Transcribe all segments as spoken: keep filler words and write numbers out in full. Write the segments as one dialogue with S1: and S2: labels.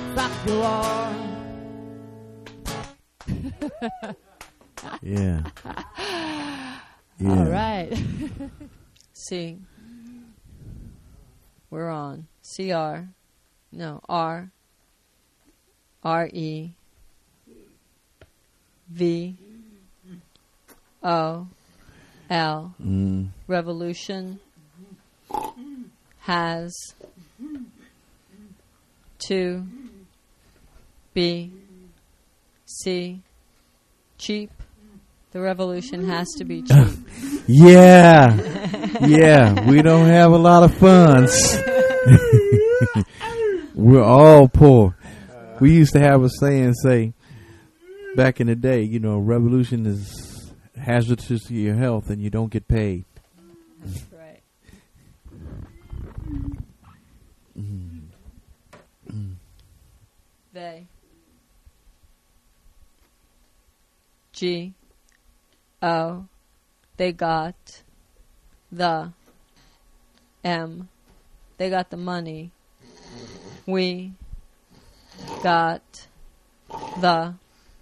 S1: suck you are.
S2: Yeah. Yeah.
S1: All right.
S3: C. We're on. C R. No, R. R E. V. O. L.
S2: Mm.
S3: Revolution. Has. To. B. C. Cheap. The revolution has to be cheap.
S2: Yeah. Yeah. We don't have a lot of funds. We're all poor. We used to have a saying say back in the day, you know, revolution is hazardous to your health and you don't get paid.
S3: That's right.
S2: Mm. Mm.
S3: They. G. O. They got. The. M. They got the money. We. Got. The.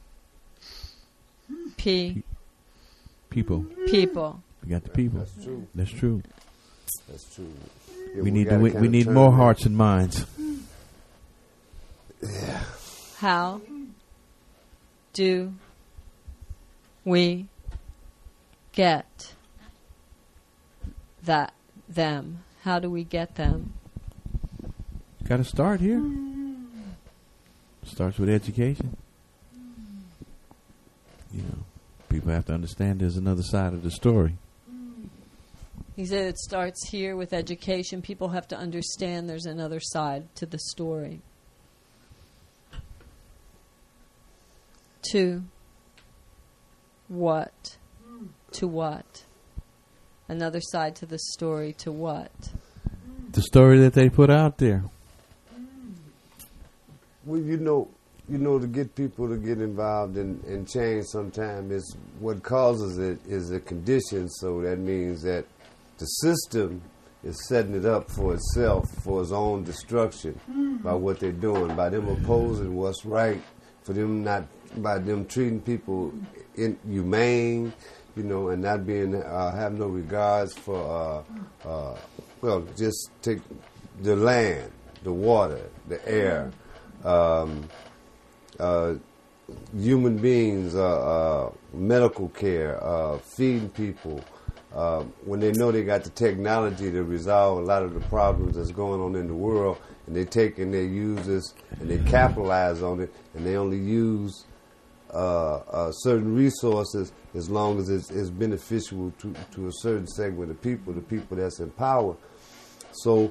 S3: P.
S2: People.
S3: People.
S2: We got the people.
S4: That's true.
S2: That's true.
S4: That's true. Yeah,
S2: we, need to,
S4: gotta
S2: we,
S4: kinda
S2: we need
S4: turn
S2: more
S4: that.
S2: hearts and minds.
S4: Yeah.
S3: How do we get that them? How do we get them?
S2: Got to start here. Starts with education. You know, people have to understand there's another side of the story.
S3: He said it starts here with education. People have to understand there's another side to the story. To what? To what? Another side to the story. To what?
S2: The story that they put out there.
S4: Well, you know, you know, to get people to get involved in, in change sometimes is what causes it is the conditions. So that means that the system is setting it up for itself, for its own destruction by what they're doing, by them opposing what's right, for them not, by them treating people inhumane, you know, and not being, uh, have no regards for, uh, uh, well, just take the land, the water, the air, um, uh, human beings, uh, uh, medical care, uh, feeding people. Uh, when they know they got the technology to resolve a lot of the problems that's going on in the world, and they take and they use this and they capitalize on it, and they only use uh, uh, certain resources as long as it's, it's beneficial to, to a certain segment of people, the people that's in power. So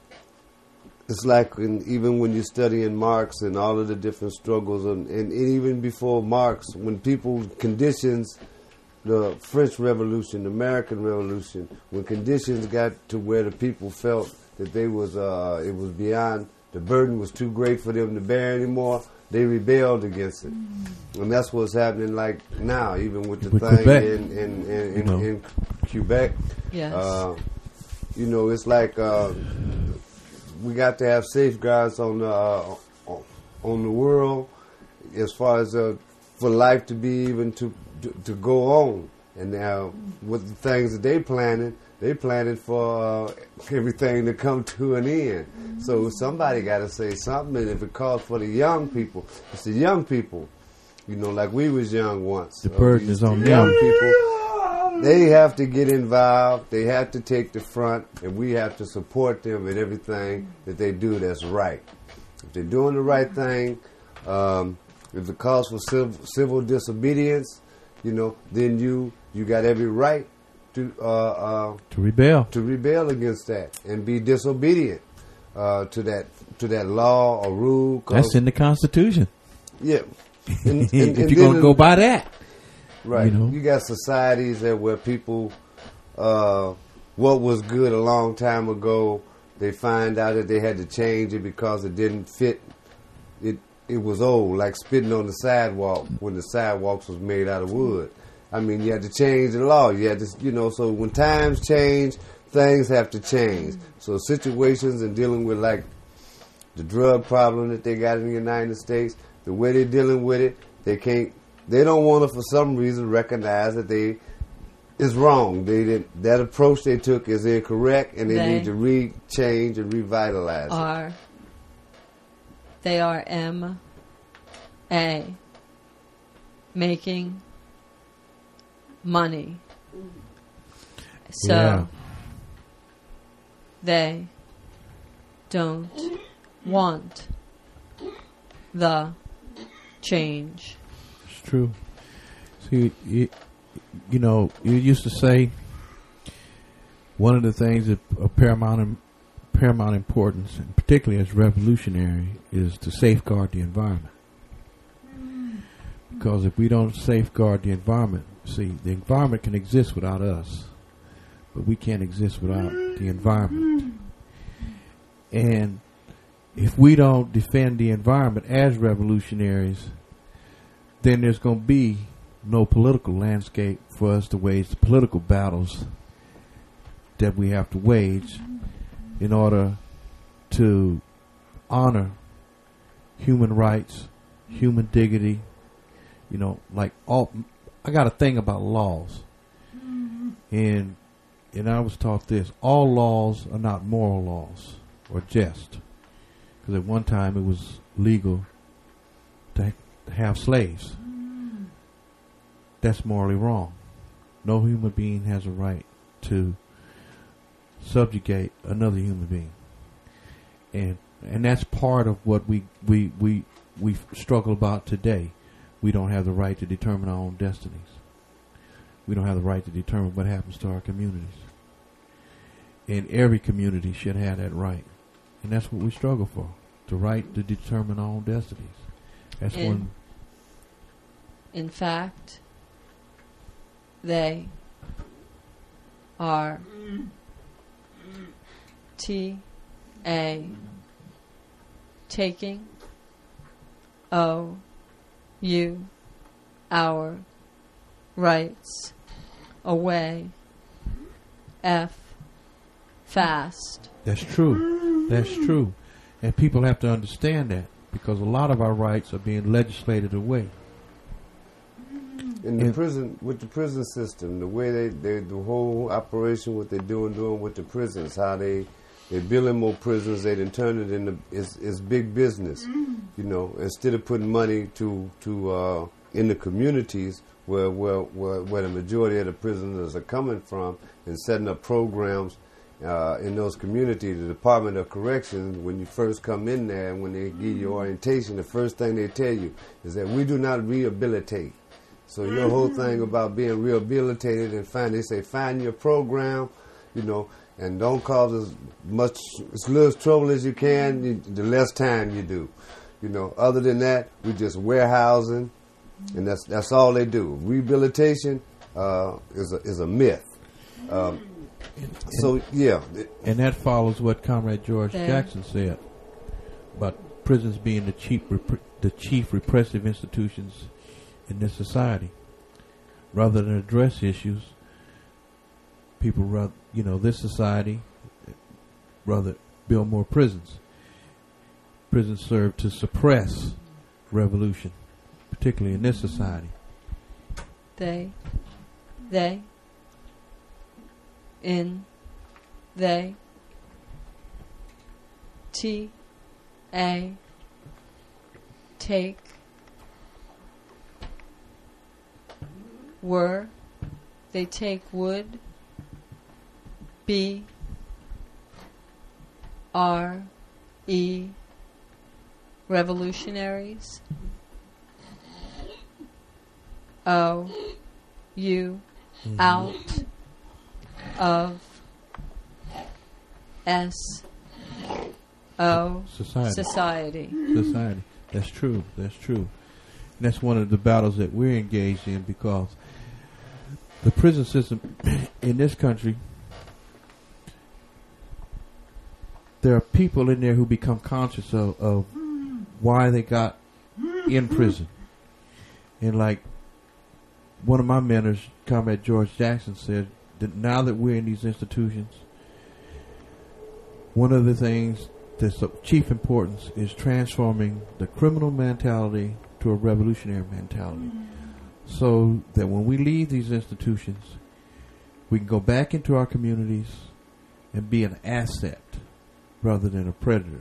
S4: it's like in, even when you're studying Marx and all of the different struggles, and, and even before Marx, when people conditions, the French Revolution, the American Revolution, when conditions got to where the people felt that they was uh, it was beyond, the burden was too great for them to bear anymore, they rebelled against it. Mm. And that's what's happening like now, even with the
S2: With
S4: thing
S2: Quebec.
S4: in, in, in,
S2: You
S4: in,
S2: know.
S4: in Quebec.
S3: Yes.
S4: Uh, you know, it's like uh, we got to have safeguards on the, uh, on the world as far as uh, for life to be even to, to, to go on. And now with the things that they planning, they planning for uh, everything to come to an end. So somebody got to say something. And if it calls for the young people, it's the young people. You know, like we was young once.
S2: The burden is on
S4: young
S2: them.
S4: people. They have to get involved. They have to take the front, and we have to support them in everything that they do that's right. If they're doing the right thing, um, if it calls for civil, civil disobedience, you know, then you you got every right to uh, uh,
S2: To rebel.
S4: to rebel against that and be disobedient uh, to that to that law or rule.
S2: That's in the Constitution.
S4: Yeah. And, and,
S2: if
S4: and
S2: you're going to
S4: then-
S2: go by that.
S4: Right.
S2: You know?
S4: You got societies that where people, uh, what was good a long time ago, they find out that they had to change it because it didn't fit. It it was old, like spitting on the sidewalk when the sidewalks was made out of wood. I mean, you had to change the law. You had to, you know, so when times change, things have to change. So situations and dealing with like the drug problem that they got in the United States, the way they're dealing with it, they can't, they don't want to, for some reason, recognize that they is wrong. They didn't, that approach they took is incorrect, and they,
S3: They
S4: need to re-change and revitalize it.
S3: Are they are M A making money. So
S2: Yeah.
S3: they don't want the change.
S2: It's true. See, you, you know, you used to say one of the things that of paramount paramount importance, and particularly as revolutionary, is to safeguard the environment. Because if we don't safeguard the environment, see, the environment can exist without us, but we can't exist without the environment. And if we don't defend the environment as revolutionaries, then there's going to be no political landscape for us to wage the political battles that we have to wage in order to honor human rights, human dignity. You know, like all, I got a thing about laws, and and I was taught this: all laws are not moral laws or just, because at one time it was legal to, to have slaves. That's morally wrong. No human being has a right to subjugate another human being, and and that's part of what we we we we struggle about today. We don't have the right to determine our own destinies. We don't have the right to determine what happens to our communities. And every community should have that right. And that's what we struggle for, the right to determine our own destinies. That's
S3: In,
S2: one.
S3: in fact, they are T A taking O you our rights away. F fast.
S2: That's true. That's true. And people have to understand that, because a lot of our rights are being legislated away.
S4: In the
S2: And-
S4: prison, with the prison system, the way they, they, the whole operation, what they're doing, doing with the prisons, how they, they're building more prisons, they done turn it into, it's, it's big business. You know, instead of putting money to, to, uh, in the communities where, where, where, where the majority of the prisoners are coming from, and setting up programs, uh, in those communities. The Department of Corrections, when you first come in there, and when they give you orientation, the first thing they tell you is that we do not rehabilitate. So your whole thing about being rehabilitated and find, they say, find your program, you know, and don't cause as much, as little trouble as you can, you, the less time you do. You know, other than that, we just warehousing, and that's that's all they do. Rehabilitation uh, is a is a myth. Um, so yeah,
S2: And that follows what Comrade George
S3: There.
S2: Jackson said about prisons being the chief rep- the chief repressive institutions in this society. Rather than address issues, people rather, you know, this society rather build more prisons. Prisons serve to suppress revolution, particularly in this society.
S3: They, they, in, they, T, A, take, were, they take would, be, are, e, revolutionaries, O, you,
S2: Mhm.
S3: out of S O
S2: Society.
S3: society.
S2: Society. That's true. That's true. And that's one of the battles that we're engaged in, because the prison system in this country, there are people in there who become conscious of, of why they got in prison. And like one of my mentors, Comrade George Jackson, said that now that we're in these institutions, one of the things this of chief importance is transforming the criminal mentality to a revolutionary mentality, so that when we leave these institutions, we can go back into our communities and be an asset rather than a predator.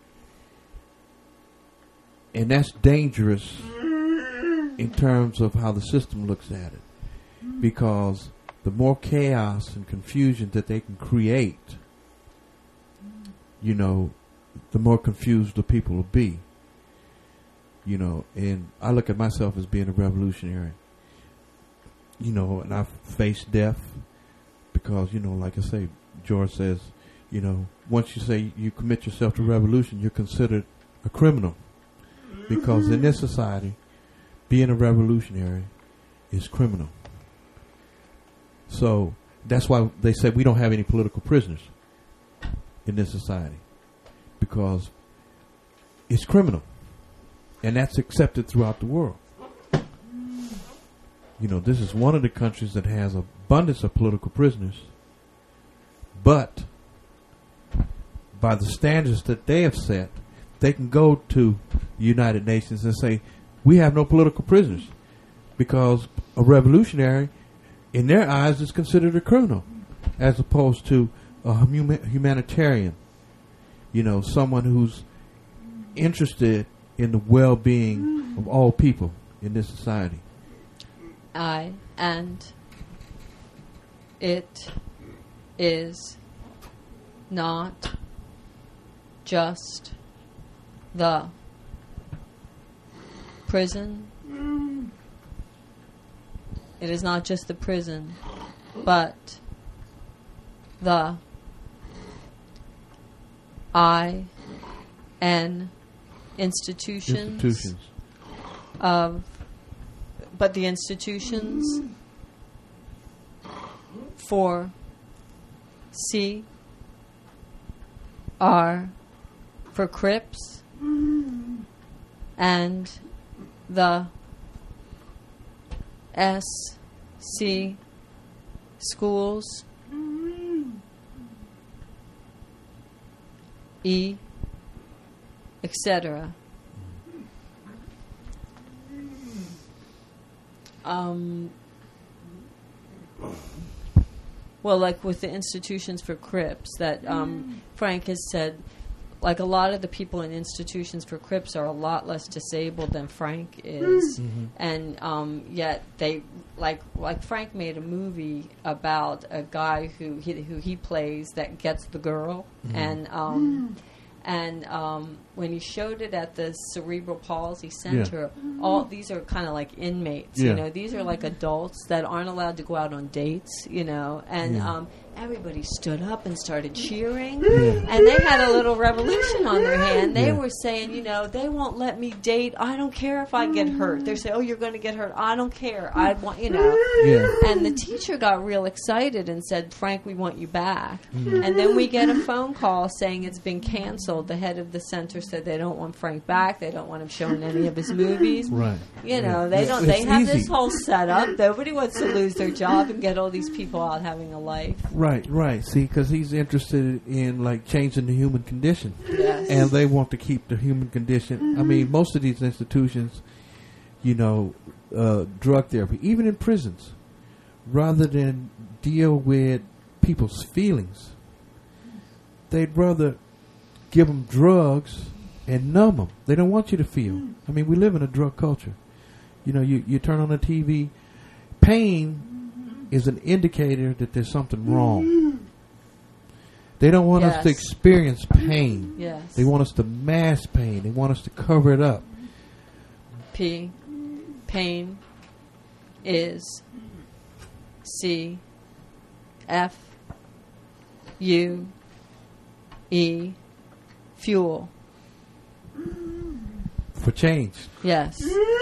S2: And that's dangerous in terms of how the system looks at it, because the more chaos and confusion that they can create, you know, the more confused the people will be. You know, and I look at myself as being a revolutionary. You know, and I've faced death because, you know, like I say, George says, you know, once you say you commit yourself to revolution, you're considered a criminal. Because in this society, being a revolutionary is criminal. So that's why they say we don't have any political prisoners in this society, because it's criminal, and that's accepted throughout the world. You know, this is one of the countries that has abundance of political prisoners, but by the standards that they have set, they can go to the United Nations and say, we have no political prisoners, because a revolutionary, in their eyes, is considered a criminal, as opposed to a huma- humanitarian, you know, someone who's interested in the well-being of all people in this society.
S3: I and it is not just the prison. It is not just the prison, but the I N institutions,
S2: Institutions.
S3: of, but the institutions for C are for Crips, and the S C schools, E, et cetera. Um, well, like with the institutions for Crips, that um, Frank has said, like a lot of the people in institutions for Crips are a lot less disabled than Frank is,
S2: Mm-hmm.
S3: and um, yet they like like Frank made a movie about a guy who he, who he plays that gets the girl,
S2: Mm-hmm.
S3: and um, and um, when he showed it at the Cerebral Palsy Center, all these are kind of like inmates,
S2: Yeah.
S3: you know, these are like adults that aren't allowed to go out on dates, you know, and
S2: Yeah.
S3: um, everybody stood up and started cheering,
S2: Yeah.
S3: and they had a little revolution on their hand. They
S2: Yeah.
S3: were saying, you know, they won't let me date. I don't care if I get hurt. They're saying, oh, you're going to get hurt. I don't care. I want, you know.
S2: Yeah.
S3: And the teacher got real excited and said, Frank, we want you back. And then we get a phone call saying it's been canceled. The head of the center said they don't want Frank back. They don't want him showing any of his movies.
S2: Right.
S3: You know,
S2: Yeah.
S3: they
S2: Yeah.
S3: don't. They
S2: It's
S3: have
S2: easy.
S3: this whole setup. Nobody wants to lose their job and get all these people out having a life.
S2: Right, right. See, because he's interested in like changing the human condition,
S3: Yes.
S2: and they want to keep the human condition. I mean, most of these institutions, you know, uh, drug therapy, even in prisons, rather than deal with people's feelings, they'd rather give them drugs and numb them. They don't want you to feel. I mean, we live in a drug culture. You know, you, you turn on the T V, pain is an indicator that there's something wrong. They don't want us to
S3: Yes.
S2: experience pain.
S3: Yes.
S2: They want us to mask pain. They want us to cover it up.
S3: P. Pain is C. F. U. E. Fuel.
S2: For change.
S3: Yes.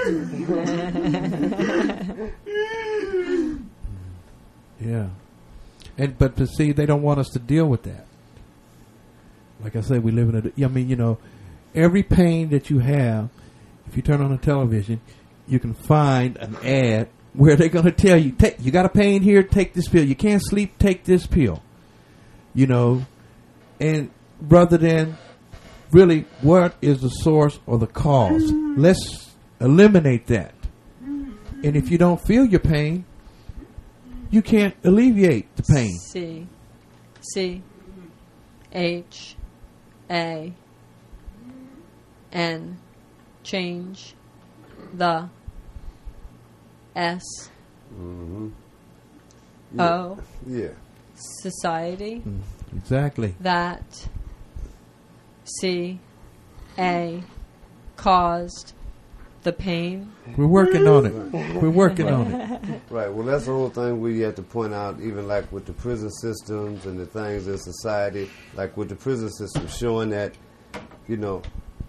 S2: Yeah. And but to see, they don't want us to deal with that. Like I said, we live in a. I mean, you know, every pain that you have, if you turn on the television, you can find an ad where they're going to tell you, take, you got a pain here, take this pill. You can't sleep, take this pill. You know, and rather than really what is the source or the cause. Let's eliminate that. And if you don't feel your pain, you can't alleviate the pain.
S3: C, C, H, A, N, change, the, S,
S4: Mm-hmm.
S3: O,
S4: Yeah.
S3: society,
S2: Mm, exactly.
S3: that, C, A, caused the pain.
S2: We're working on it. We're working on it.
S4: Right. Well, that's the whole thing we have to point out, even like with the prison systems and the things in society, like with the prison system, showing that, you know,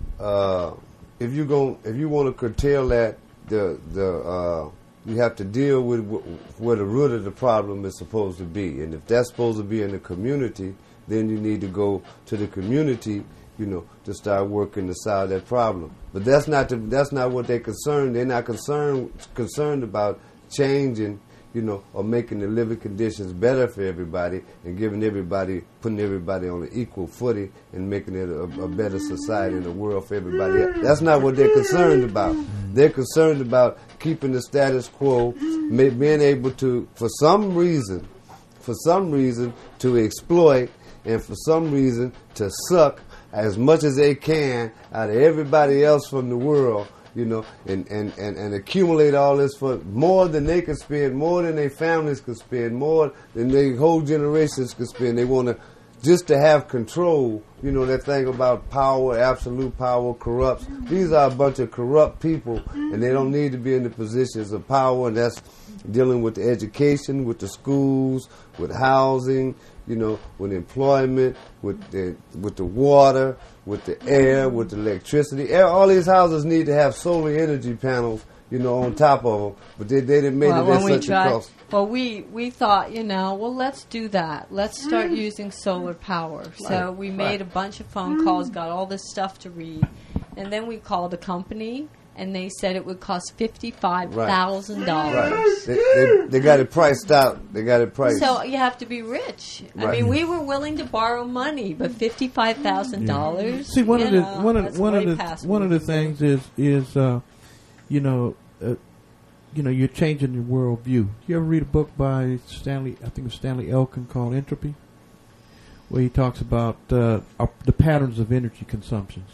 S4: uh, if you go, if you want to curtail that, the the uh, you have to deal with wh- where the root of the problem is supposed to be, and if that's supposed to be in the community, then you need to go to the community, you know, to start working to solve that problem. But that's not the, that's not what they're concerned. They're not concerned concerned about changing, you know, or making the living conditions better for everybody and giving everybody, putting everybody on an equal footing and making it a, a better society in the world for everybody else. That's not what they're concerned about. They're concerned about keeping the status quo, ma- being able to, for some reason, for some reason, to exploit and for some reason to suck as much as they can out of everybody else from the world, you know, and, and, and, and accumulate all this for more than they can spend, more than their families can spend, more than their whole generations can spend. They want to just to have control, you know, that thing about power, absolute power corrupts. These are a bunch of corrupt people, and they don't need to be in the positions of power, and that's dealing with the education, with the schools, with housing, you know, with employment, with the with the water, with the air, with the electricity. Air, all these houses need to have solar energy panels, you know, on top of them, but they they didn't make
S3: Well,
S4: it
S3: when
S4: at
S3: we
S4: such a
S3: tried,
S4: cost.
S3: well, we we thought, you know, well, let's do that. Let's start using solar power. So
S4: Right,
S3: we made
S4: right.
S3: a bunch of phone calls, got all this stuff to read, and then we called a company, and they said it would cost fifty-five thousand dollars.
S4: Right, they, they, they got it priced out. They got it priced.
S3: So you have to be rich. I
S4: Right.
S3: mean, we were willing to borrow money, but fifty-five thousand dollars.
S2: See, one
S3: you
S2: of the
S3: know,
S2: one of
S3: that's
S2: one of
S3: way
S2: the
S3: past
S2: one
S3: what
S2: of the
S3: we can do.
S2: things is is uh, you know uh, you know you're changing your worldview. You ever read a book by Stanley? I think it's Stanley Elkin called Entropy, where he talks about uh, uh, the patterns of energy consumptions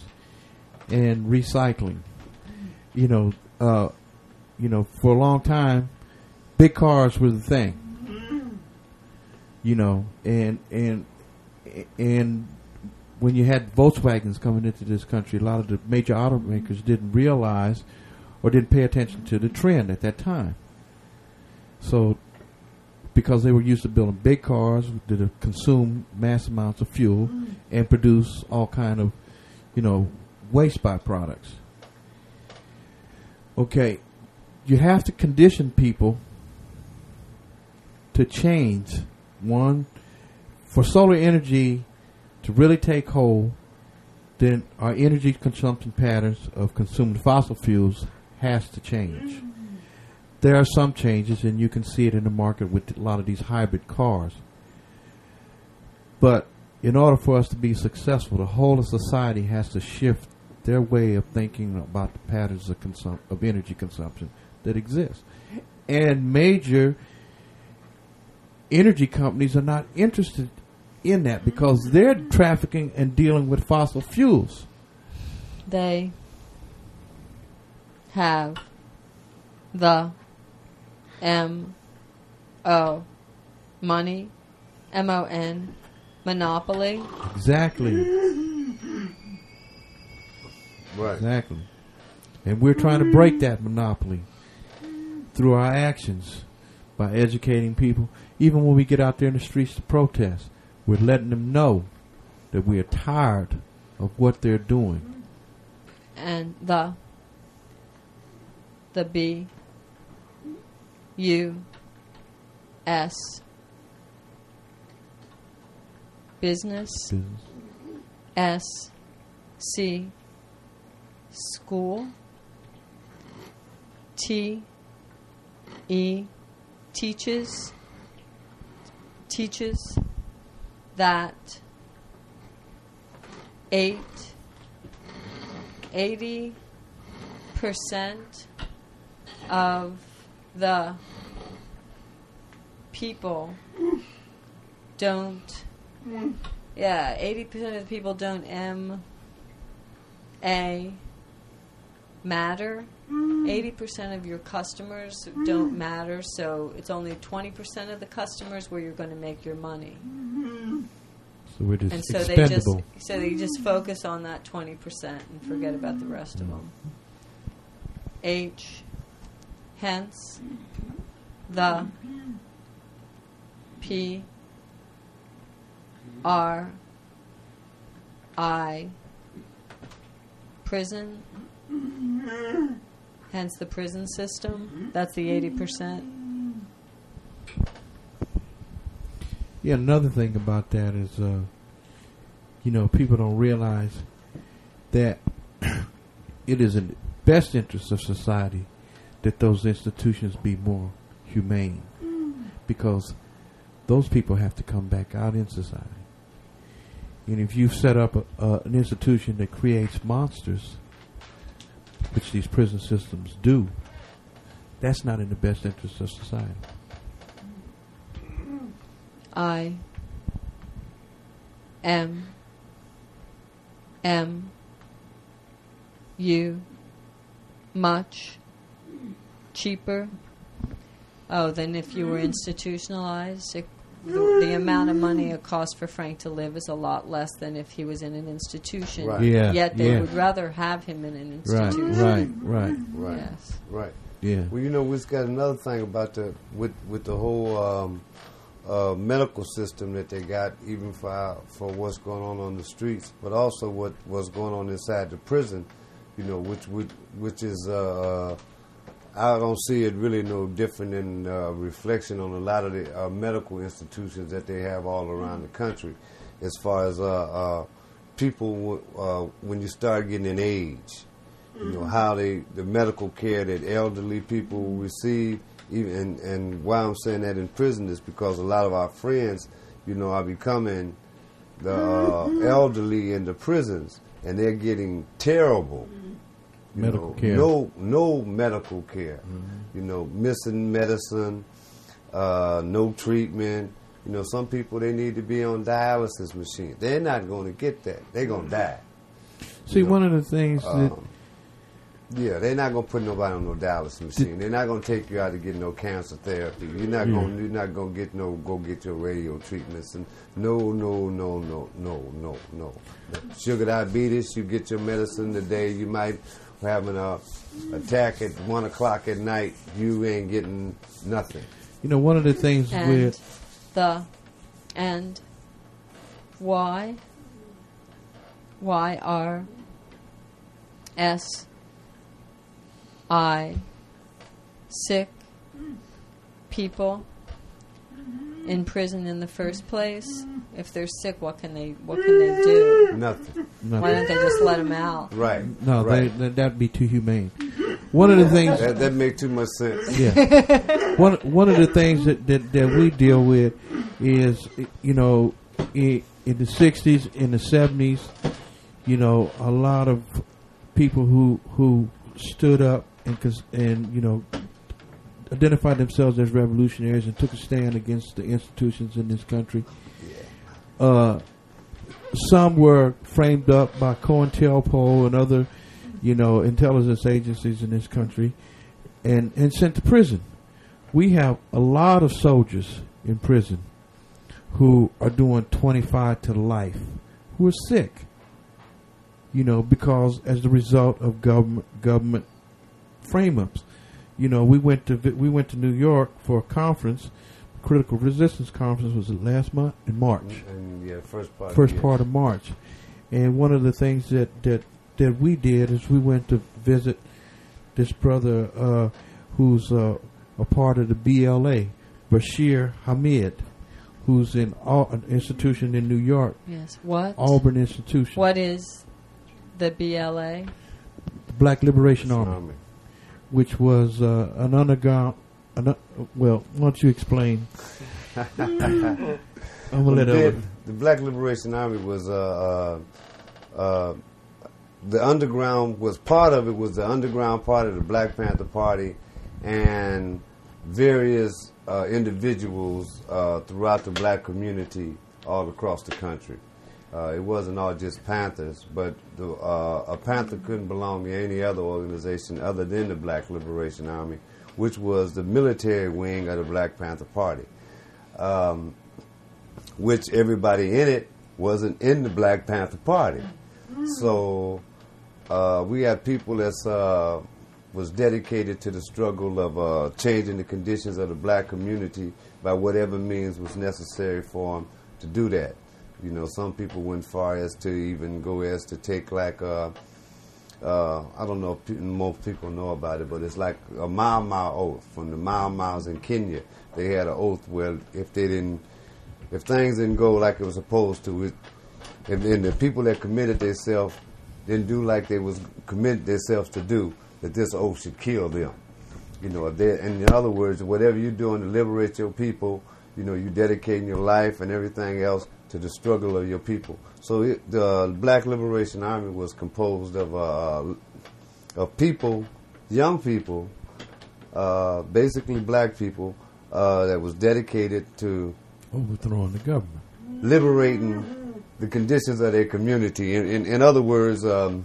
S2: and recycling. You know, uh, you know, for a long time, big cars were the thing. You know, and and and when you had Volkswagens coming into this country, a lot of the major automakers didn't realize or didn't pay attention to the trend at that time. So, because they were used to building big cars that consume mass amounts of fuel and produce all kind of, you know, waste byproducts. Okay, you have to condition people to change. One, for solar energy to really take hold, then our energy consumption patterns of consuming fossil fuels has to change. There are some changes, and you can see it in the market with a lot of these hybrid cars. But in order for us to be successful, the whole of society has to shift their way of thinking about the patterns of, consum- of energy consumption that exist. And major energy companies are not interested in that because they're trafficking and dealing with fossil fuels.
S3: They have the M O money, M O N, monopoly.
S2: Exactly.
S4: Right.
S2: Exactly. And we're trying to break that monopoly through our actions by educating people. Even when we get out there in the streets to protest, we're letting them know that we are tired of what they're doing.
S3: And the the B U S business,
S2: Business.
S3: S C school, T E teaches teaches that eight eighty percent of the people don't, yeah, eighty percent of the people don't M A matter. eighty percent of your customers don't matter, so it's only twenty percent of the customers where you're going to make your money.
S2: So we're just
S3: And so
S2: expendable.
S3: they just so they just focus on that twenty percent and forget about the rest of them. H, hence, the, P, R, I, prison, hence the prison system. That's the eighty percent.
S2: Yeah, another thing about that is, uh, you know, people don't realize that it is in the best interest of society that those institutions be more humane, because those people have to come back out in society. And if you set up a, uh, an institution that creates monsters, which these prison systems do, that's not in the best interest of society.
S3: I M M U much cheaper. Oh, than if you were institutionalized. It, the, the amount of money it costs for Frank to live is a lot less than if he was in an institution.
S4: Right.
S2: Yeah,
S3: Yet they
S2: yeah.
S3: would rather have him in an
S2: Right,
S3: institution.
S2: right, right.
S4: Right.
S3: Yes.
S4: Right.
S2: Yeah.
S4: Well, you know, we've got another thing about the with with the whole um, uh, medical system that they got, even for our, for what's going on on the streets, but also what what's going on inside the prison. You know, which which, which is uh, I don't see it really no different than uh, reflection on a lot of the uh, medical institutions that they have all around the country, as far as uh, uh, people uh, when you start getting in age. You know, how they, the medical care that elderly people receive, even, and, and why I'm saying that in prison is because a lot of our friends, you know, are becoming the uh, elderly in the prisons, and they're getting terrible you
S2: Medical
S4: know,
S2: care.
S4: No, no medical care.
S2: Mm-hmm.
S4: You know, missing medicine, uh, no treatment. You know, some people, they need to be on dialysis machines. They're not going to get that. They're going to die.
S2: See,
S4: You know,
S2: one of the things that
S4: Um, Yeah, they're not gonna put nobody on no dialysis machine. They're not gonna take you out to get no cancer therapy. You're not
S2: Yeah.
S4: gonna you're not gonna get no go get your radio treatments and no no no no no no no. Sugar diabetes, you get your medicine the day you might having a attack at one o'clock at night. You ain't getting nothing.
S2: you know one of the things
S3: And
S2: with
S3: the and Y Y R S I sick people in prison in the first place. If they're sick, what can they what can they do?
S4: Nothing.
S2: nothing.
S3: Why don't they just let them out?
S4: Right.
S2: No,
S4: right.
S2: they, that, that'd be too humane. One of the things,
S4: that that make too much sense.
S2: yeah. One one of the things that, that, that we deal with is, you know, in, in the sixties, in the seventies, you know, a lot of people who who stood up and cause, and you know identified themselves as revolutionaries and took a stand against the institutions in this country. Uh, some were framed up by COINTELPRO and other, you know, intelligence agencies in this country, and, and sent to prison. We have a lot of soldiers in prison who are doing twenty-five to life, who are sick, you know, because as a result of government government frame-ups. You know, we went to vi- we went to New York for a conference. Critical Resistance Conference was it last month in March.
S4: And yeah, first part.
S2: First
S4: yeah.
S2: part of March. And one of the things that, that, that we did is we went to visit this brother uh, who's uh, a part of the B L A, Bashir Hamid, who's in Al- an institution in New York,
S3: Yes. What?
S2: Auburn Institution,
S3: What is the B L A?
S2: Black Liberation Army,
S4: Army.
S2: which was uh, an underground. An, uh, well, why don't you explain? I'm gonna
S4: Well,
S2: let
S4: the,
S2: over.
S4: the Black Liberation Army was uh, uh, uh, the underground was part of it. Was the underground part of the Black Panther Party, and various uh, individuals uh, throughout the black community all across the country. Uh, it wasn't all just Panthers, but the, uh, a Panther couldn't belong to any other organization other than the Black Liberation Army, which was the military wing of the Black Panther Party, um, which everybody in it wasn't in the Black Panther Party. So uh, we had people that uh, was dedicated to the struggle of uh, changing the conditions of the black community by whatever means was necessary for them to do that. You know, some people went far as to even go as to take like a, uh, I don't know if pe- most people know about it, but it's like a Mau Mau oath from the Mau Mau's in Kenya. They had an oath where if they didn't, if things didn't go like it was supposed to, it, and, and the people that committed themselves didn't do like they was committed themselves to do, that this oath should kill them. You know, if they, and in other words, whatever you're doing to liberate your people, you know, you're dedicating your life and everything else to the struggle of your people. So it, the Black Liberation Army was composed of uh, of people, young people, uh, basically black people, uh, that was dedicated to
S2: overthrowing the government,
S4: liberating the conditions of their community. In, in, in other words, um,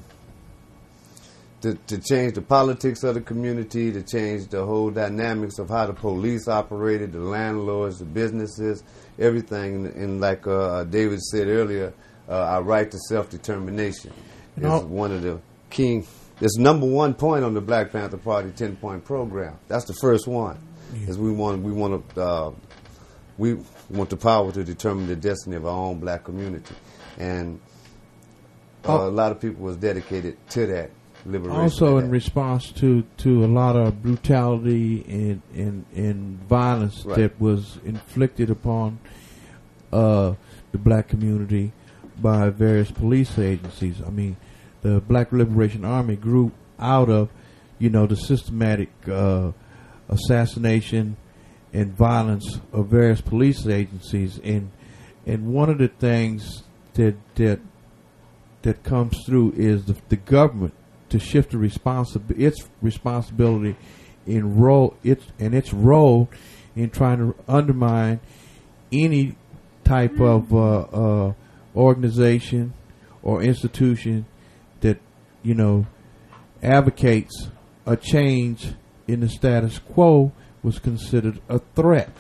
S4: to, to change the politics of the community, to change the whole dynamics of how the police operated, the landlords, the businesses, everything. And, and like uh, David said earlier, uh, our right to self-determination is one of the key. It's number one point on the Black Panther Party ten-point program. That's the first one. Yeah. Is we want we want to uh, we want the power to determine the destiny of our own black community, and uh, oh. a lot of people was dedicated to that.
S2: Also, in response to, to a lot of brutality and and, and violence right. that was inflicted upon uh, the black community by various police agencies. I mean, the Black Liberation Army grew out of, you know, the systematic uh, assassination and violence of various police agencies, and and one of the things that that that comes through is the, the government to shift the responsi- its responsibility in role its and its role in trying to undermine any type of uh, uh, organization or institution that, you know, advocates a change in the status quo was considered a threat.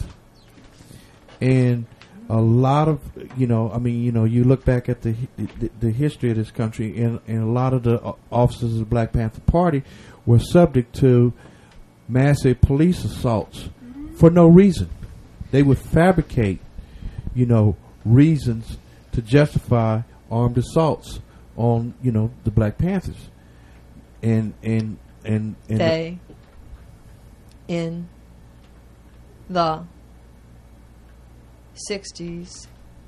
S2: And a lot of, you know, I mean, you know, you look back at the the, the history of this country, and, and a lot of the officers of the Black Panther Party were subject to massive police assaults for no reason. They would fabricate, you know, reasons to justify armed assaults on, you know, the Black Panthers. And, and, and, and
S3: they, the in the sixties,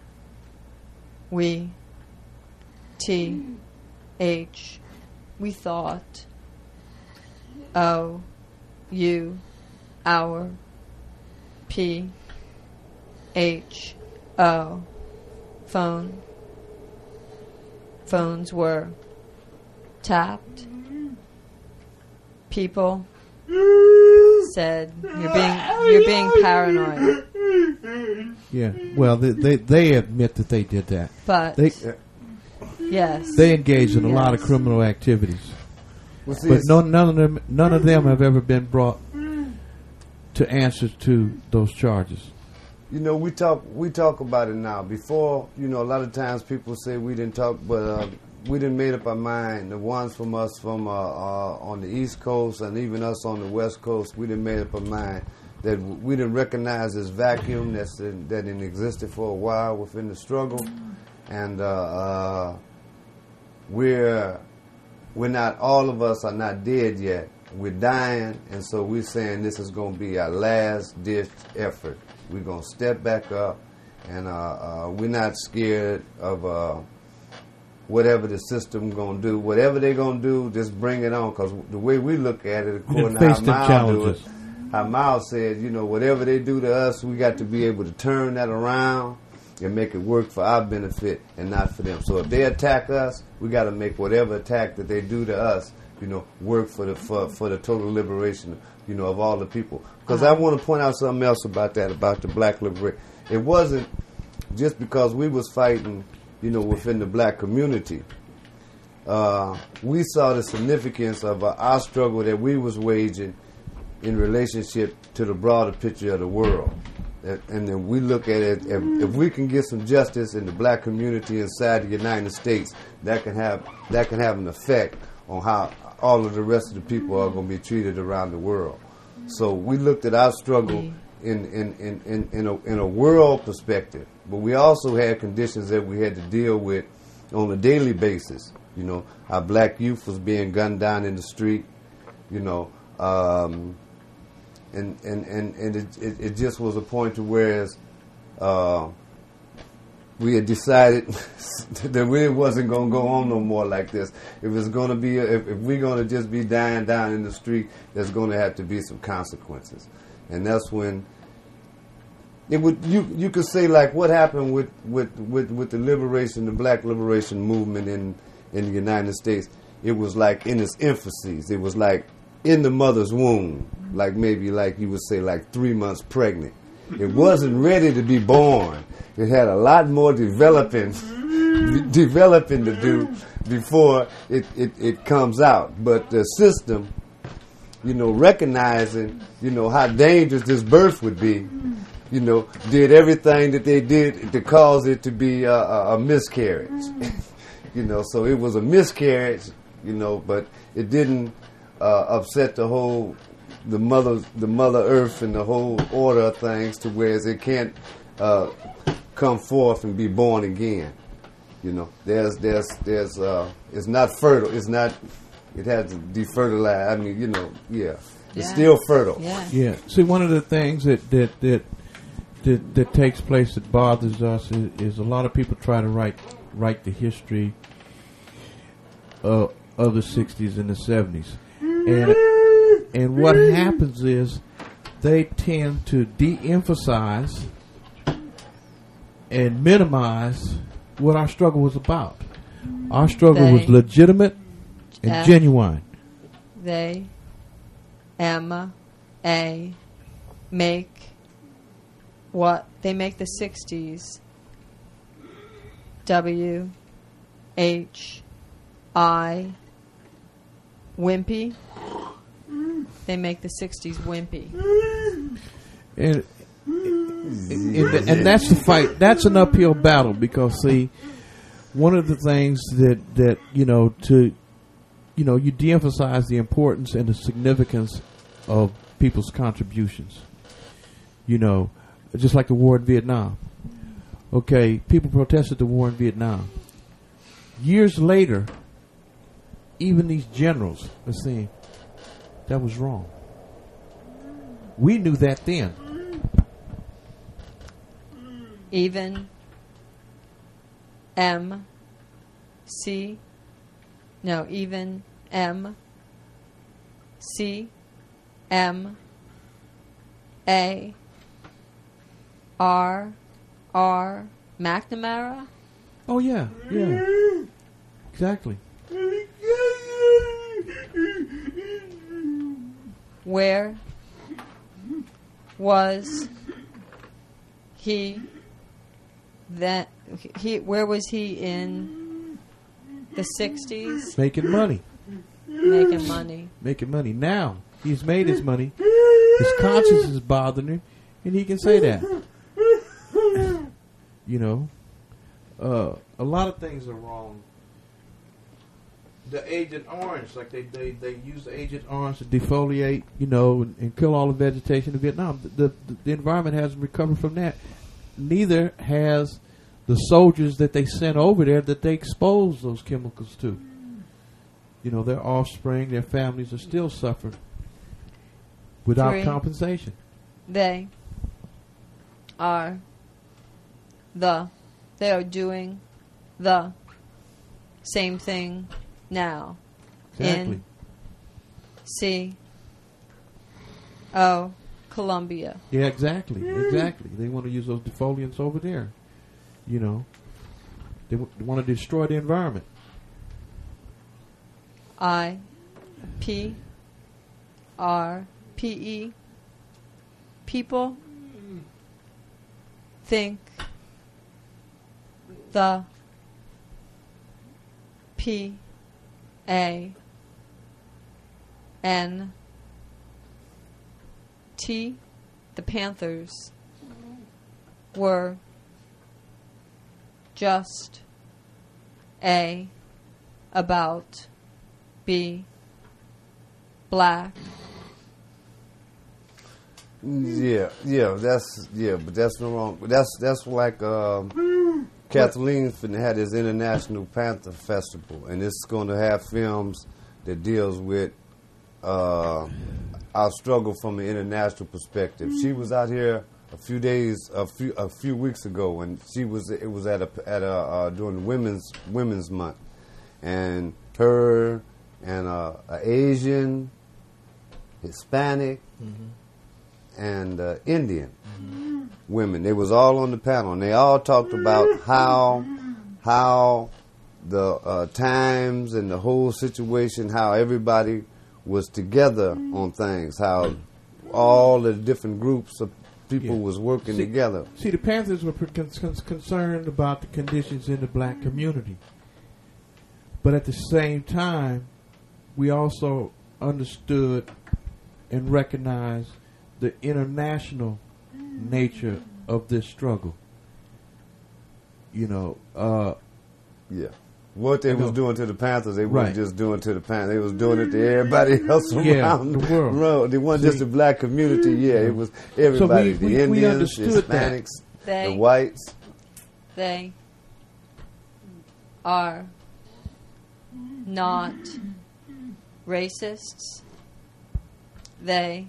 S3: we, T, H, we thought, O, U, our, P, H, O, phone, phones were tapped, people said, you're being, you're being paranoid.
S2: Yeah, well, they, they they admit that they did that.
S3: But
S2: they,
S3: yes,
S2: they engaged in yes. a lot of criminal activities. Well, see, but no, none of them, none of them have ever been brought to answer to those charges.
S4: You know, we talk we talk about it now. Before, you know, a lot of times people say we didn't talk, but uh, we didn't made up our mind. The ones from us from uh, uh, on the East Coast and even us on the West Coast, we didn't made up our mind that we didn't recognize this vacuum that's in, that in existed for a while within the struggle, and uh, uh, we're we're not, all of us are not dead yet. We're dying, and so we're saying this is going to be our last ditch effort. We're going to step back up, and uh, uh, we're not scared of uh, whatever the system going to do. Whatever they're going to do, just bring it on, because the way we look at it, according to how Mao do it, how Mao said, you know, whatever they do to us, we got to be able to turn that around and make it work for our benefit and not for them. So if they attack us, we got to make whatever attack that they do to us, you know, work for the for, for the total liberation, you know, of all the people. Because uh-huh. I want to point out something else about that, about the black liberation. It wasn't just because we was fighting, you know, within the black community. Uh, we saw the significance of uh, our struggle that we was waging in relationship to the broader picture of the world. And, and then we look at it, if, if we can get some justice in the black community inside the United States, that can have that can have an effect on how all of the rest of the people are going to be treated around the world. So we looked at our struggle in in, in, in, in, a, in a world perspective, but we also had conditions that we had to deal with on a daily basis. You know, our black youth was being gunned down in the street, you know, um, and, and, and, and it, it, it just was a point to whereas uh, we had decided that we wasn't going to go on no more like this. If it's going to be, if, if we're going to just be dying down in the street, there's going to have to be some consequences. And that's when it would, you you could say like what happened with, with, with, with the liberation, the black liberation movement in, in the United States. It was like in its infancies. It was like in the mother's womb, like maybe like you would say like three months pregnant. It wasn't ready to be born. It had a lot more developing developing to do before it, it, it comes out. But the system, you know, recognizing, you know, how dangerous this birth would be, you know, did everything that they did to cause it to be a, a, a miscarriage. You know, so it was a miscarriage, you know, but it didn't uh, upset the whole, the mother, the mother earth and the whole order of things to whereas it can't uh, come forth and be born again. You know, there's, there's, there's, uh, it's not fertile. It's not, it has to defertilize. I mean, you know, yeah, it's
S3: yeah.
S4: still fertile.
S3: Yeah.
S2: Yeah. See, one of the things that that that that, that takes place that bothers us is, is a lot of people try to write write the history uh, of the sixties and the seventies, and and what happens is they tend to de-emphasize and minimize what our struggle was about. Our struggle
S3: They,
S2: was legitimate and
S3: F,
S2: genuine.
S3: They, M, A, make what? They make the sixties. W, H, I, wimpy. They make the sixties wimpy.
S2: And, and, and that's the fight. That's an uphill battle because, see, one of the things that, that you know, to, you know, you de-emphasize the importance and the significance of people's contributions. You know, just like the war in Vietnam. Okay, people protested the war in Vietnam. Years later, even these generals are saying, that was wrong. We knew that then.
S3: Even M, C, no, even M, C, M, A, R, R, McNamara.
S2: Oh, yeah, yeah. Exactly.
S3: Where was he that he where was he in the sixties?
S2: Making money.
S3: Making money.
S2: Making money. Now, he's made his money. His conscience is bothering him, and he can say that. You know, uh, a lot of things are wrong. The Agent Orange, like they, they, they use Agent Orange to defoliate, you know, and, and kill all the vegetation in Vietnam. The, the, the environment hasn't recovered from that. Neither has the soldiers that they sent over there that they exposed those chemicals to. You know, their offspring, their families are still suffering without
S3: Three.
S2: compensation.
S3: They are the they are doing the same thing now.
S2: Exactly.
S3: In C O Colombia.
S2: Yeah, exactly, exactly. They want to use those defoliants over there. You know, they, w- they want to destroy the environment.
S3: I P R P E. People think the P A N T, the Panthers, were just A, about B, black.
S4: Yeah, yeah, that's yeah, but that's no wrong. That's that's like um, Kathleen finna had this International Panther Festival, and it's going to have films that deals with uh, our struggle from an international perspective. She was out here a few days, a few a few weeks ago, and she was it was at a at a uh, during Women's Women's Month, and her and uh, a Asian, Hispanic. Mm-hmm. and uh, Indian mm-hmm. women. They was all on the panel, and they all talked about how how the uh, times and the whole situation, how everybody was together on things, how all the different groups of people yeah. was working
S2: see,
S4: together.
S2: See, the Panthers were con- con- concerned about the conditions in the black community. But at the same time, we also understood and recognized the international nature of this struggle. You know, uh,
S4: yeah. What they was know, doing to the Panthers, they
S2: right.
S4: weren't just doing to the Panthers. They was doing it to everybody else around
S2: yeah, the world.
S4: world. They wasn't See, just the black community. Yeah, it was everybody.
S2: So we,
S4: the
S2: we,
S4: Indians,
S2: we
S4: the Hispanics,
S3: they,
S4: the whites.
S3: They are not racists. They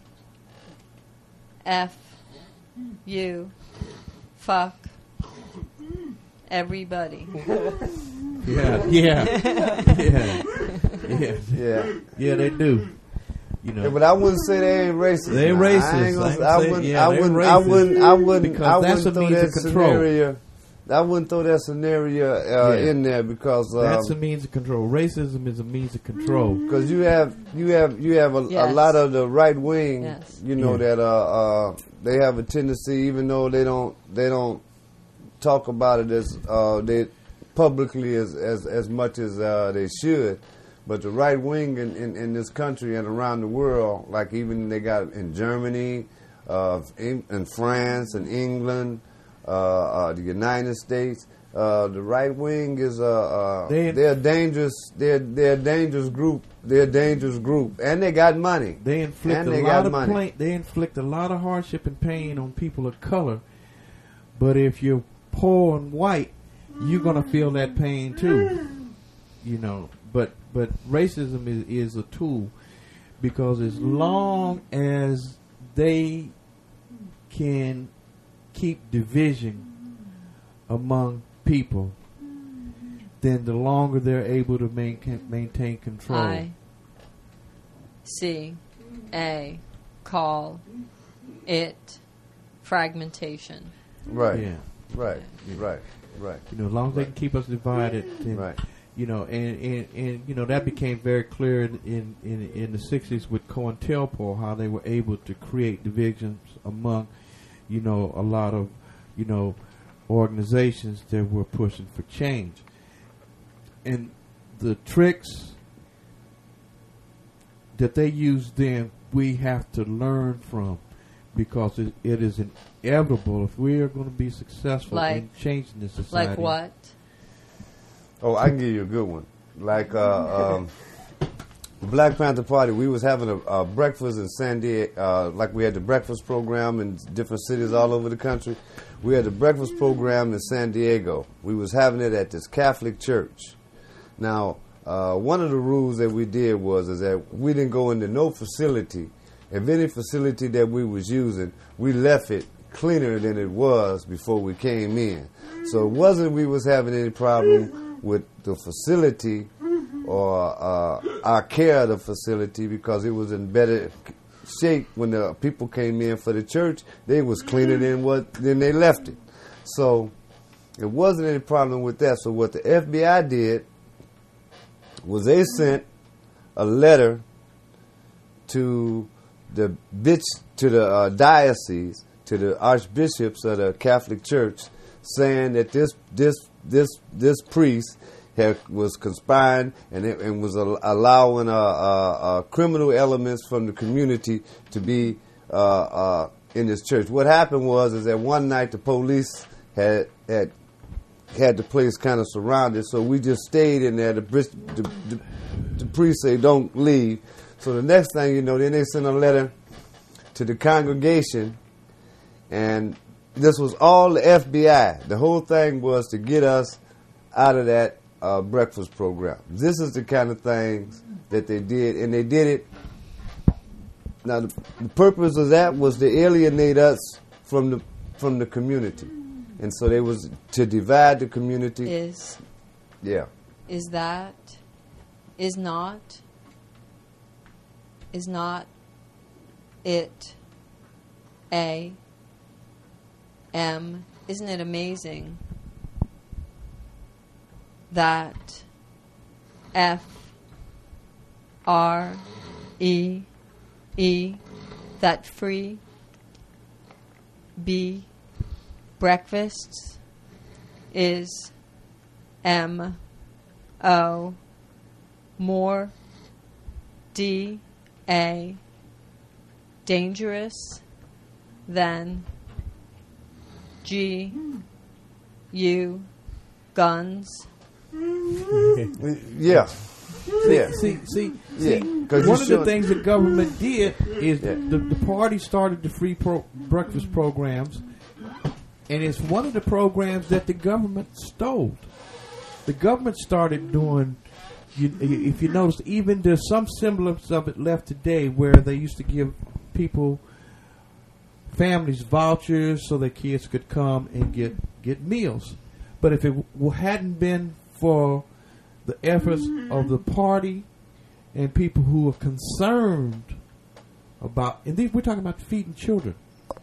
S3: F you fuck everybody.
S2: Yeah, yeah, yeah, yeah,
S4: yeah,
S2: yeah. They do. You know,
S4: yeah, but I wouldn't say they ain't racist.
S2: They ain't racist. I, ain't gonna,
S4: I,
S2: say,
S4: wouldn't.
S2: Yeah,
S4: I wouldn't. I wouldn't. I wouldn't.
S2: Because
S4: I
S2: that's
S4: wouldn't
S2: a
S4: throw
S2: means
S4: that
S2: of control.
S4: scenario. I wouldn't throw that scenario uh,
S2: yeah.
S4: in there because um,
S2: that's a means of control. Racism is a means of control.
S4: Because you have you have you have a,
S3: yes.
S4: a lot of the right wing.
S3: Yes.
S4: You know
S2: yeah.
S4: that uh, uh, they have a tendency, even though they don't they don't talk about it as uh, they publicly as as as much as uh, they should. But the right wing in, in, in this country and around the world, like even they got in Germany, uh, in, in France, and England. Uh, uh, the United States, uh, the right wing is uh, uh,
S2: they,
S4: they're dangerous. They're they're a dangerous group. They're a dangerous group, and they got money.
S2: They inflict
S4: and
S2: a
S4: they
S2: lot
S4: got
S2: of
S4: money.
S2: pla- They inflict a lot of hardship and pain on people of color. But if you're poor and white, you're gonna feel that pain too. You know, but but racism is is a tool because as long as they can keep division among people, then the longer they're able to maintain, maintain control.
S3: I C A call it fragmentation.
S4: Right.
S2: Yeah.
S4: Right. Right. Right.
S2: You know, as long as
S4: right.
S2: they can keep us divided, then,
S4: right.
S2: you know, and, and, and you know that became very clear in in, in, in the sixties with COINTELPRO, how they were able to create divisions among, you know, a lot of, you know, organizations that were pushing for change. And the tricks that they used then, we have to learn from, because it, it is inevitable if we are going to be successful
S3: like,
S2: in changing this society.
S3: Like what?
S4: Oh, I can give you a good one. Like uh, um, the Black Panther Party, we was having a, a breakfast in San Diego, uh, like we had the breakfast program in different cities all over the country. We had the breakfast program in San Diego. We was having it at this Catholic church. Now, uh, one of the rules that we did was is that we didn't go into no facility. If any facility that we was using, we left it cleaner than it was before we came in. So it wasn't we was having any problem with the facility or uh, our care of the facility, because it was in better shape when the people came in for the church. They was cleaner than what than they left it. So It wasn't any problem with that. So what the F B I did was they sent a letter to the bitch, to the uh, diocese, to the archbishops of the Catholic Church, saying that this this this this priest had, was conspiring and, it, and was al- allowing uh, uh, uh, criminal elements from the community to be uh, uh, in this church. What happened was is that one night the police had had had the place kind of surrounded, so we just stayed in there. The, the, the, the priest said, "Don't leave." So the next thing you know, then they sent a letter to the congregation, and this was all the F B I. The whole thing was to get us out of that uh, breakfast program. This is the kind of things that they did, and they did it. Now, the, the purpose of that was to alienate us from the from the community, and so they was to divide the community.
S3: Is
S4: yeah.
S3: Is that is not is not it a M? Isn't it amazing that F R E E, that free B breakfasts is M O more D A dangerous than G U guns?
S4: Yeah.
S2: See,
S4: Yeah.
S2: see, see,
S4: Yeah.
S2: see
S4: 'Cause
S2: one
S4: you
S2: of the
S4: should-
S2: things the government did is
S4: Yeah.
S2: the, the party started the free pro- breakfast programs, and it's one of the programs that the government stole. The government started doing, you, if you notice, even there's some semblance of it left today where they used to give people, families, vouchers so their kids could come and get, get meals. But if it w- hadn't been for the efforts of the party and people who are concerned about, and these, we're talking about feeding children.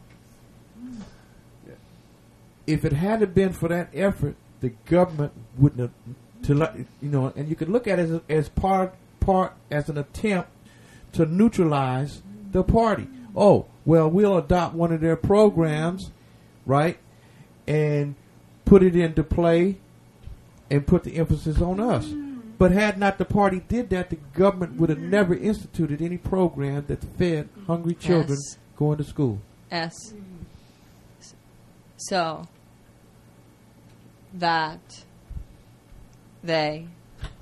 S2: If it hadn't been for that effort, the government wouldn't have, to let- you know, and you could look at it as, as part part as an attempt to neutralize the party. Oh, well, we'll adopt one of their programs, right, and put it into play and put the emphasis on us. But had not the party did that, the government would have never instituted any program that fed hungry children
S3: Yes.
S2: going to school.
S3: S. So that they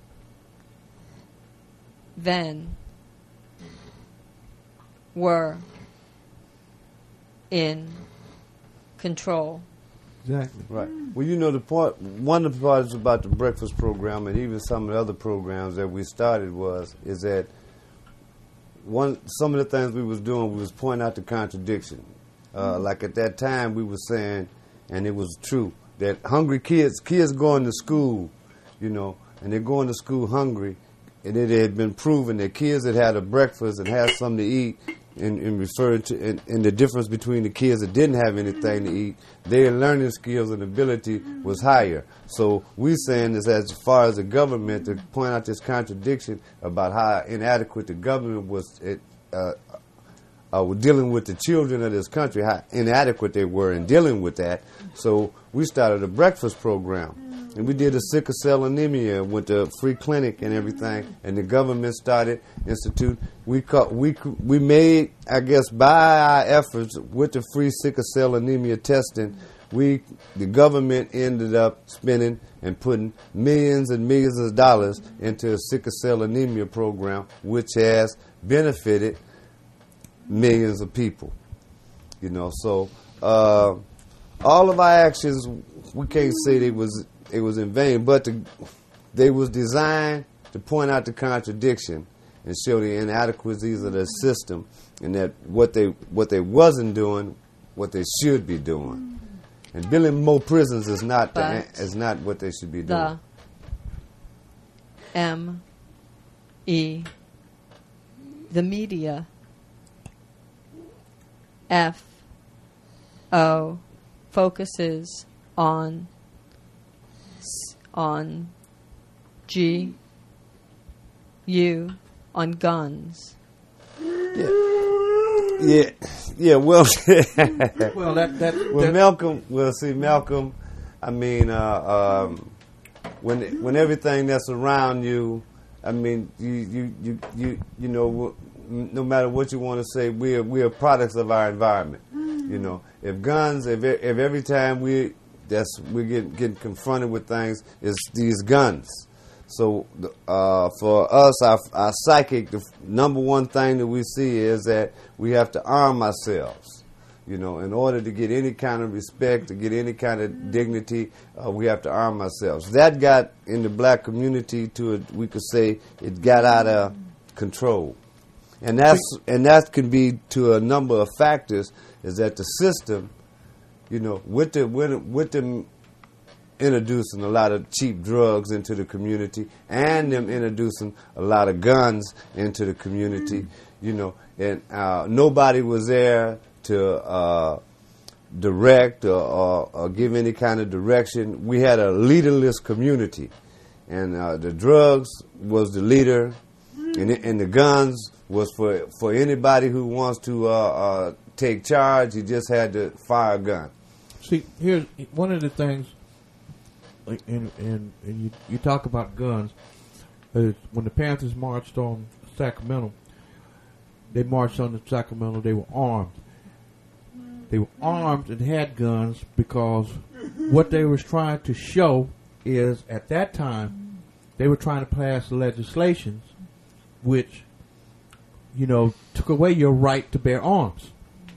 S3: then were in control.
S2: Exactly.
S4: Right. Well, you know, the part, one of the parts about the breakfast program and even some of the other programs that we started was, is that one, some of the things we was doing, we was pointing out the contradiction. Uh, mm-hmm. Like at that time, we was saying, and it was true, that hungry kids, kids going to school, you know, and they're going to school hungry, and it had been proven that kids that had a breakfast and had something to eat, and, and referred to, and, and the difference between the kids that didn't have anything to eat, their learning skills and ability was higher. So we saying this as far as the government to point out this contradiction about how inadequate the government was at, uh, uh, dealing with the children of this country, how inadequate they were in dealing with that. So we started a breakfast program. And we did a sickle cell anemia with the free clinic and everything, and the government started institute. We caught, we we made, I guess, by our efforts with the free sickle cell anemia testing, we the government ended up spending and putting millions and millions of dollars into a sickle cell anemia program, which has benefited millions of people. You know, so uh, all of our actions, we can't say they was. It was in vain, but the, they was designed to point out the contradiction and show the inadequacies of the system, and that what they what they wasn't doing, what they should be doing. And building more prisons is not the, is not what they should be doing.
S3: The M E, the media, F O, focuses on on G U on guns?
S4: Yeah, yeah, yeah. Well,
S2: Well, that that,
S4: well,
S2: that
S4: Malcolm. Well, see, Malcolm. I mean, uh, um, when when everything that's around you, I mean, you you you you, you know, no matter what you want to say, we're we're products of our environment. You know, if guns, if if every time we that's we get getting confronted with things, is these guns. So uh, for us, our, our psychic, the f- number one thing that we see is that we have to arm ourselves. You know, in order to get any kind of respect, to get any kind of dignity, uh, we have to arm ourselves. That got in the black community to, a, we could say, it got out of control. And that's and that can be to a number of factors, is that the system, you know, with the, with, with them introducing a lot of cheap drugs into the community and them introducing a lot of guns into the community, you know, and uh, nobody was there to uh, direct or, or, or give any kind of direction. We had a leaderless community, and uh, the drugs was the leader, and, it, and the guns was for for anybody who wants to uh, uh, take charge. You just had to fire a gun.
S2: see, here's one of the things, like, and, and, and you, you talk about guns. Uh, when the Panthers marched on Sacramento, they marched on the Sacramento, they were armed. They were armed and had guns because what they were trying to show is, at that time, they were trying to pass legislation which, you know, took away your right to bear arms.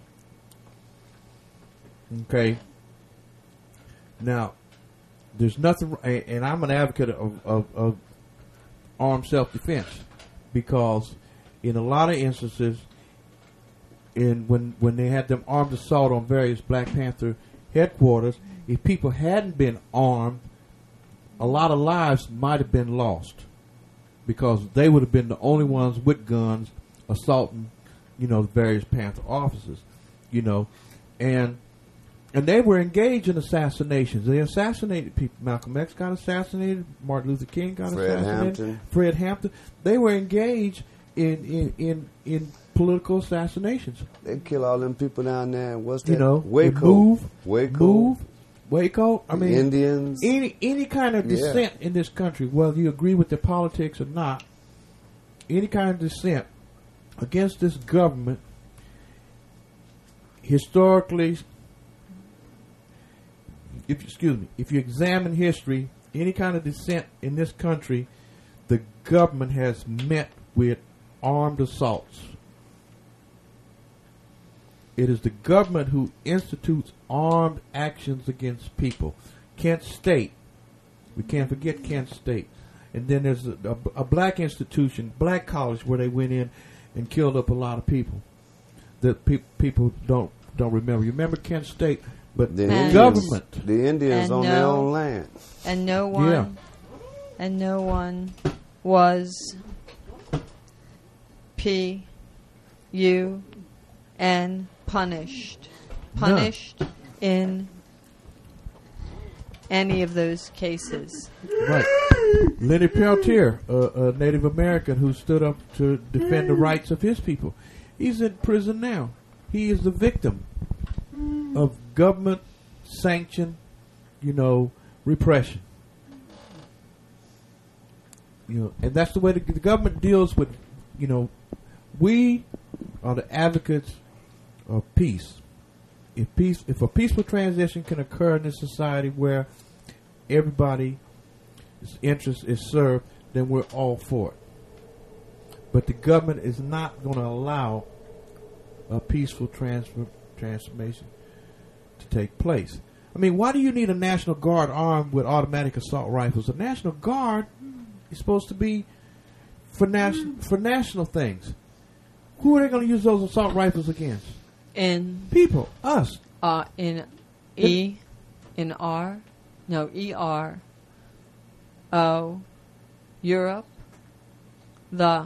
S2: Okay? Now, there's nothing, and I'm an advocate of, of, of armed self-defense, because in a lot of instances, in when when they had them armed assault on various Black Panther headquarters, if people hadn't been armed, a lot of lives might have been lost, because they would have been the only ones with guns assaulting, you know, the various Panther officers, you know, and and they were engaged in assassinations. They assassinated people. Malcolm X got assassinated. Martin Luther King got
S4: Fred
S2: assassinated.
S4: Hampton.
S2: Fred Hampton. They were engaged in in in, in political assassinations.
S4: They kill all them people down there. What's that?
S2: You know,
S4: Waco.
S2: move,
S4: Waco.
S2: move, Waco. I mean,
S4: Indians.
S2: any any kind of
S4: Yeah.
S2: dissent in this country, whether you agree with their politics or not, any kind of dissent against this government, historically, if excuse me, if you examine history, any kind of dissent in this country, the government has met with armed assaults. It is the government who institutes armed actions against people. Kent State, we can't forget Kent State. And then there's a, a, a black institution, black college, where they went in and killed up a lot of people that pe- people don't don't remember. You remember Kent State, but
S4: The
S2: the
S3: And-
S4: Indians,
S2: government.
S4: the Indians
S3: And
S4: on their
S3: no-
S4: own land.
S3: And no one,
S2: Yeah.
S3: and no one was P U N punished,
S2: None.
S3: punished in any of those cases.
S2: Right. Lenny Peltier, a, a Native American who stood up to defend the rights of his people. He's in prison now. He is the victim of government-sanctioned, you know, repression. You know, and that's the way the, the government deals with, you know, we are the advocates of peace. If peace, if a peaceful transition can occur in this society where everybody's interest is served, then we're all for it. But the government is not going to allow a peaceful transfer, transformation to take place. I mean, why do you need a National Guard armed with automatic assault rifles? A National Guard is supposed to be for national for national things. Who are they going to use those assault rifles against?
S3: In
S2: People, us.
S3: uh, in E, in R, no E R, O, Europe, the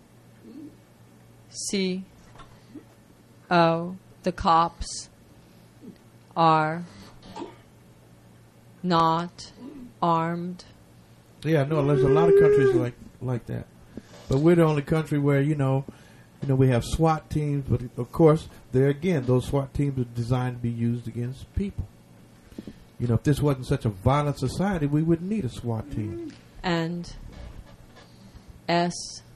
S3: C, O, the cops are not armed
S2: Yeah, no, there's a lot of countries like like that, but we're the only country where you know, you know, we have SWAT teams, but of course, there again, those SWAT teams are designed to be used against people. You know, if this wasn't such a violent society, we wouldn't need a SWAT team.
S3: And S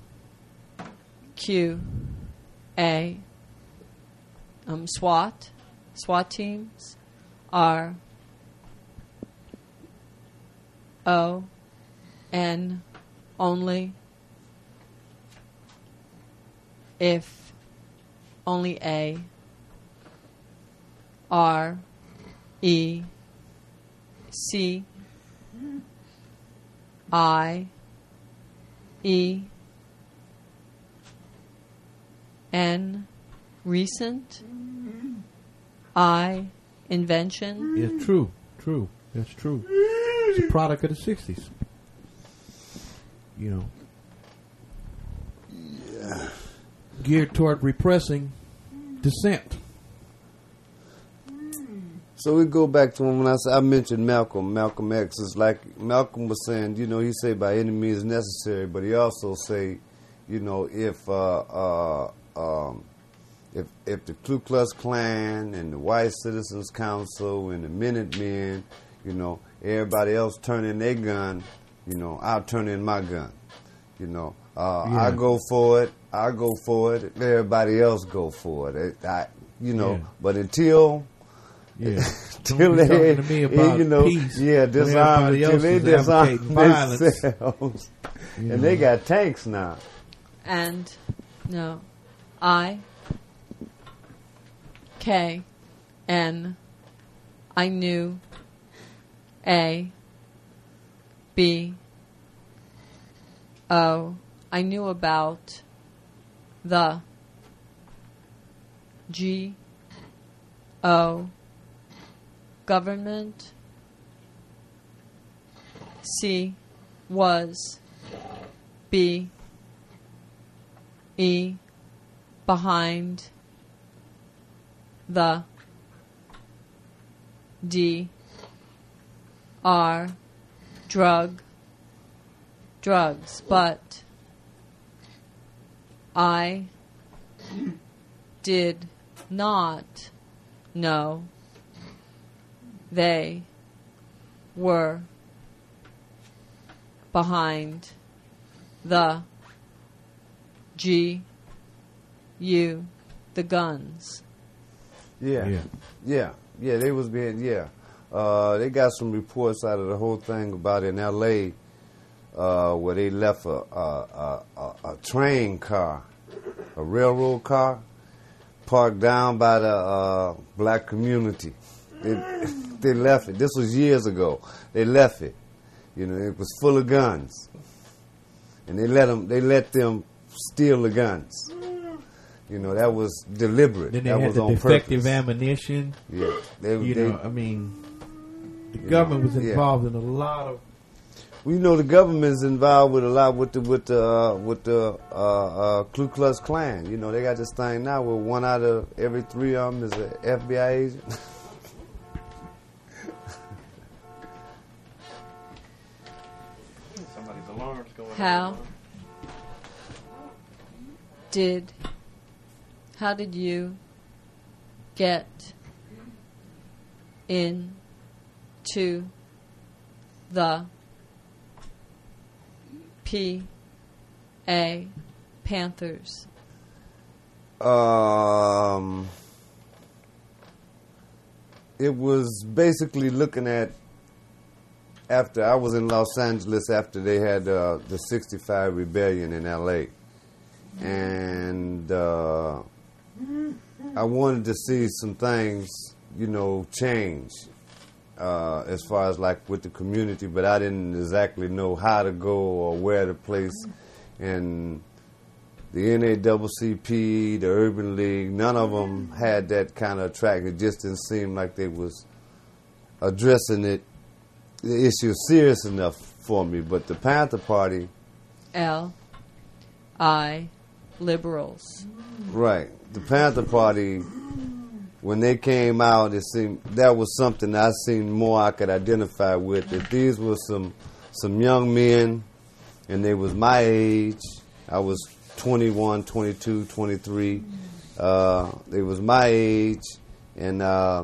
S3: Q A um, SWAT SWAT teams are O N only if only A R E C I E N recent I invention.
S2: Yeah, true, true. That's true. It's a product of the sixties. You know.
S4: Yeah.
S2: Geared toward repressing dissent.
S4: So we go back to when I, I mentioned Malcolm. Malcolm X is like Malcolm was saying. You know, he say by any means necessary, but he also say, you know, if uh, uh, um, if if the Ku Klux Klan and the White Citizens Council and the Minutemen, you know, everybody else turn in their gun, you know, I'll turn in my gun. You know, uh,
S2: yeah.
S4: I go for it. I go for it. Everybody else go for it. it I, you know,
S2: Yeah.
S4: but until
S2: Yeah.
S4: till
S2: Don't be
S4: they,
S2: talking to me about
S4: you know,
S2: peace
S4: yeah,
S2: when
S4: disarm
S2: everybody
S4: until
S2: else
S4: they
S2: is
S4: disarm
S2: advocating violence.
S4: themselves,
S2: You
S4: and
S2: know.
S4: they got tanks now.
S3: And no, I K N I knew A B O I knew about the G O government. C was B E behind the D R drug drugs, but I did not know they were behind the G U the guns.
S4: Yeah,
S2: Yeah.
S4: yeah, yeah. They was being yeah. Uh, they got some reports out of the whole thing about in L A Uh, where they left a a, a a train car, a railroad car, parked down by the uh, black community. They they left it. This was years ago. They left it. You know, it was full of guns, and they let them. They let them steal the guns. You know, that was deliberate.
S2: Then they
S4: that
S2: had
S4: was
S2: the
S4: on
S2: defective
S4: purpose.
S2: ammunition.
S4: Yeah, they,
S2: You
S4: they,
S2: know, I mean, the government was
S4: yeah.
S2: involved in a lot of.
S4: Well, you know, the government's involved with a lot with the with the uh, with the uh, uh, Ku Klux Klan. You know, they got this thing now where one out of every three of them is an F B I agent.
S1: Somebody's alarm's going
S3: How
S1: off.
S3: did how did you get into the P A Panthers?
S4: Um, it was basically looking at after I was in Los Angeles after they had uh, the sixty-five rebellion in L A and uh, I wanted to see some things, you know, change uh, as far as like with the community, but I didn't exactly know how to go or where to place. And the N A C C P, the Urban League, none of them had that kind of track. It just didn't seem like they was addressing it, the issue serious enough for me. But the Panther Party,
S3: L I liberals.
S4: right, the Panther Party, when they came out, it seemed that was something I seen more I could identify with. That these were some some young men, and they was my age. I was twenty-one, twenty-two, twenty-three. Uh, they was my age, and uh,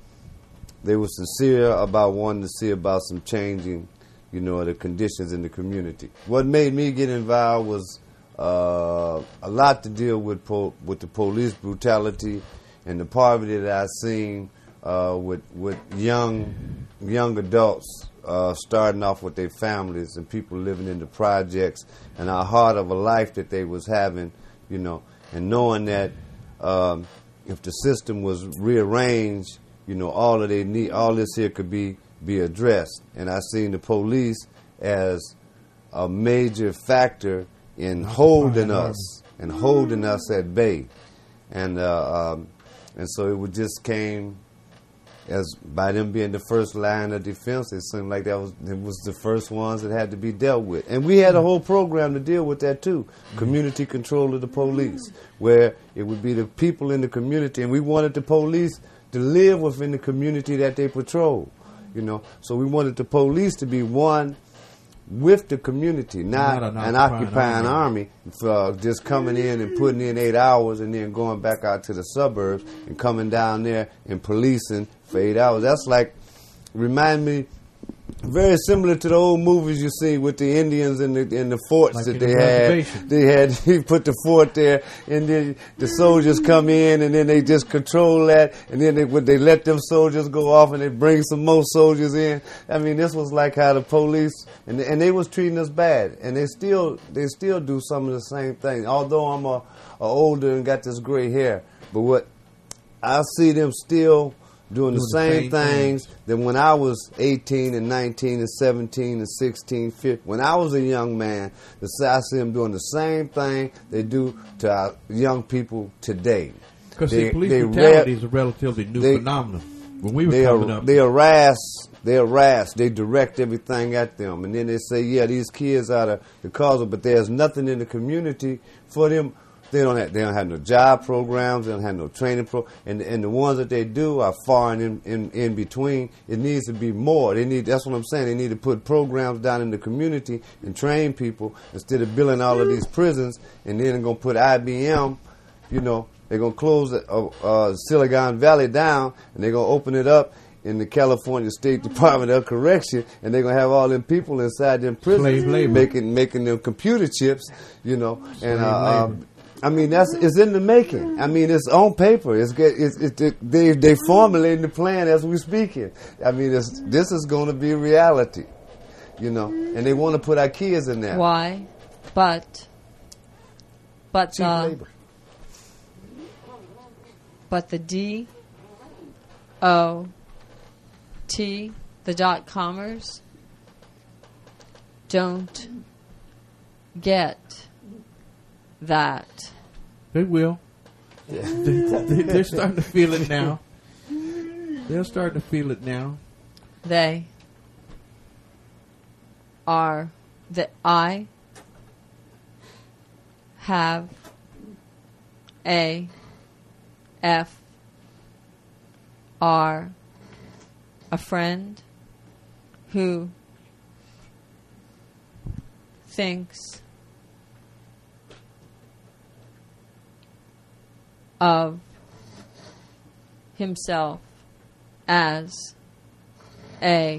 S4: they were sincere about wanting to see about some changing, you know, the conditions in the community. What made me get involved was uh, a lot to deal with po- with the police brutality and the poverty that I seen uh, with with young young adults uh, starting off with their families and people living in the projects, and how hard of a life that they was having, you know, and knowing that um, if the system was rearranged, you know, all of they need, all this here could be be addressed. And I seen the police as a major factor in
S2: Not
S4: holding
S2: the
S4: us and holding us at bay. And uh, um, and so it would just came as by them being the first line of defense. It seemed like that was it was the first ones that had to be dealt with. And we had a whole program to deal with that too. Community control of the police, where it would be the people in the community, and we wanted the police to live within the community that they patrol. You know, so we wanted the police to be one with the community, not,
S2: Not an
S4: an
S2: occupying
S4: occupying army, for uh, just coming in and putting in eight hours and then going back out to the suburbs and coming down there and policing for eight hours. That's like, remind me, very similar to the old movies you see with the Indians and the in the forts
S2: Like
S4: that
S2: in
S4: they
S2: the
S4: had.
S2: reservation.
S4: They had he put the fort there, and then the soldiers come in, and then they just control that, and then they would they let them soldiers go off, and they bring some more soldiers in. I mean, this was like how the police and and they was treating us bad, and they still they still do some of the same things. Although I'm a, a older and got this gray hair, but what I see them still doing, doing the same, the same things, things that when I was eighteen and nineteen and seventeen and sixteen, fifteen, when I was a young man, I see them doing the same thing they do to our young people today.
S2: Because
S4: They-
S2: police
S4: they
S2: brutality
S4: ra-
S2: is a relatively new
S4: they-
S2: phenomenon. When we were
S4: They
S2: coming
S4: are,
S2: up,
S4: they harass, they harass, they direct everything at them, and then they say, yeah, these kids are the, the cause of, but there's nothing in the community for them. They don't have, they don't have no job programs, they don't have no training pro, and and the ones that they do are far and in, in in between. It needs to be more. They need. That's what I'm saying. They need to put programs down in the community and train people instead of building all of these prisons, and then they're gonna put I B M. You know, they're gonna close the, uh, uh, Silicon Valley down, and they're gonna open it up in the California State Department of Correction, and they're gonna have all them people inside them prisons
S2: Slave labor.
S4: making making them computer chips. You know, and
S2: Slave
S4: uh,
S2: labor.
S4: um, I mean, that's it's in the making. I mean, it's on paper. It's get it's, it's it, they they formulating the plan as we speaking. I mean, it's, this is going to be reality, you know. And they want to put our kids in there.
S3: Why? But, but
S4: Cheap
S3: the,
S4: labor.
S3: but the D O T, the dot comers, don't get that.
S2: they will. they, they, they're starting to feel it now. They're starting to feel it now.
S3: They are that I have a F R a friend who thinks of himself as a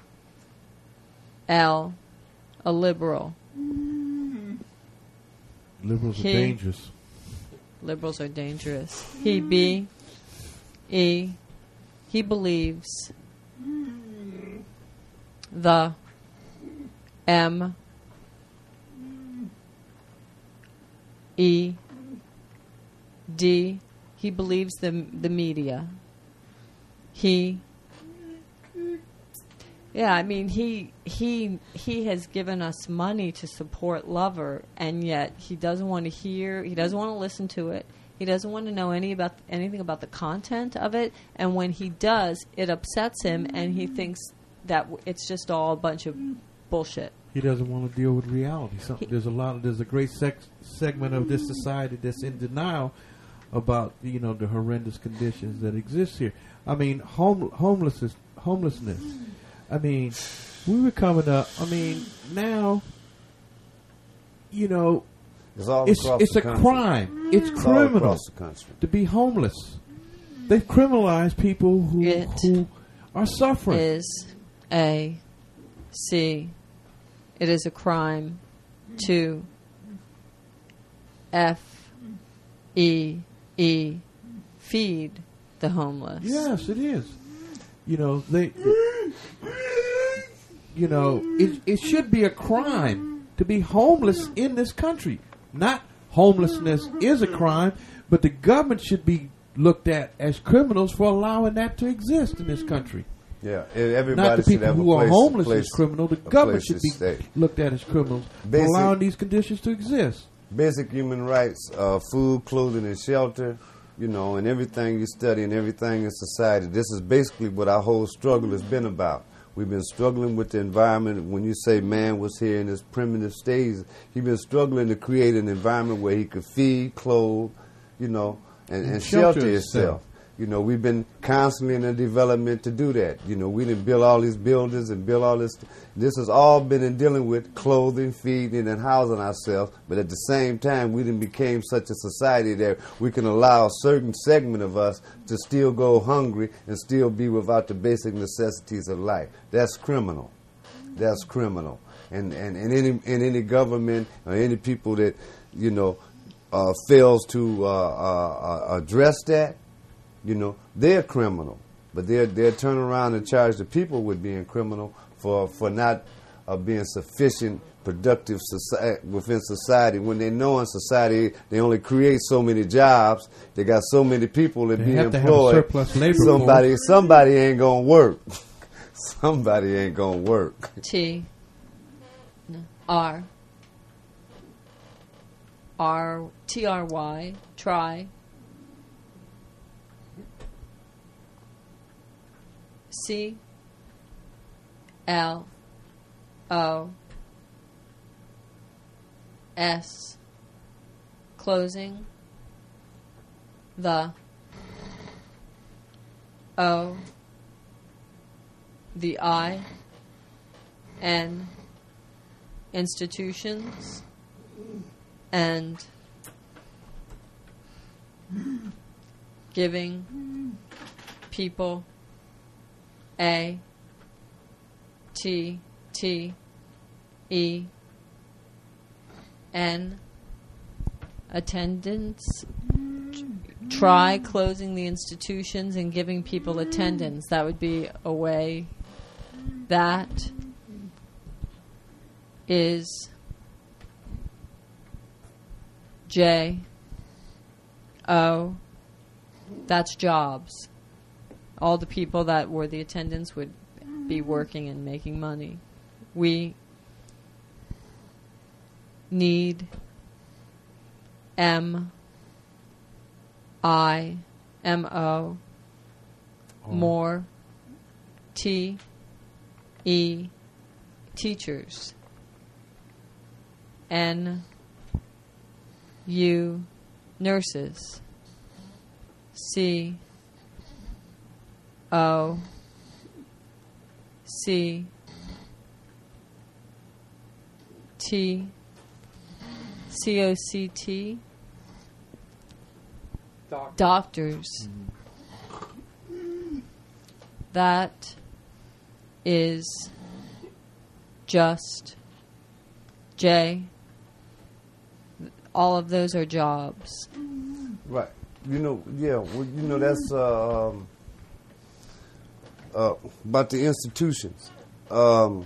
S3: L, a liberal.
S2: Liberals
S3: He-
S2: are dangerous.
S3: Liberals are dangerous. He B, E, he believes the M, E, D, he believes the the media. He, yeah, I mean he he he has given us money to support Lover, and yet he doesn't want to hear. He doesn't want to listen to it. He doesn't want to know any about anything about the content of it. And when he does, it upsets him, and he thinks that w- it's just all a bunch of bullshit.
S2: He doesn't want to deal with reality. So
S3: He-
S2: there's a lot. There's a great sex, segment of this society that's in denial about you know the horrendous conditions that exist here. I mean, home, homelessness, homelessness. I mean, we were coming up. I mean, now, you know,
S4: It's all
S2: it's
S4: across
S2: it's
S4: the
S2: a
S4: country.
S2: crime. It's
S4: It's all
S2: criminal
S4: across the country.
S2: to be homeless. They've criminalized people who
S3: It
S2: who are suffering.
S3: Is a C. It is a crime to F E E feed the homeless.
S2: Yes, it is. You know, they. You know, it it should be a crime to be homeless in this country. Not homelessness is a crime, but the government should be looked at as criminals for allowing that to exist in this country.
S4: Yeah, and everybody
S2: Not the
S4: should
S2: people
S4: have
S2: who
S4: a
S2: are
S4: place,
S2: homeless
S4: place,
S2: as criminal. The
S4: a
S2: government
S4: place
S2: should
S4: to
S2: be
S4: stay.
S2: looked at as criminals
S4: Basic-
S2: for allowing these conditions to exist.
S4: Basic human rights, uh, food, clothing, and shelter, you know, and everything you study and everything in society. This is basically what our whole struggle has been about. We've been struggling with the environment. When you say man was here in his primitive stage, he's been struggling to create an environment where he could feed, clothe, you know, and, and,
S2: And
S4: shelter,
S2: shelter
S4: himself.
S2: himself.
S4: You know, we've been constantly in a development to do that. You know, we didn't build all these buildings and build all this. This has all been in dealing with clothing, feeding, and housing ourselves. But at the same time, we didn't became such a society that we can allow a certain segment of us to still go hungry and still be without the basic necessities of life. That's criminal. That's criminal. And and, and any and any government or any people that, you know, uh, fails to uh, uh, uh, address that, you know, they're criminal. But they're they're turn around and charge the people with being criminal for for not uh, being sufficient, productive society, within society. When they know in society they only create so many jobs, they got so many people that
S2: They
S4: be
S2: have to have a
S4: employed.
S2: surplus labor
S4: somebody
S2: force.
S4: somebody ain't gonna work. Somebody ain't gonna work.
S3: T. No. R. R. T R Y. Try. C. L. O. S. Closing. The. O. The I. N. Institutions. And giving people A T T E N attendance. Try closing the institutions and giving people attendance. That would be a way. That is J O. That's jobs. All the people that were the attendants would be working and making money. We need M I M O more T E teachers. N U nurses. C O C T C O C T
S1: Doc-
S3: doctors. That is just J. All of those are jobs.
S4: Right. You know, yeah, well, you know, that's uh, um, uh, about the institutions. Um,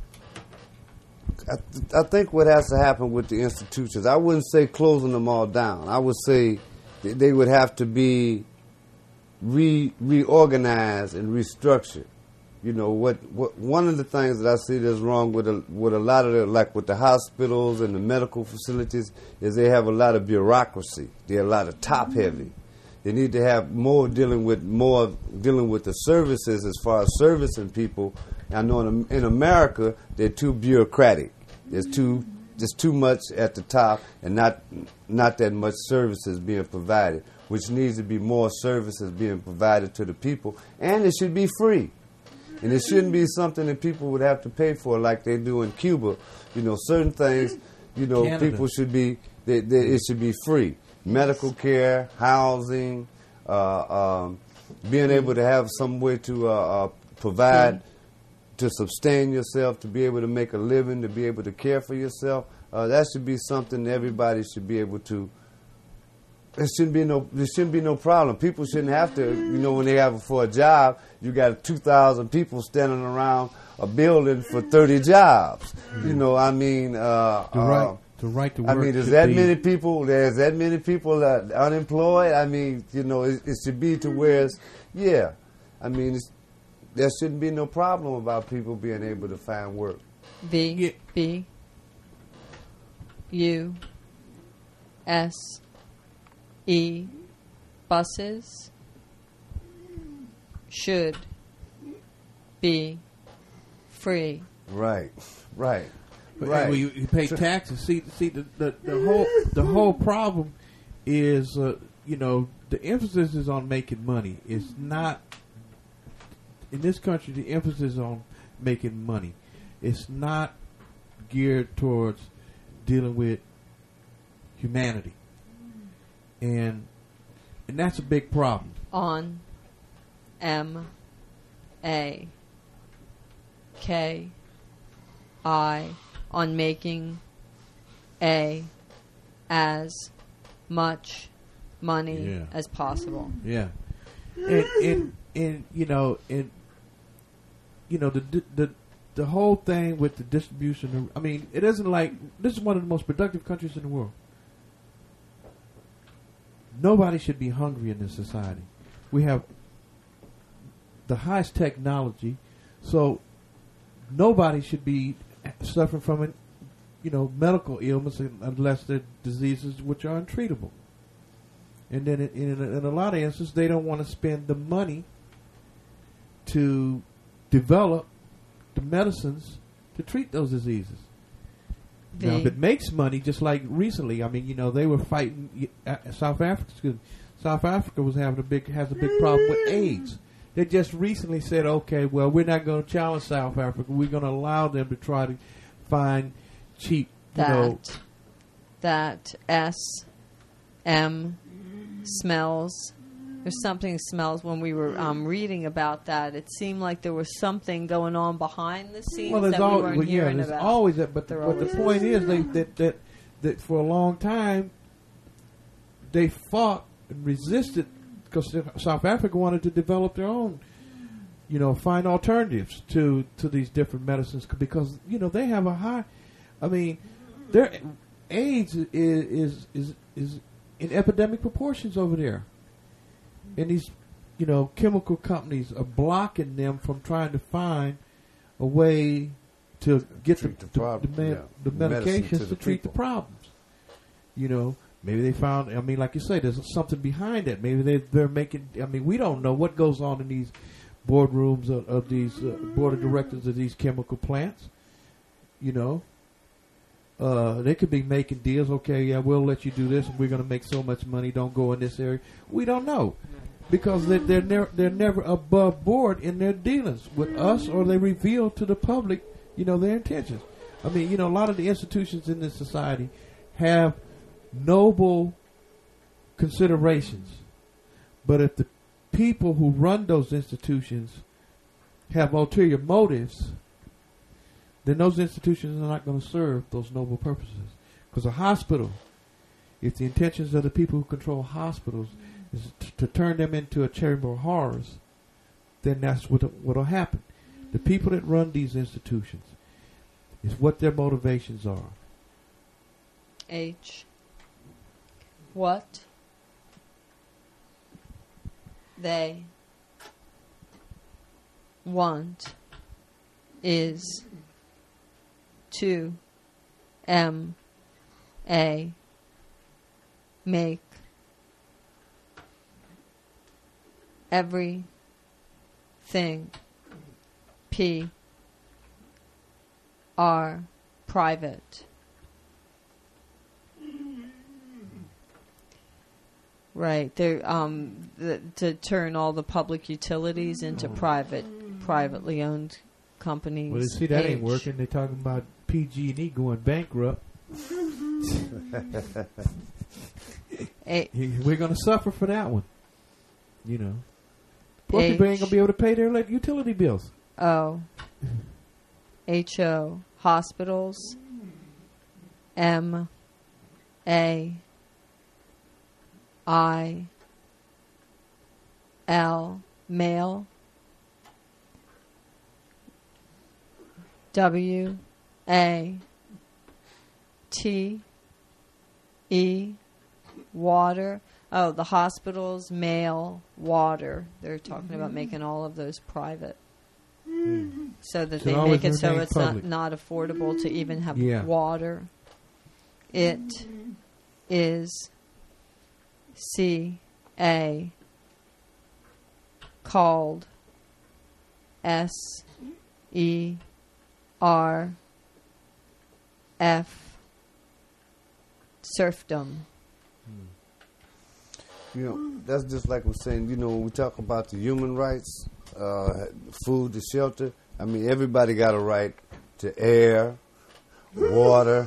S4: I, th- I think what has to happen with the institutions, I wouldn't say closing them all down. I would say th- they would have to be re- reorganized and restructured. You know, what, what one of the things that I see that's wrong with a, with a lot of the, like with the hospitals and the medical facilities, is they have a lot of bureaucracy. They're a lot of top heavy. They need to have more dealing with more dealing with the services as far as servicing people. I know in, in America they're too bureaucratic. There's too there's too much at the top and not not that much services being provided, which needs to be more services being provided to the people, and it should be free. And it shouldn't be something that people would have to pay for like they do in Cuba. You know, certain things, you know,
S2: Canada.
S4: people should be, they, they, it should be free. Medical care, housing, uh, um, being able to have some way to uh, uh, provide, to sustain yourself, to be able to make a living, to be able to care for yourself. Uh, that should be something everybody should be able to. There shouldn't be no. There shouldn't be no problem. People shouldn't have to. You know, when they have for a job, you got two thousand people standing around a building for thirty jobs. Mm-hmm. You know, I mean, uh,
S2: The right,
S4: uh,
S2: the right to work.
S4: I mean, there's
S2: should
S4: that
S2: be-
S4: many people. There's that many people uh, unemployed. I mean, you know, it, it should be to where, it's, yeah. I mean, it's, there shouldn't be no problem about people being able to find work.
S3: V
S2: Yeah.
S3: B U S E buses should be free.
S4: Right, right,
S2: But
S4: right.
S2: anyway, you, you pay taxes. See, see, the, the, the whole the whole problem is, uh, you know, the emphasis is on making money. It's not in this country. The emphasis is on making money. It's not geared towards dealing with humanity, and and that's a big problem.
S3: On M A K I on making A as much money
S2: Yeah.
S3: as possible.
S2: Yeah, and and and you know, and you know the the the whole thing with the distribution. I mean, it isn't like this is one of the most productive countries in the world. Nobody should be hungry in this society. We have the highest technology, so nobody should be suffering from an, you know, medical illness unless they're diseases which are untreatable. And then in, in, in a lot of instances, they don't want to spend the money to develop the medicines to treat those diseases.
S3: The
S2: Now, if it makes money, just like recently, I mean, you know, they were fighting uh, South Africa. Excuse me, South Africa was having a big has a big problem with AIDS. They just recently said, okay, well, we're not going to challenge South Africa. We're going to allow them to try to find cheap, you
S3: that
S2: know,
S3: that S M smells. There's something smells when we were um, reading about that. It seemed like there was something going on behind the scenes
S2: well, there's
S3: that we
S2: always,
S3: weren't
S2: well, yeah,
S3: hearing
S2: there's
S3: about.
S2: always that. But, the,
S3: There
S2: but the
S3: always
S2: point
S3: is.
S2: is, they that, that that for a long time they fought and resisted because South Africa wanted to develop their own, you know, find alternatives to to these different medicines because you know they have a high. I mean, their AIDS is is is, is in epidemic proportions over there, and these, you know, chemical companies are blocking them from trying to find a way to get the,
S4: Treat the
S2: the,
S4: problem,
S2: the, med-
S4: yeah.
S2: the
S4: Medicine
S2: medications
S4: to
S2: to,
S4: the
S2: treat the
S4: people.
S2: problems. You know, maybe they found. I mean, like you say, there's something behind it. Maybe they they're making. I mean, we don't know what goes on in these boardrooms of, of these uh, board of directors of these chemical plants. You know, uh, they could be making deals. Okay, yeah, we'll let you do this, and we're going to make so much money. Don't go in this area. We don't know because they, they're never they're never above board in their dealings with us, or they reveal to the public, you know, their intentions. I mean, you know, a lot of the institutions in this society have noble considerations, but if the people who run those institutions have ulterior motives, then those institutions are not going to serve those noble purposes. Because a hospital, if the intentions of the people who control hospitals is t- to turn them into a chamber of horrors, then that's what what will happen. The people that run these institutions is what their motivations are.
S3: H. What they want is to M A make everything P R private. Right. They're um the, to turn all the public utilities into
S2: Oh.
S3: private privately owned companies.
S2: Well, see, that ain't
S3: age.
S2: working. They're talking about P G and E going bankrupt.
S3: A-
S2: We're going to suffer for that one. You know. Poor people ain't going to be able to pay their elect- utility bills.
S3: O. H O. Hospitals. M. A. I. L. Male. W. A. T. E. Water. Oh, the hospitals, mail, water. They're talking about making all of those private.
S2: Hmm.
S3: So that
S2: So
S3: they
S2: always
S3: make it so
S2: remain
S3: it's not,
S2: public.
S3: not affordable to even have
S2: Yeah.
S3: water. It is C A called S E R F serfdom.
S4: You know, that's just like we're saying, you know, when we talk about the human rights, uh, food, to shelter, I mean, everybody got a right to air, water,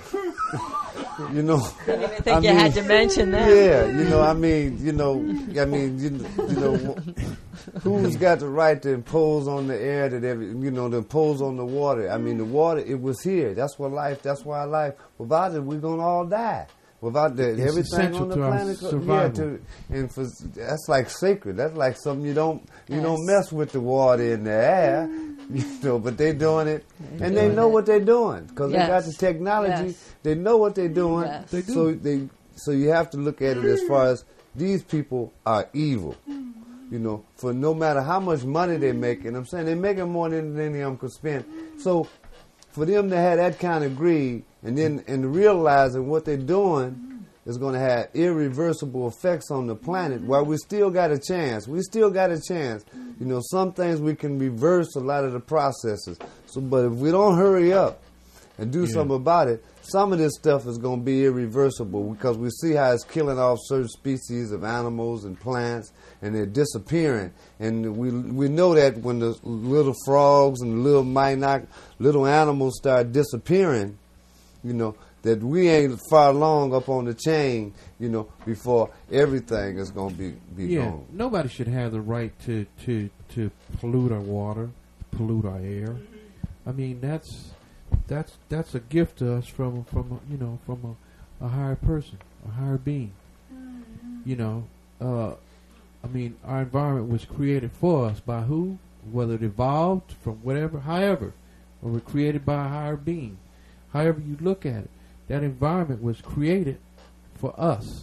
S4: you know.
S3: I didn't even think
S4: I
S3: you
S4: mean,
S3: had to mention that.
S4: Yeah, you know, I mean, you know, I mean, you, you know, who's got the right to impose on the air that every, you know, to impose on the water? I mean, the water, it was here. That's what life, that's why life, without it, we're going to all die. Without the,
S2: It's
S4: everything
S2: essential
S4: on the
S2: to our
S4: planet, yeah,
S2: survival.
S4: to, and for, that's like sacred. That's like something you don't you
S3: Yes.
S4: don't mess with the water in the air, you know. But they doing it,
S3: They're
S4: and they
S3: doing
S4: know
S3: it.
S4: what they're doing because they got the
S3: Yes.
S4: technology.
S3: Yes.
S4: They know what they're doing.
S3: Yes.
S2: They do.
S4: So they so you have to look at it as far as these people are evil. You know, for no matter how much money they're making, I'm saying they're making more than any of them could spend. So for them to have that kind of greed and then and realizing what they're doing is going to have irreversible effects on the planet, while we still got a chance. We still got a chance. You know, some things we can reverse a lot of the processes. So, but if we don't hurry up and do
S2: Yeah.
S4: something about it, some of this stuff is going to be irreversible because we see how it's killing off certain species of animals and plants, and they're disappearing. And we we know that when the little frogs and the little minute little animals start disappearing, you know, that we ain't far long up on the chain, you know, before everything is going to be, be
S2: Yeah,
S4: gone.
S2: nobody should have the right to, to, to pollute our water, pollute our air. I mean, that's that's that's a gift to us from from a, you know from a, a higher person, a higher being. You know, uh, I mean, our environment was created for us by who? Whether it evolved from whatever, however, or was created by a higher being. However you look at it, that environment was created for us,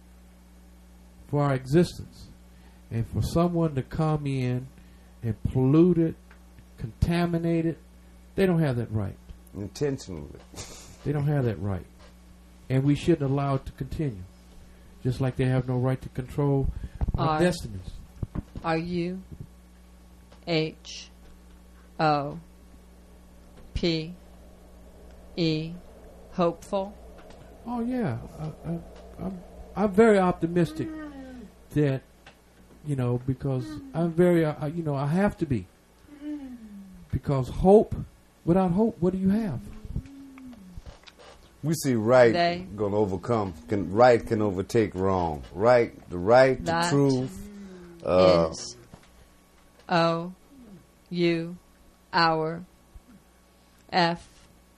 S2: for our existence. And for someone to come in and pollute it, contaminate it, they don't have that right.
S4: Intentionally.
S2: They don't have that right. And we shouldn't allow it to continue. Just like they have no right to control our
S3: Our-
S2: destinies.
S3: Are you H O P E hopeful?
S2: Oh yeah, I, I, I'm I'm very optimistic that you know because I'm very uh, you know I have to be because hope without hope what do you have?
S4: We see right
S3: They-
S4: going to overcome. Can right can overtake wrong. Right, the right, the
S3: That
S4: truth. Uh,
S3: Is O U our F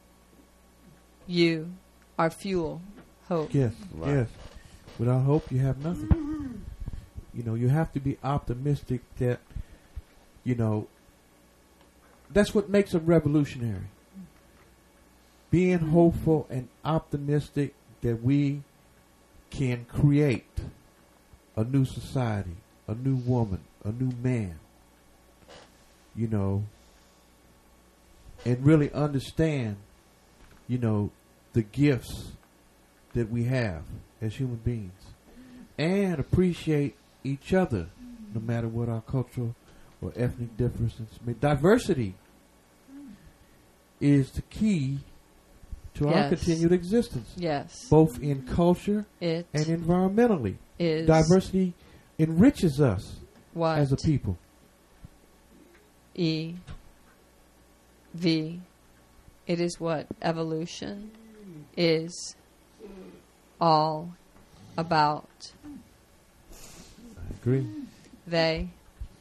S3: U our fuel hope.
S2: Yes,
S4: Right.
S2: yes. Without hope, you have nothing. You know, you have to be optimistic that, you know, that's what makes a revolutionary. Being hopeful and optimistic that we can create a new society, a new woman, a new man, you know, and really understand, you know, the gifts that we have as human beings and appreciate each other no matter what our cultural or ethnic differences may. Diversity is the key to our
S3: Yes.
S2: continued existence,
S3: Yes.
S2: both in culture
S3: It
S2: and environmentally.
S3: is
S2: Diversity enriches us
S3: what
S2: as a people.
S3: E V. It is what evolution is all about.
S2: I agree.
S3: They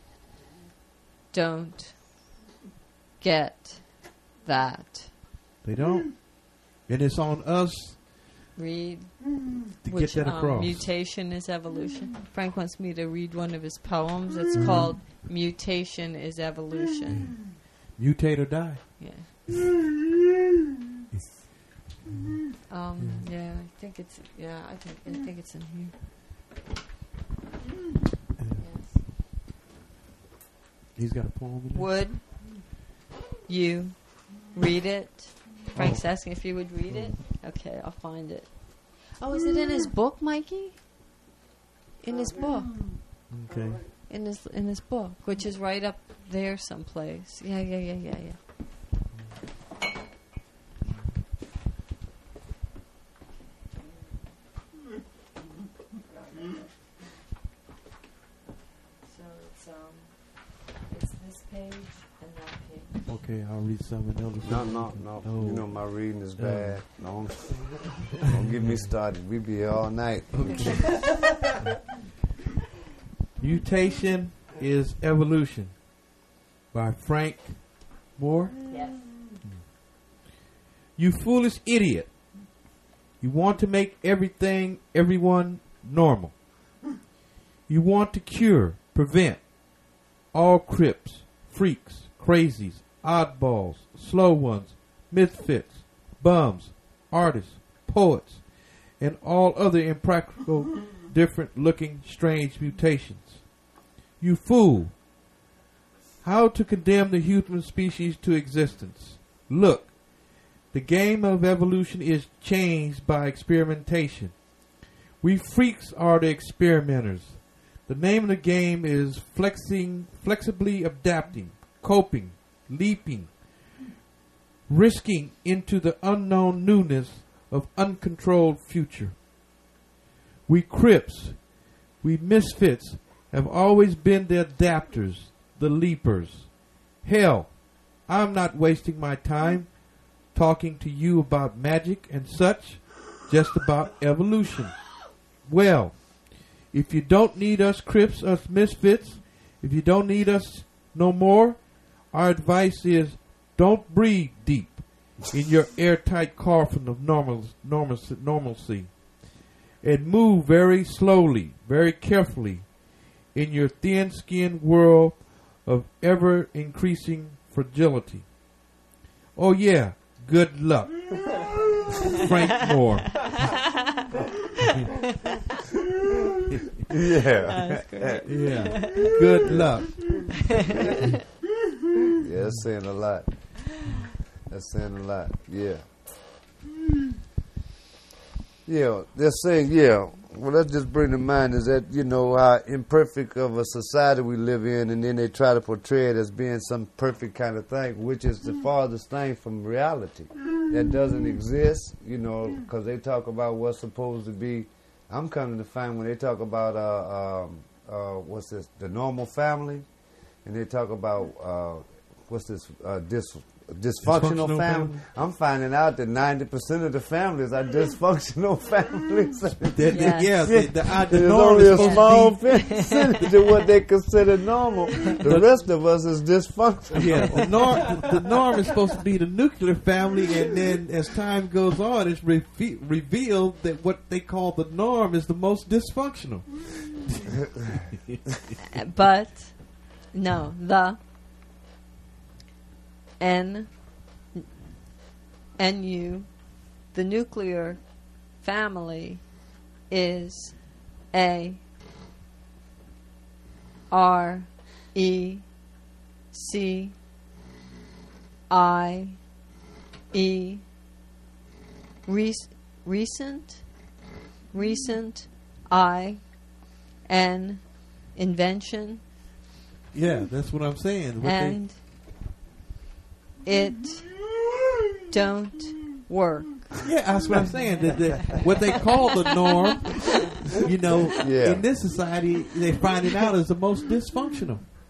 S3: don't get that.
S2: They don't. And it's on us
S3: Read.
S2: to
S3: Which,
S2: get that
S3: um,
S2: across.
S3: Mutation is evolution. Frank wants me to read one of his poems. It's
S2: Mm-hmm.
S3: called Mutation is Evolution.
S2: Mutate or die.
S3: Yeah. Um, yeah, I think it's yeah, I think I think it's in here. Yes.
S2: He's got a poem in there.
S3: Would you read it? Frank's asking if you would read it. Okay, I'll find it. Oh, is it in his book, Mikey? In his book.
S2: Okay.
S3: In his in his book, which is right up there someplace. Yeah, yeah, yeah, yeah, yeah. So it's um, it's this page and that page.
S2: Okay, I'll read some of those.
S4: No, no, no.
S2: Oh.
S4: You know my reading is bad. No, don't, don't get me started. We be here all night.
S2: Mutation is Evolution by Frank Moore.
S3: Yes.
S2: You foolish idiot. You want to make everything, everyone normal. You want to cure, prevent all crips, freaks, crazies, oddballs, slow ones, misfits, bums, artists, poets, and all other impractical, different looking, strange mutations. You fool. How to condemn the human species to existence. Look, the game of evolution is changed by experimentation. We freaks are the experimenters. The name of the game is flexing, flexibly adapting, coping, leaping, risking into the unknown newness of uncontrolled future. We crips, we misfits, have always been the adapters, the leapers. Hell, I'm not wasting my time talking to you about magic and such, just about evolution. Well, if you don't need us crips, us misfits, if you don't need us no more, our advice is don't breathe deep in your airtight coffin of normal, normal, normalcy, and move very slowly, very carefully in your thin-skinned world of ever-increasing fragility. Oh yeah, good luck. Frank Moore.
S4: Yeah.
S3: That's great.
S2: Yeah, good luck.
S4: Yeah, that's saying a lot. That's saying a lot. Yeah. Yeah, they're saying, yeah. Well, let's just bring to mind is that, you know, how imperfect of a society we live in, and then they try to portray it as being some perfect kind of thing, which is the farthest thing from reality. That doesn't exist, you know, because they talk about what's supposed to be. I'm coming to find when they talk about, uh, um, uh, what's this, the normal family, and they talk about, uh, what's this, uh, dis, dysfunctional,
S2: Dysfunctional
S4: family.
S2: family.
S4: I'm finding out that ninety percent of the families are dysfunctional families.
S2: That-
S3: Yes.
S2: Yeah, the, the, uh, the
S4: There's
S2: norm
S4: only
S2: is
S4: a
S2: supposed
S4: small
S2: to be,
S4: percentage of what they consider normal. The rest of us is dysfunctional.
S2: yeah, the norm, the, the norm is supposed to be the nuclear family, and then as time goes on, it's re- revealed that what they call the norm is the most dysfunctional.
S3: But no, the N N U, the nuclear family, is A R E C I E Rec- recent recent I N invention,
S2: Yeah, that's what I'm saying. What
S3: and it don't work.
S2: they, yeah, that's what I'm saying. That the, what they call the norm, you know,
S4: Yeah.
S2: in this society, they find it out as the most dysfunctional.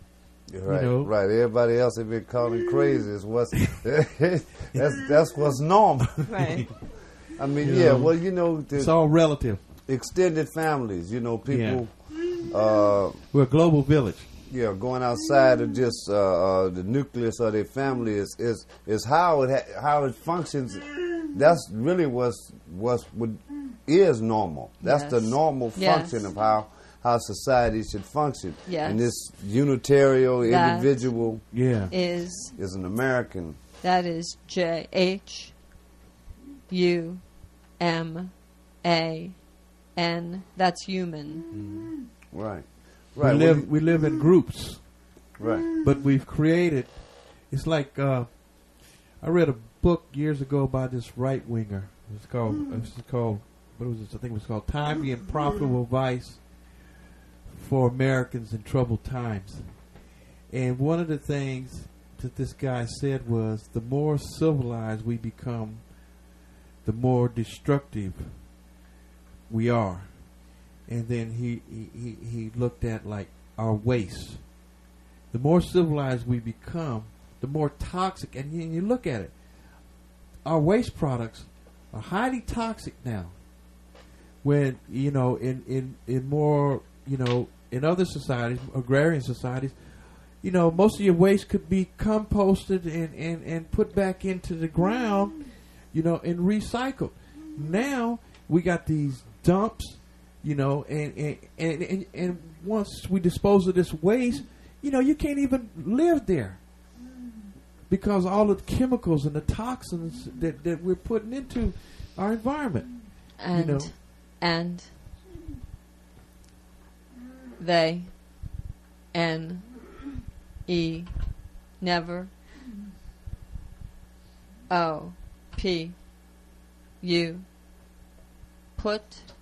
S4: Right,
S2: know.
S4: right. Everybody else have been calling crazy. Is what's that's that's what's normal.
S3: Right.
S4: I mean,
S2: You
S4: yeah.
S2: know,
S4: Well, you know,
S2: It's
S4: the
S2: all relative.
S4: extended families. You know, people. Uh,
S2: We're a global village.
S4: yeah, going outside of just uh, uh, the nucleus of their family is is, is how it ha- how it functions. That's really what's what's what is normal. That's
S3: Yes.
S4: the normal
S3: Yes.
S4: function of how how society should function.
S3: Yes.
S4: And this unitarian
S3: That
S4: individual
S2: Yeah.
S3: Is
S4: is an American.
S3: that is J H U M A N. That's human.
S4: Right.
S2: We
S4: Right.
S2: live
S4: well,
S2: we live in groups,
S4: right.
S2: but we've created. It's like uh, I read a book years ago by this right winger. It's called. It's called. What was it? I think it was called "Timely and Profitable Advice for Americans in Troubled Times." And one of the things that this guy said was, the more civilized we become, the more destructive we are. And then he, he, he, he looked at like our waste. The more civilized we become, the more toxic. And you, you look at it, our waste products are highly toxic now. When, you know, in, in, in more, you know, in other societies, agrarian societies, you know, most of your waste could be composted and, and, and put back into the ground, you know, and recycled. Now we got these dumps, you know, and and, and, and and once we dispose of this waste, you know, you can't even live there because all of the chemicals and the toxins that, that we're putting into our environment.
S3: And
S2: You know.
S3: and they N E never O P U put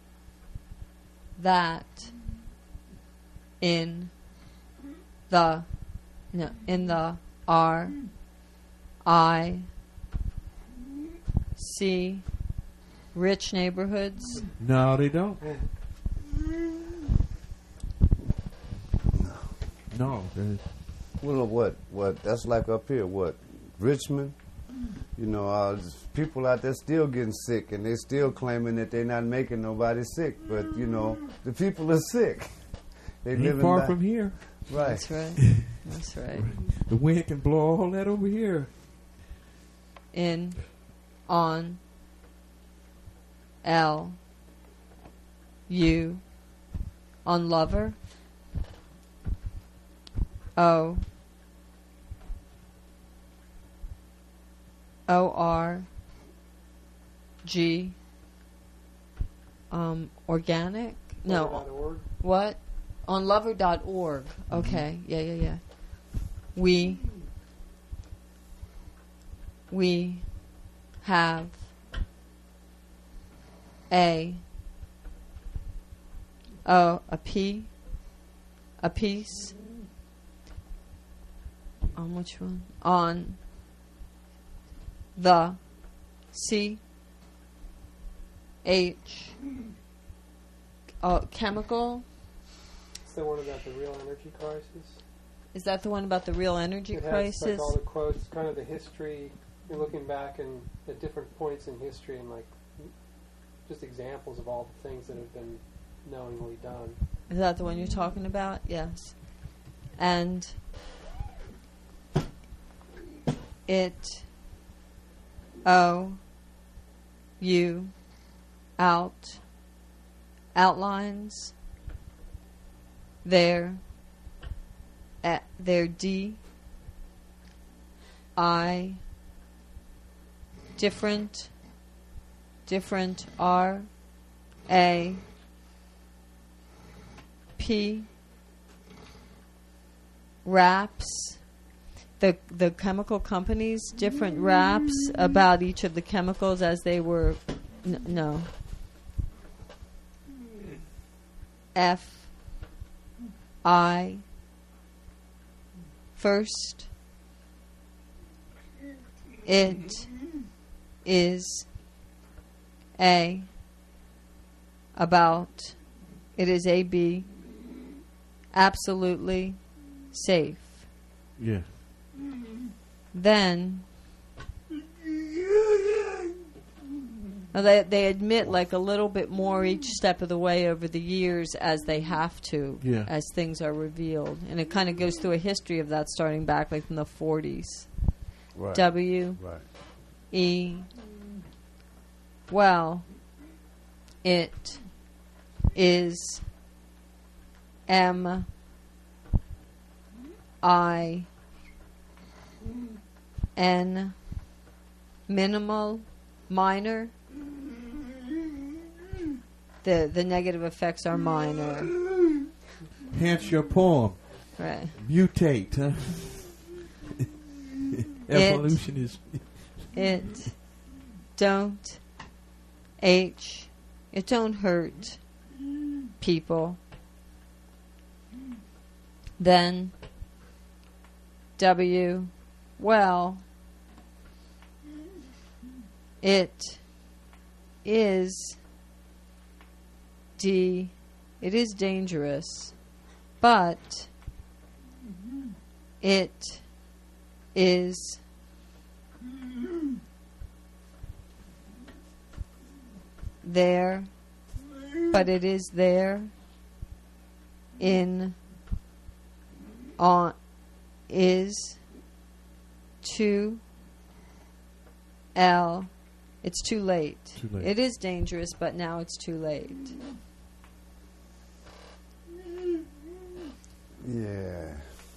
S3: that in the no in the R I C rich neighborhoods.
S2: No, they don't. No, there's-
S4: Well, what? What? That's like up here. What? Richmond. You know, uh, people out there still getting sick, and they still claiming that they're not making nobody sick. But you know, the people are sick. They
S2: ain't
S4: live
S2: far from here.
S4: right.
S3: That's right. That's right.
S2: The wind can blow all that over here.
S3: In, on, L, U, on lover, O, O R, G, um, organic? No.
S1: Org.
S3: What? On lover dot org. Okay. Yeah, yeah, yeah. We we have a oh a P a piece on which one? On the C H uh, chemical.
S1: It's the one about the real energy crisis.
S3: Is that the one about the real energy
S1: It has
S3: crisis?
S1: like all the quotes, kind of the history. You're looking back and at different points in history and like just examples of all the things that have been knowingly done.
S3: Is that the one you're talking about? Yes. And it O U out outlines their at their D I different different R A P wraps the the chemical companies different wraps about each of the chemicals as they were n- no F I first it is a about it is a B absolutely safe
S2: Yeah.
S3: Then well, they they admit like a little bit more each step of the way over the years as they have to,
S2: Yeah.
S3: as things are revealed, and it kind of goes through a history of that starting back like from the forties.
S4: Right.
S3: W
S4: Right.
S3: E. Well, it is M I N minimal minor. The the negative effects are minor.
S2: Hence your poem.
S3: Right.
S2: Mutate, huh? Evolution is
S3: It don't H it don't hurt people. Then W well it is D it is dangerous, but it is there, but it is there in on is to L it's too late.
S2: Too late.
S3: It is dangerous, but now it's too late.
S4: Yeah.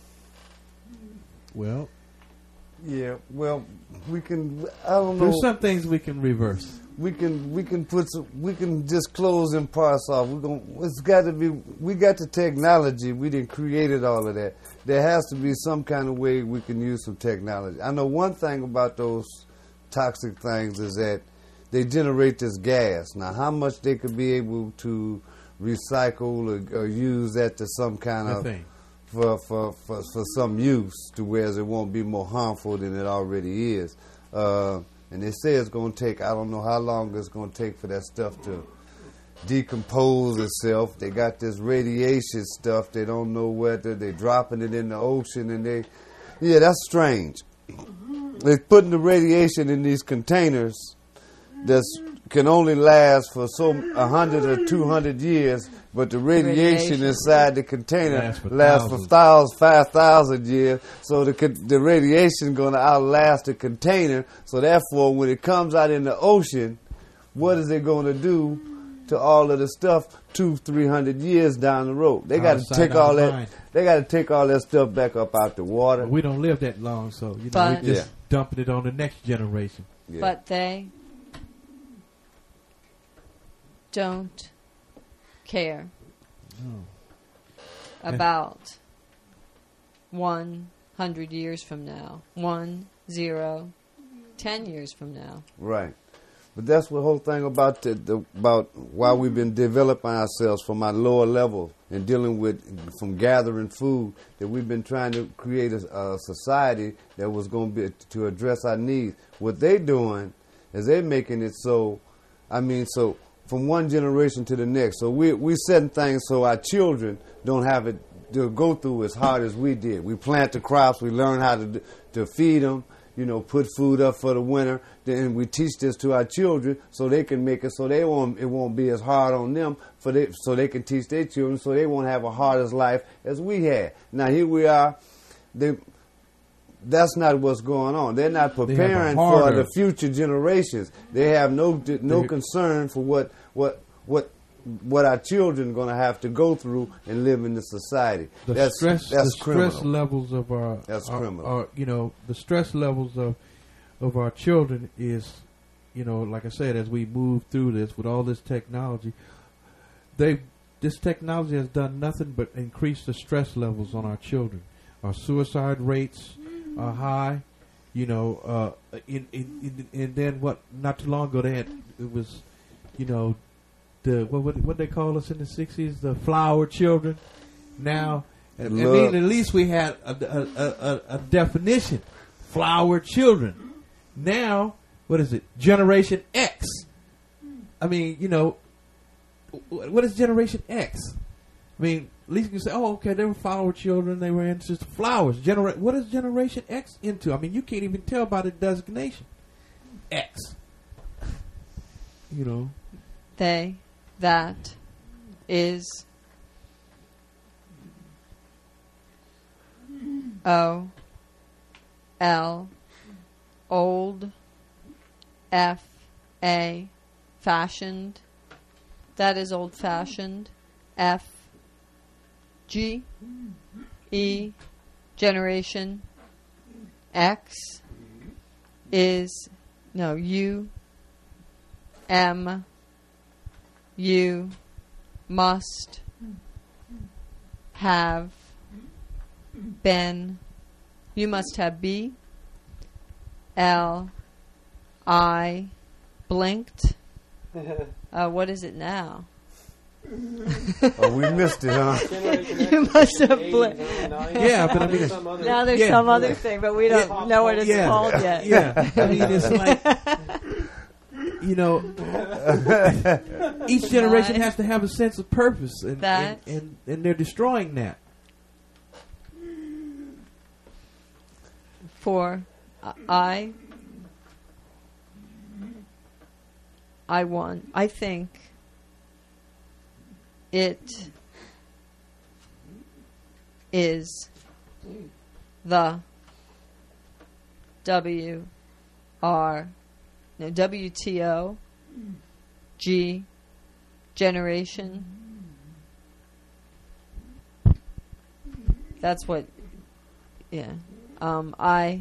S2: well.
S4: Yeah. Well, we can. I don't know.
S2: There's some things we can reverse.
S4: we can we can put some, we can just close them parts off. We're gonna, it's got to be. We got the technology. We didn't created all of that. There has to be some kind of way we can use some technology. I know one thing about those toxic things is that they generate this gas. Now, how much they could be able to recycle or, or use that to some kind
S2: That
S4: of
S2: thing.
S4: for, for, for, for some use to whereas it won't be more harmful than it already is. Uh, and they say it's going to take, I don't know how long it's going to take for that stuff to decompose itself. They got this radiation stuff. They don't know whether they're dropping it in the ocean. And they, yeah, that's strange. They're putting the radiation in these containers that can only last for so a hundred or two hundred years, but the radiation,
S3: Radiation.
S4: inside the container
S2: Lasts for
S4: lasts for
S2: thousands.
S4: thousands, five thousand years. So the con- the radiation going to outlast the container. So therefore, when it comes out in the ocean, what is it going to do to all of the stuff two, three hundred years down the road? They got to
S2: Outside
S4: take
S2: our
S4: all that.
S2: mind.
S4: They got to take all that stuff back up out the water.
S2: But we don't live that long, so you know
S3: But-
S2: we just
S4: Yeah.
S2: dumping it on the next generation.
S4: Yeah.
S3: But they don't care
S2: No.
S3: about one hundred years from now, one, zero, ten years from now.
S4: Right. But that's the whole thing about the, the about why we've been developing ourselves from our lower level and dealing with from gathering food, that we've been trying to create a, a society that was going to be to address our needs. What they're doing is they're making it so, I mean, so from one generation to the next. So we we setting things so our children don't have it to go through as hard as we did. We plant the crops, we learn how to to feed them, you know, put food up for the winter. Then we teach this to our children so they can make it so they won't it won't be as hard on them for they so they can teach their children so they won't have a hard as life as we had. Now here we are. They, that's not what's going on. They're not
S2: They have a
S4: preparing for
S2: harder-
S4: the future generations. They have no no
S2: They-
S4: concern for what what what what our children are going to have to go through and live in the society.
S2: The
S4: that's
S2: stress,
S4: that's
S2: the
S4: criminal.
S2: stress levels of our,
S4: That's
S2: our-
S4: criminal.
S2: our- you know, the stress levels of of our children is, you know, like I said, as we move through this with all this technology, they this technology has done nothing but increase the stress levels on our children. Our suicide rates are high. You know, uh, in, in, in, and then what? Not too long ago, they had it was, you know, the what what what they call us in the sixties, the flower children. Now, I I
S4: Love.
S2: mean, at least we had a, a, a, a, a definition: flower children. Now, what is it? Generation X. I mean, you know, wh- what is Generation X? I mean, at least you can say, oh, okay, they were follower children. They were into flowers. Genera- what is Generation X into? I mean, you can't even tell by the designation. X. You know.
S3: They, that, is, O, L, old, F, A, fashioned. That is old fashioned. F, G, E, generation. X is, no, U, M, you must have been, you must have B, L, I, blinked. Uh, what is it now?
S4: Oh, we missed it, huh?
S3: You must have blinked.
S2: Yeah, but I mean,
S1: some other,
S3: Now there's
S2: Yeah.
S3: some other thing, but we don't
S1: Yeah.
S3: know what it's
S2: Yeah.
S3: called yet.
S2: yeah, I mean, it's like, you know, each generation
S3: Nine.
S2: has to have a sense of purpose, and
S3: That.
S2: and, and, and they're destroying that.
S3: For uh, I, I want, I think it is the W R, no, W T O G generation. That's what, yeah. Um, I,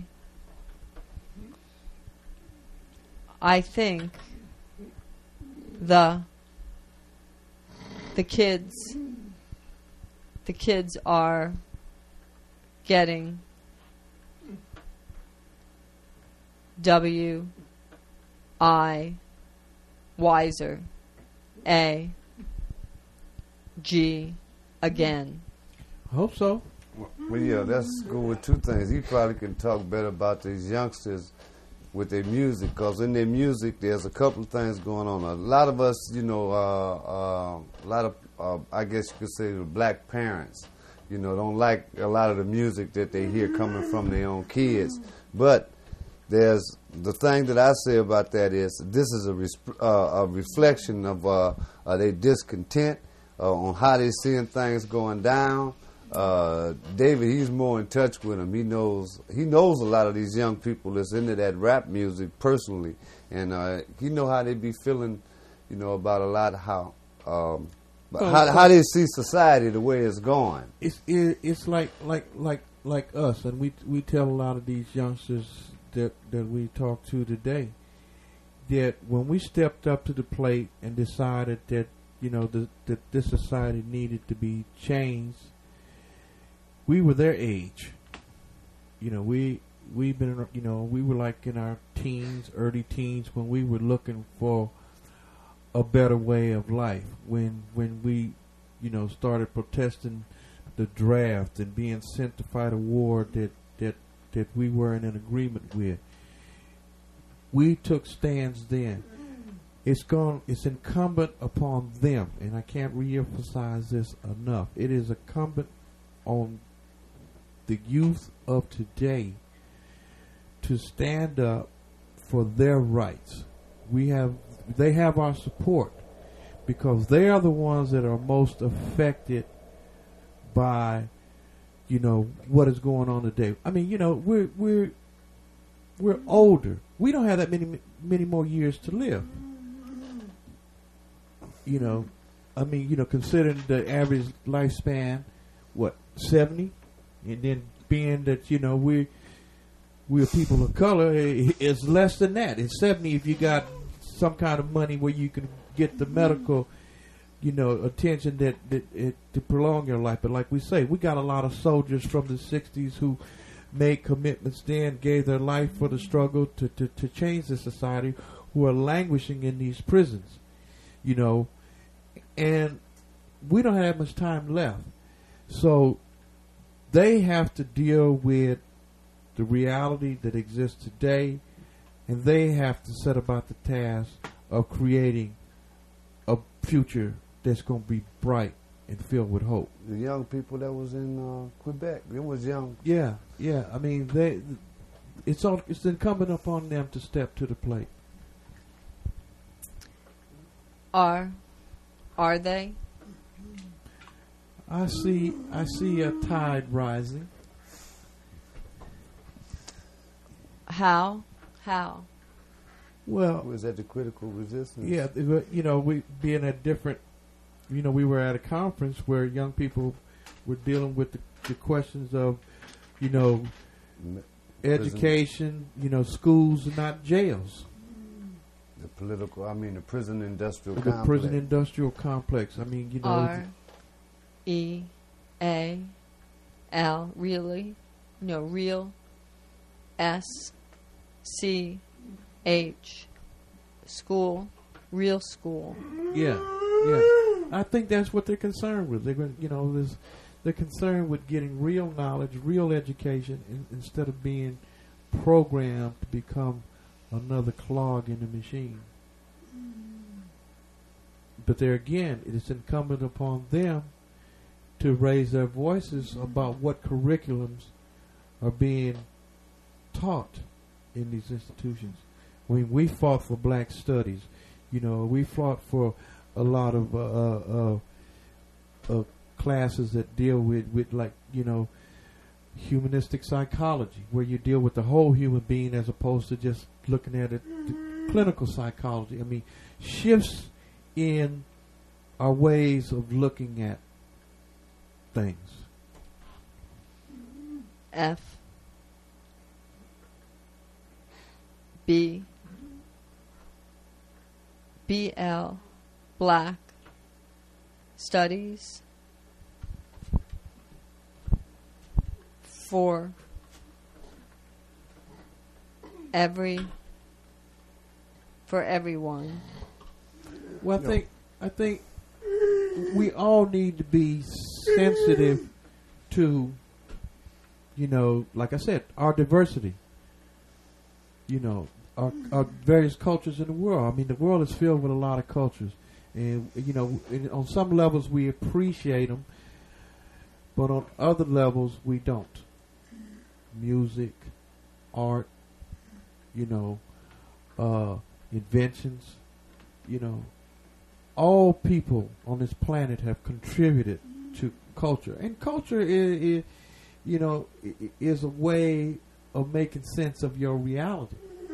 S3: I think the, the kids, the kids are getting W, I, wiser, A, G, again.
S2: I hope so.
S4: Well, yeah, let's go with two things. He probably can talk better about these youngsters with their music, because in their music, there's a couple of things going on. A lot of us, you know, uh, uh, a lot of, uh, I guess you could say, the black parents, you know, don't like a lot of the music that they hear coming from their own kids. But there's the thing that I say about that is this is a, res- uh, a reflection of uh, uh, their discontent uh, on how they're seeing things going down. Uh, David, he's more in touch with them. He knows he knows a lot of these young people that's into that rap music personally, and uh, he know how they be feeling, you know, about a lot of how um,
S2: Well,
S4: how, how they see society the way it's going.
S2: It's it, it's like like like like us, and we we tell a lot of these youngsters that that we talk to today that when we stepped up to the plate and decided that you know the, that this society needed to be changed, we were their age. You know, we we've been you know we were like in our teens, early teens, when we were looking for a better way of life. When when we you know started protesting the draft and being sent to fight a war that that that we weren't in agreement with, we took stands then. It's gone. It's incumbent upon them, and I can't re-emphasize this enough. It is incumbent on the youth of today to stand up for their rights. We have, they have our support because they are the ones that are most affected by, you know, what is going on today. I mean, you know, we're we're we're older. We don't have that many many more years to live. You know, I mean, you know, considering the average lifespan, what, seventy? And then being that, you know, we, we're people of color, it's less than that. It's seventy if you got some kind of money where you can get the medical, you know, attention that, that it, to prolong your life. But like we say, we got a lot of soldiers from the sixties who made commitments then, gave their life for the struggle to, to, to change the society, who are languishing in these prisons, you know, and we don't have much time left. So they have to deal with the reality that exists today, and they have to set about the task of creating a future that's going to be bright and filled with hope.
S4: The young people that was in uh, Quebec, it was young.
S2: Yeah, yeah. I mean, they. It's all. It's incumbent upon them to step to the plate.
S3: Are, are they?
S2: I see. I see a tide rising.
S3: How? How?
S2: Well,
S4: Was that the critical resistance?
S2: yeah. th- but, You know, we being at different. You know, we were at a conference where young people were dealing with the, the questions of, you know,
S4: M-
S2: education. You know, schools are not jails.
S4: The political, I mean, the prison industrial
S2: The
S4: complex.
S2: prison industrial complex. I mean, you know,
S3: R, E, A, L. Really? No, real. S, C, H. School. Real school.
S2: yeah, yeah. I think that's what they're concerned with. They're going, you know, there's, they're concerned with getting real knowledge, real education, in, instead of being programmed to become another clog in the machine. But there again, it is incumbent upon them to raise their voices about what curriculums are being taught in these institutions. I mean, we fought for black studies. You know, we fought for a lot of uh, uh, uh, classes that deal with, with, like, you know, humanistic psychology, where you deal with the whole human being as opposed to just looking at it, the clinical psychology. I mean, shifts in our ways of looking at things.
S3: F, B, B L, black, studies, for, every, for everyone.
S2: Well, I think I think we all need to be sensitive to, you know, like I said, our diversity. You know, our, our various cultures in the world. I mean, the world is filled with a lot of cultures, and you know, in, on some levels we appreciate them, but on other levels we don't. Music, art, you know, uh, inventions, you know. All people on this planet have contributed to culture, and culture is, is you know, i- is a way of making sense of your reality.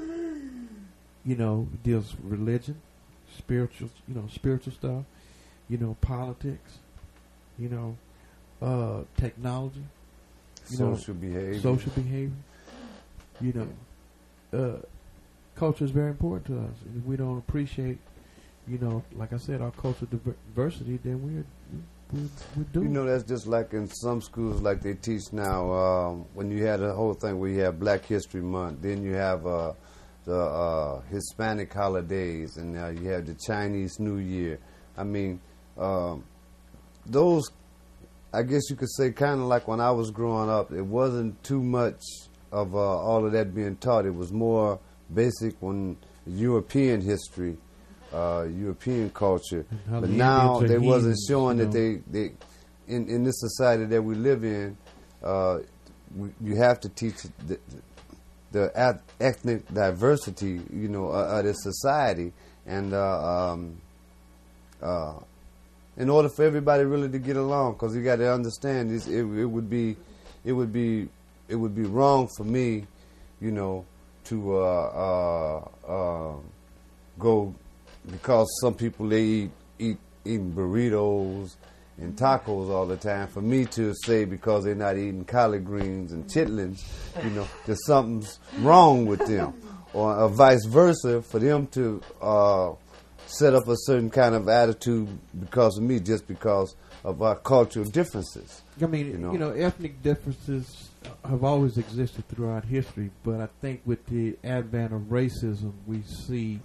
S2: You know, it deals with religion, spiritual, you know, spiritual stuff, you know, politics, you know, uh, technology, you
S4: social
S2: know,
S4: behavior.
S2: social behavior. You know, uh, culture is very important to us, and if we don't appreciate, you know, like I said, our cultural diver- diversity, then we're we're, we're doomed.
S4: You know, that's just like in some schools, like they teach now. Um, when you had a whole thing where you have Black History Month, then you have uh, the uh, Hispanic holidays, and now you have the Chinese New Year. I mean, um, those, I guess you could say, kind of like when I was growing up, it wasn't too much of uh, all of that being taught. It was more basic when European history. Uh, European culture,
S2: how
S4: but
S2: the
S4: now
S2: Indians are
S4: they wasn't
S2: heathens,
S4: showing
S2: you
S4: that
S2: know.
S4: they, they in, in this society that we live in, uh, we, you have to teach the, the eth- ethnic diversity, you know, uh, of this society, and uh, um, uh, in order for everybody really to get along, because you got to understand this, it, it would be, it would be, it would be wrong for me, you know, to uh, uh, uh, go. Because some people, they eat, eat eating burritos and tacos all the time. For me to say because they're not eating collard greens and chitlins, you know, that something's wrong with them. Or uh, vice versa, for them to uh, set up a certain kind of attitude because of me, just because of our cultural differences.
S2: I mean,
S4: you know.
S2: you know, ethnic differences have always existed throughout history, but I think with the advent of racism, we see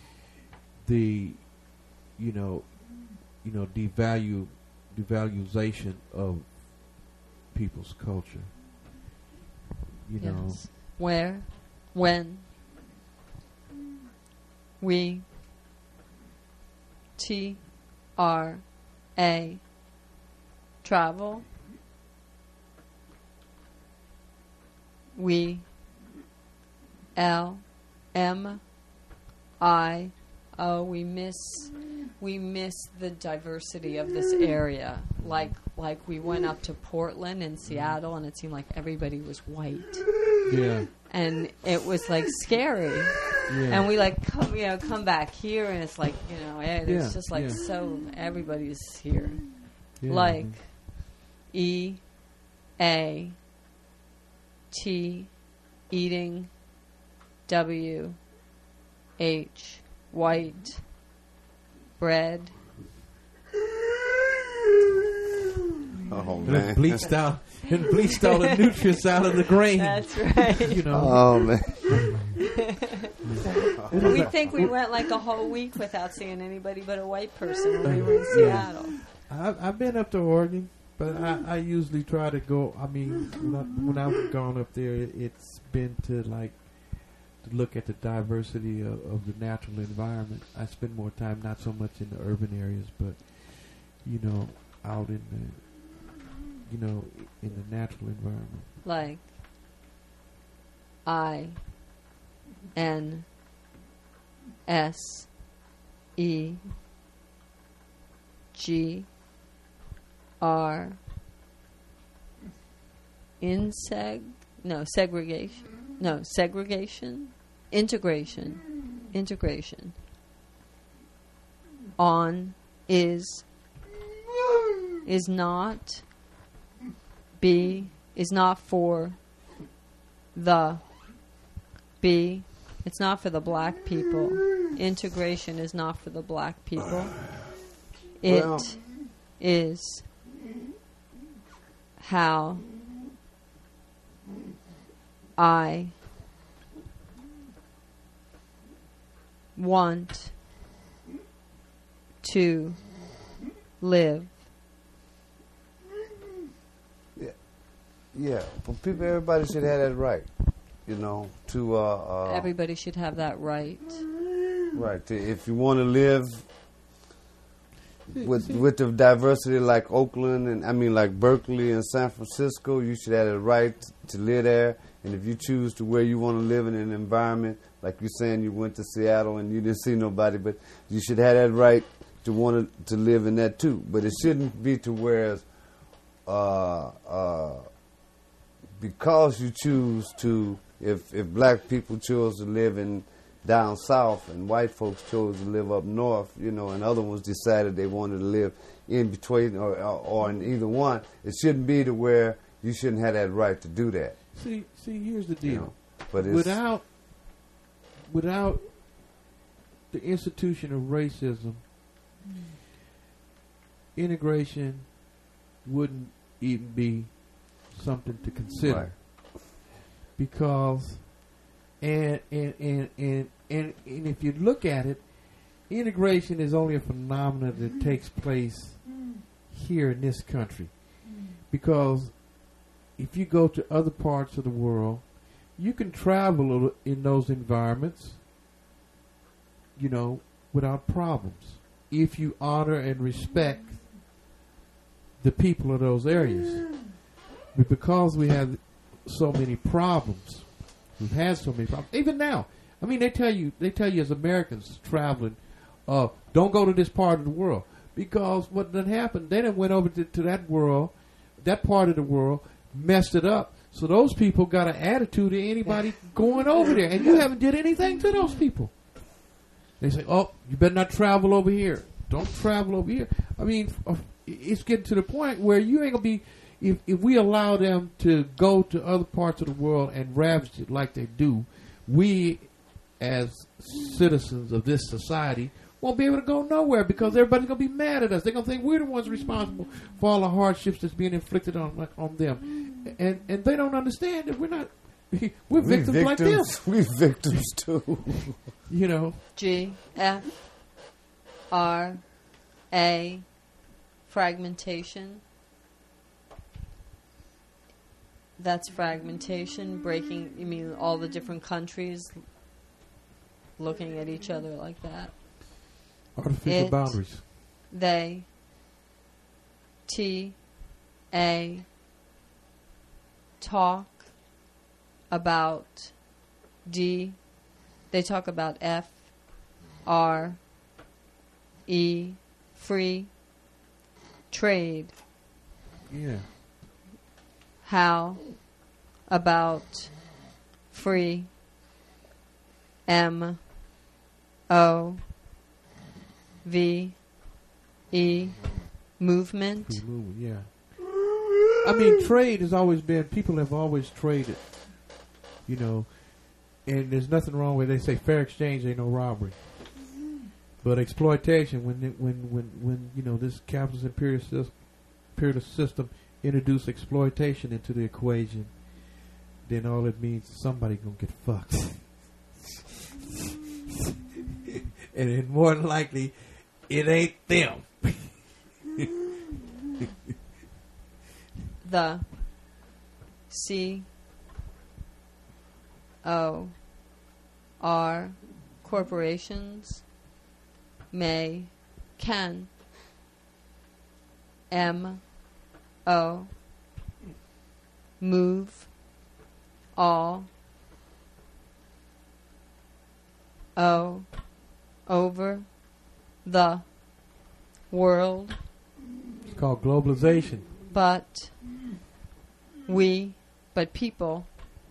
S2: the, you know, you know, devalue, devaluation of people's culture. You know,
S3: Yes. Where, when, we, T, R, A, travel. We, L, M, I, oh, we miss, we miss the diversity of this area. Like, like we went up to Portland and Seattle, and it seemed like everybody was white.
S2: Yeah.
S3: And it was like scary.
S2: Yeah.
S3: And we like come, you know, come back here, and it's like, you know, eh, it's
S2: Yeah,
S3: just like
S2: yeah.
S3: so everybody's here.
S2: Yeah.
S3: Like E, A, T, eating, W, H, white, bread.
S4: Oh
S2: And
S4: man.
S2: it bleached out and bleached all the nutrients out of the grain.
S3: That's right.
S2: You know.
S4: Oh man.
S3: We think we went like a whole week without seeing anybody but a white person when we were in Seattle.
S2: I, I've been up to Oregon, but I, I usually try to go. I mean, when, I, when I've gone up there, it, it's been to like to look at the diversity of, of the natural environment. I spend more time not so much in the urban areas, but you know, out in the, you know, in the natural environment.
S3: Like I, N, S, E, G, R, inseg, no, segregation, no, segregation, integration, integration, on, is, is not, B, is not for, the, B, it's not for the black people. Integration is not for the black people. It
S4: Well.
S3: is how I want to live.
S4: Yeah, for people, everybody should have that right. You know, to uh, uh
S3: Everybody should have that right.
S4: right. To, if you want to live with with the diversity like Oakland and I mean like Berkeley and San Francisco, you should have the right to live there. And if you choose to where you want to live in an environment, like you're saying, you went to Seattle and you didn't see nobody, but you should have that right to want to, to live in that too. But it shouldn't be to where, uh, uh, because you choose to, if if black people chose to live in down south and white folks chose to live up north, you know, and other ones decided they wanted to live in between or, or, or in either one, it shouldn't be to where you shouldn't have that right to do that.
S2: See, see, here's the deal.
S4: You know, but it's,
S2: without without the institution of racism, integration wouldn't even be something to consider.
S4: Right.
S2: Because and and, and and and and if you look at it, integration is only a phenomenon that takes place here in this country. Because if you go to other parts of the world, you can travel in those environments, you know, without problems. If you honor and respect the people of those areas. But because we have so many problems, we've had so many problems. Even now, I mean, they tell you, they tell you as Americans traveling, uh, don't go to this part of the world. Because what done happened, they done went over to, to that world, that part of the world, messed it up. So those people got an attitude to anybody going over there, and you haven't did anything to those people. They say, "Oh, you better not travel over here. Don't travel over here." I mean, uh, it's getting to the point where you ain't gonna be. If if we allow them to go to other parts of the world and ravage it like they do, we, as citizens of this society, won't be able to go nowhere because everybody's gonna be mad at us. They're gonna think we're the ones responsible for all the hardships that's being inflicted on on them, and and they don't understand that we're not. We're
S4: we
S2: victims, like them.
S4: We victims too.
S2: You know.
S3: G, F, R, A, fragmentation. That's fragmentation, breaking, you mean all the different countries looking at each other like that.
S2: Artificial
S3: It,
S2: boundaries.
S3: They, T, A, talk about D, they talk about F, R, E, free, trade.
S2: Yeah.
S3: How about free, M, O, V, E, movement.
S2: Free movement, yeah. I mean, trade has always been, people have always traded, you know, and there's nothing wrong with, they say fair exchange ain't no robbery. But exploitation, when, it, when, when, when, you know, this capitalist imperialist, imperialist system introduce exploitation into the equation, then all it means is somebody gonna get fucked. And then more than likely, it ain't them.
S3: The C O R corporations may, can, M O move all O over the world,
S2: It's called globalization.
S3: but we, but people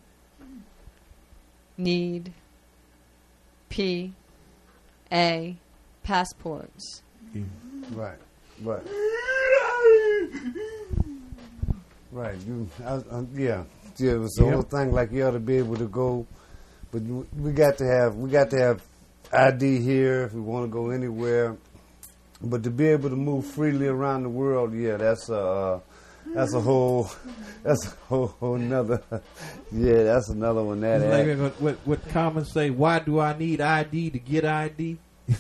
S3: need P A passports.
S2: Yeah.
S4: Right, right, right. You, I, I, yeah, yeah. It was the
S2: Yep.
S4: whole thing. Like you ought to be able to go, but you- we got to have we got to have I D here if we want to go anywhere. But to be able to move freely around the world, yeah, that's a uh, that's a whole that's a whole, whole another yeah, that's another one. That
S2: It's like
S4: act.
S2: what, what, what common say, why do I need I D to get I D?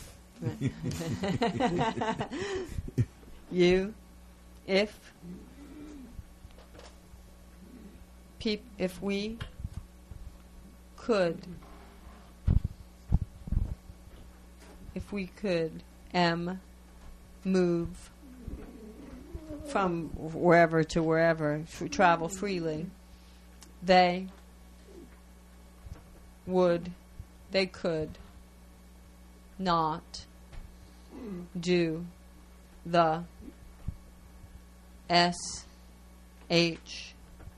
S3: You, if peop, if we could, if we could, M, move from wherever to wherever, f- travel freely, they would, they could not do the S H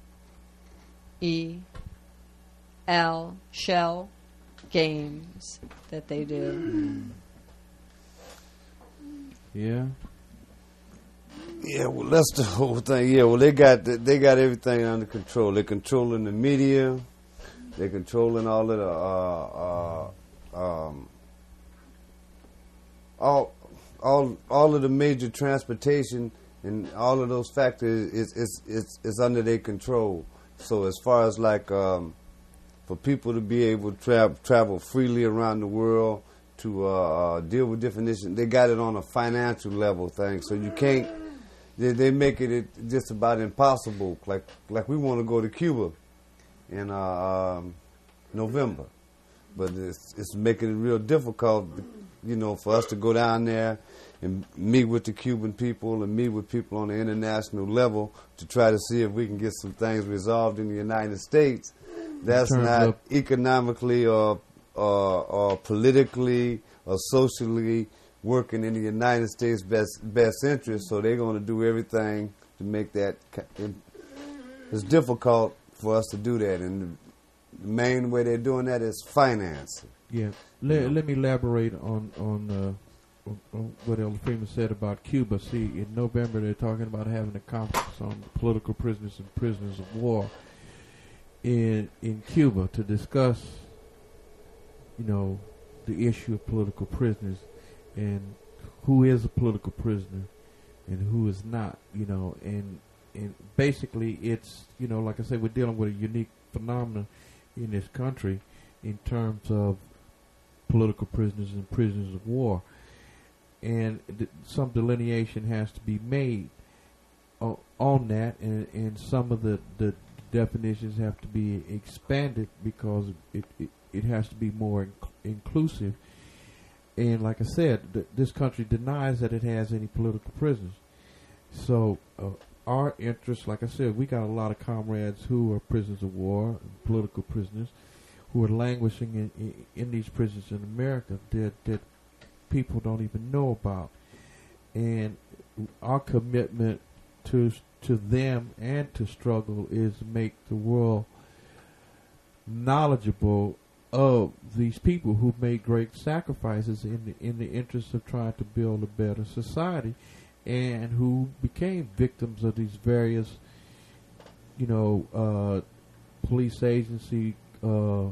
S3: E L shell games that they do.
S2: Yeah.
S4: Yeah, well, that's the whole thing. Yeah, well, they got the, they got everything under control. They're controlling the media. They're controlling all of the uh, uh, um, all all all of the major transportation and all of those factors is is is, is under their control. So as far as like um, for people to be able to tra- travel freely around the world to uh, uh, deal with different issues, they got it on a financial level thing. So you can't. They, they make it, it just about impossible. Like like we want to go to Cuba in uh, um, November, but it's, it's making it real difficult, you know, for us to go down there and meet with the Cuban people and meet with people on the international level to try to see if we can get some things resolved in the United States. That's
S2: terms
S4: not
S2: of-
S4: economically or, or or politically or socially working in the United States' best best interest, so they're going to do everything to make that. It's difficult for us to do that, and the main way they're doing that is finance.
S2: Yeah. Let, let me elaborate on on, uh, on, on what Elder Freeman said about Cuba. See, in November they're talking about having a conference on political prisoners and prisoners of war in in Cuba to discuss, you know, the issue of political prisoners and who is a political prisoner and who is not, you know, and and basically it's, you know, like I said, we're dealing with a unique phenomenon in this country in terms of political prisoners and prisoners of war, and th- some delineation has to be made o- on that, and, and some of the, the definitions have to be expanded because it, it, it has to be more inc- inclusive. And like I said, th- this country denies that it has any political prisoners. So uh, our interests, like I said, we got a lot of comrades who are prisoners of war, political prisoners, who are languishing in, in, in these prisons in America that, that people don't even know about. And our commitment to to them and to struggle is to make the world knowledgeable of these people who made great sacrifices in the, in the interest of trying to build a better society, and who became victims of these various, you know, uh, police agency, uh,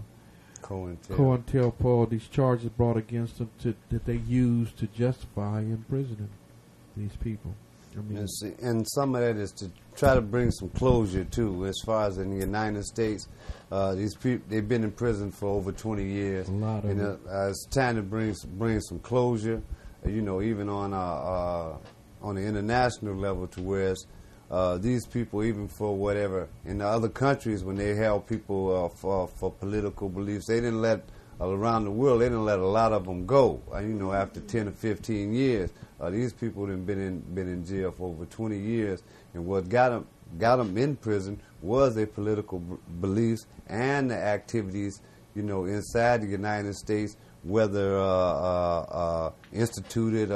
S2: COINTELPRO, these charges brought against them to, that they used to justify imprisoning these people. I mean,
S4: and, see, and some of that is to try to bring some closure too. As far as in the United States, uh, these people, they've been in prison for over twenty years.
S2: A lot of
S4: and
S2: it.
S4: Uh, it's time to bring bring some closure. Uh, you know, even on uh, uh, on the international level, to where uh, these people, even for whatever in the other countries, when they held people uh, for for political beliefs, they didn't let uh, around the world. They didn't let a lot of them go. Uh, you know, after ten or fifteen years. Uh, these people have been in been in jail for over twenty years, and what got them got them in prison was their political b- beliefs and the activities, you know, inside the United States, whether uh, uh, uh, instituted or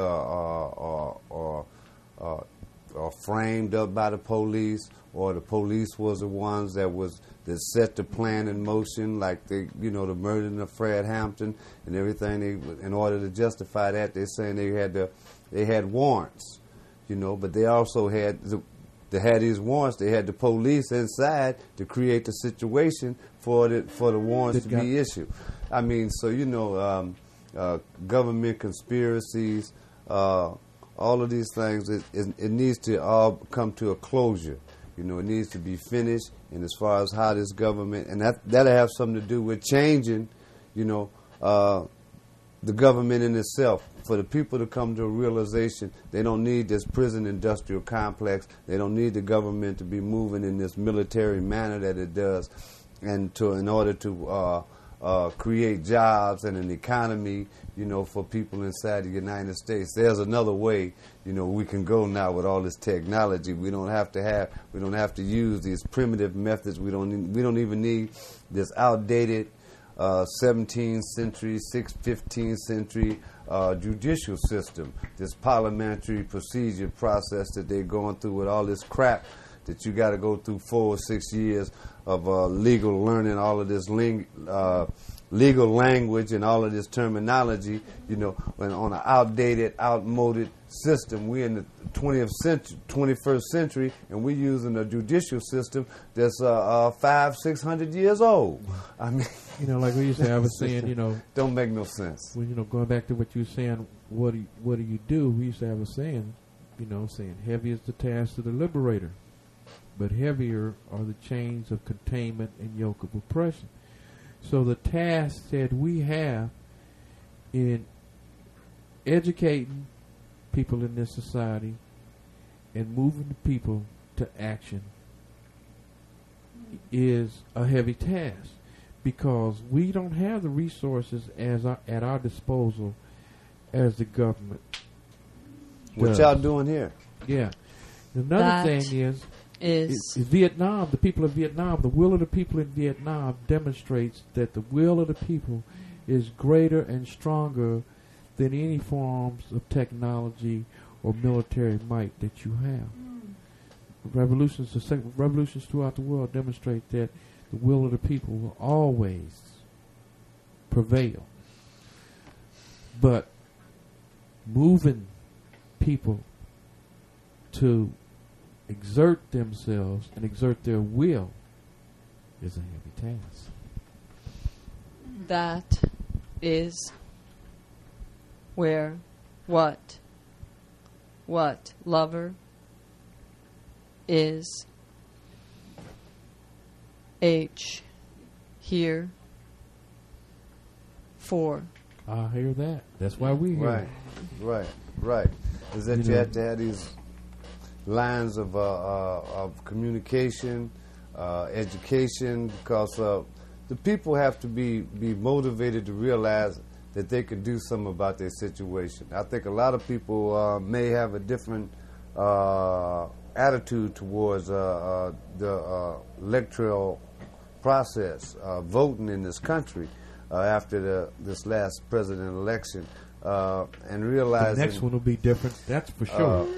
S4: or, or, or or framed up by the police, or the police was the ones that was that set the plan in motion, like they, you know, the murder of Fred Hampton and everything. They, in order to justify that, they're saying they had to. They had warrants, you know, but they also had, the, they had these warrants, they had the police inside to create the situation for the, for the warrants to be issued. I mean, so, you know, um, uh, government conspiracies, uh, all of these things, it, it, it needs to all come to a closure. You know, it needs to be finished, and as far as how this government, and that, that'll have something to do with changing, you know, uh, the government in itself. For the people to come to a realization, they don't need this prison industrial complex. They don't need the government to be moving in this military manner that it does, and to in order to uh, uh, create jobs and an economy, you know, for people inside the United States. There's another way, you know, we can go now with all this technology. We don't have to have, we don't have to use these primitive methods. We don't, we don't even need this outdated uh, seventeenth century, fifteenth century. Uh, judicial system, this parliamentary procedure process that they're going through with all this crap that you got to go through four or six years of uh, legal learning, all of this ling- uh, legal language and all of this terminology, you know, and on an outdated, outmoded system. We're in the twentieth century, twenty-first century, and we're using a judicial system that's uh, uh, five, six hundred years old. I mean,
S2: you know, like we used to have a saying, you know,
S4: don't make no sense.
S2: Well, you know, going back to what you were saying, what do you, what do you do? We used to have a saying, you know, saying, heavy is the task of the liberator, but heavier are the chains of containment and yoke of oppression. So the task that we have in educating people in this society and moving the people to action is a heavy task, because we don't have the resources as our, at our disposal as the government
S4: What
S2: does.
S4: y'all doing here?
S2: Yeah. Another
S3: That
S2: thing is,
S3: is,
S2: is, is Vietnam, the people of Vietnam, the will of the people in Vietnam demonstrates that the will of the people is greater and stronger than any forms of technology or military might that you have. Revolutions, the sec- revolutions throughout the world demonstrate that the will of the people will always prevail. But moving people to exert themselves and exert their will is a heavy task.
S3: that is where what what lover is H here for.
S2: I hear that. That's why we here.
S4: Right, right, right. Is that
S2: You
S4: you,
S2: know.
S4: have to have these lines of uh, uh, of communication, uh, education, because uh, the people have to be, be motivated to realize that they can do something about their situation. I think a lot of people uh, may have a different uh, attitude towards uh, uh, the uh, electoral process, uh, voting in this country uh, after the, this last president election, uh, and
S2: The
S4: realizing
S2: next one will be different. That's for sure.
S4: uh,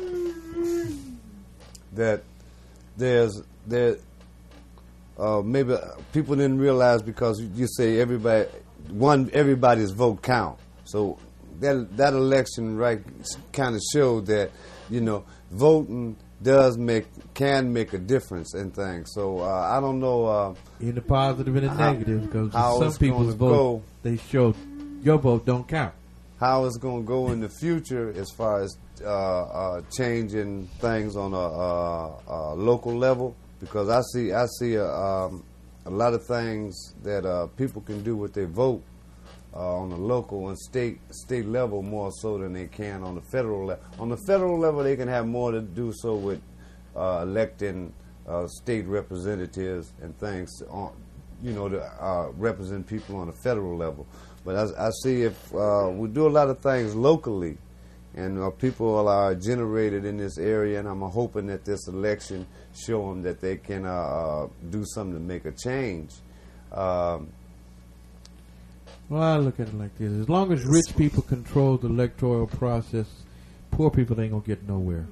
S4: that there's there uh, maybe people didn't realize, because you, you say everybody one everybody's vote count. So that that election right kind of showed that, you know, voting does make can make a difference in things. So uh, I don't know uh,
S2: In the positive and the
S4: how-
S2: negative, because
S4: how
S2: some
S4: it's
S2: people's
S4: gonna
S2: vote,
S4: go.
S2: they show your vote don't count.
S4: how it's going to go in the future as far as uh, uh, changing things on a, a, a local level, because I see I see a, um, a lot of things that uh, people can do with their vote uh, on the local and state state level more so than they can on the federal level. On the federal level, they can have more to do so with uh, electing uh, state representatives and things on, you know, to uh, represent people on the federal level. But I, I see if uh, we do a lot of things locally, and uh, people are generated in this area, and I'm hoping that this election show them that they can uh, uh, do something to make a change. Um,
S2: Well, I look at it like this: as long as rich people control the electoral process, poor people ain't gonna get nowhere.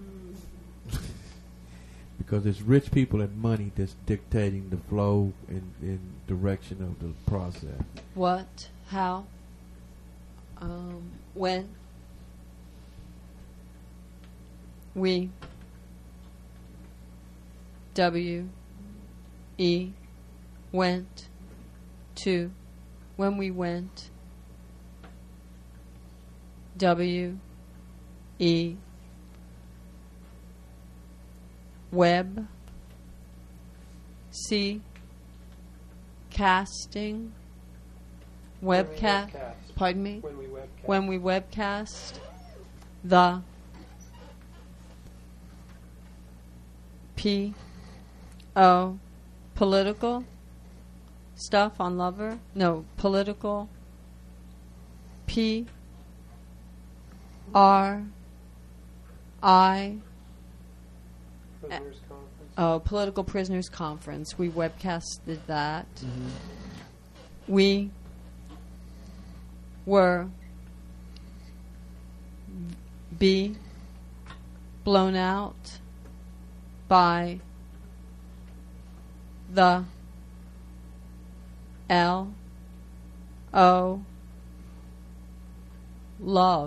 S2: Because it's rich people and money that's dictating the flow and, and direction of the process.
S3: What? How? Um, when? We. W. E. Went. To. When we went. W. E. Web. C. Casting. Webcast.
S1: webcast.
S3: Pardon me?
S1: When we webcast.
S3: When we webcast. The. P. O. Political stuff on Lover. No, political. P. R. I.
S1: Prisoners Conference.
S3: Oh, Political Prisoners Conference. We webcasted that. We were be blown out by the L O love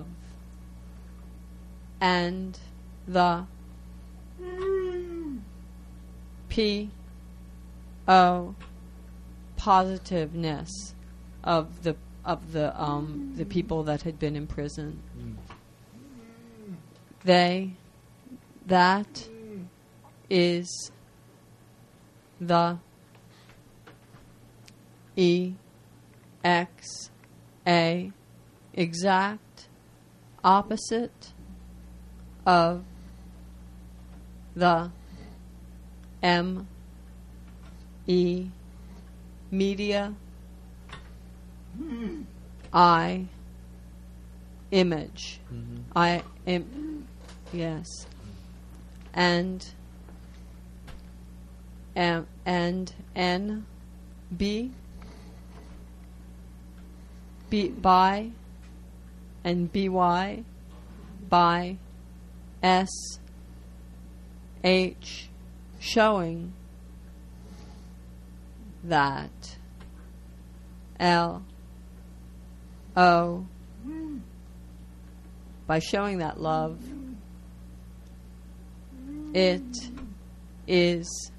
S3: and the P O positiveness of the of the um the people that had been in prison. They that is the E X A exact opposite of the M E media I image I im yes and M and N B B by and B Y by S H showing that L O by showing that love it is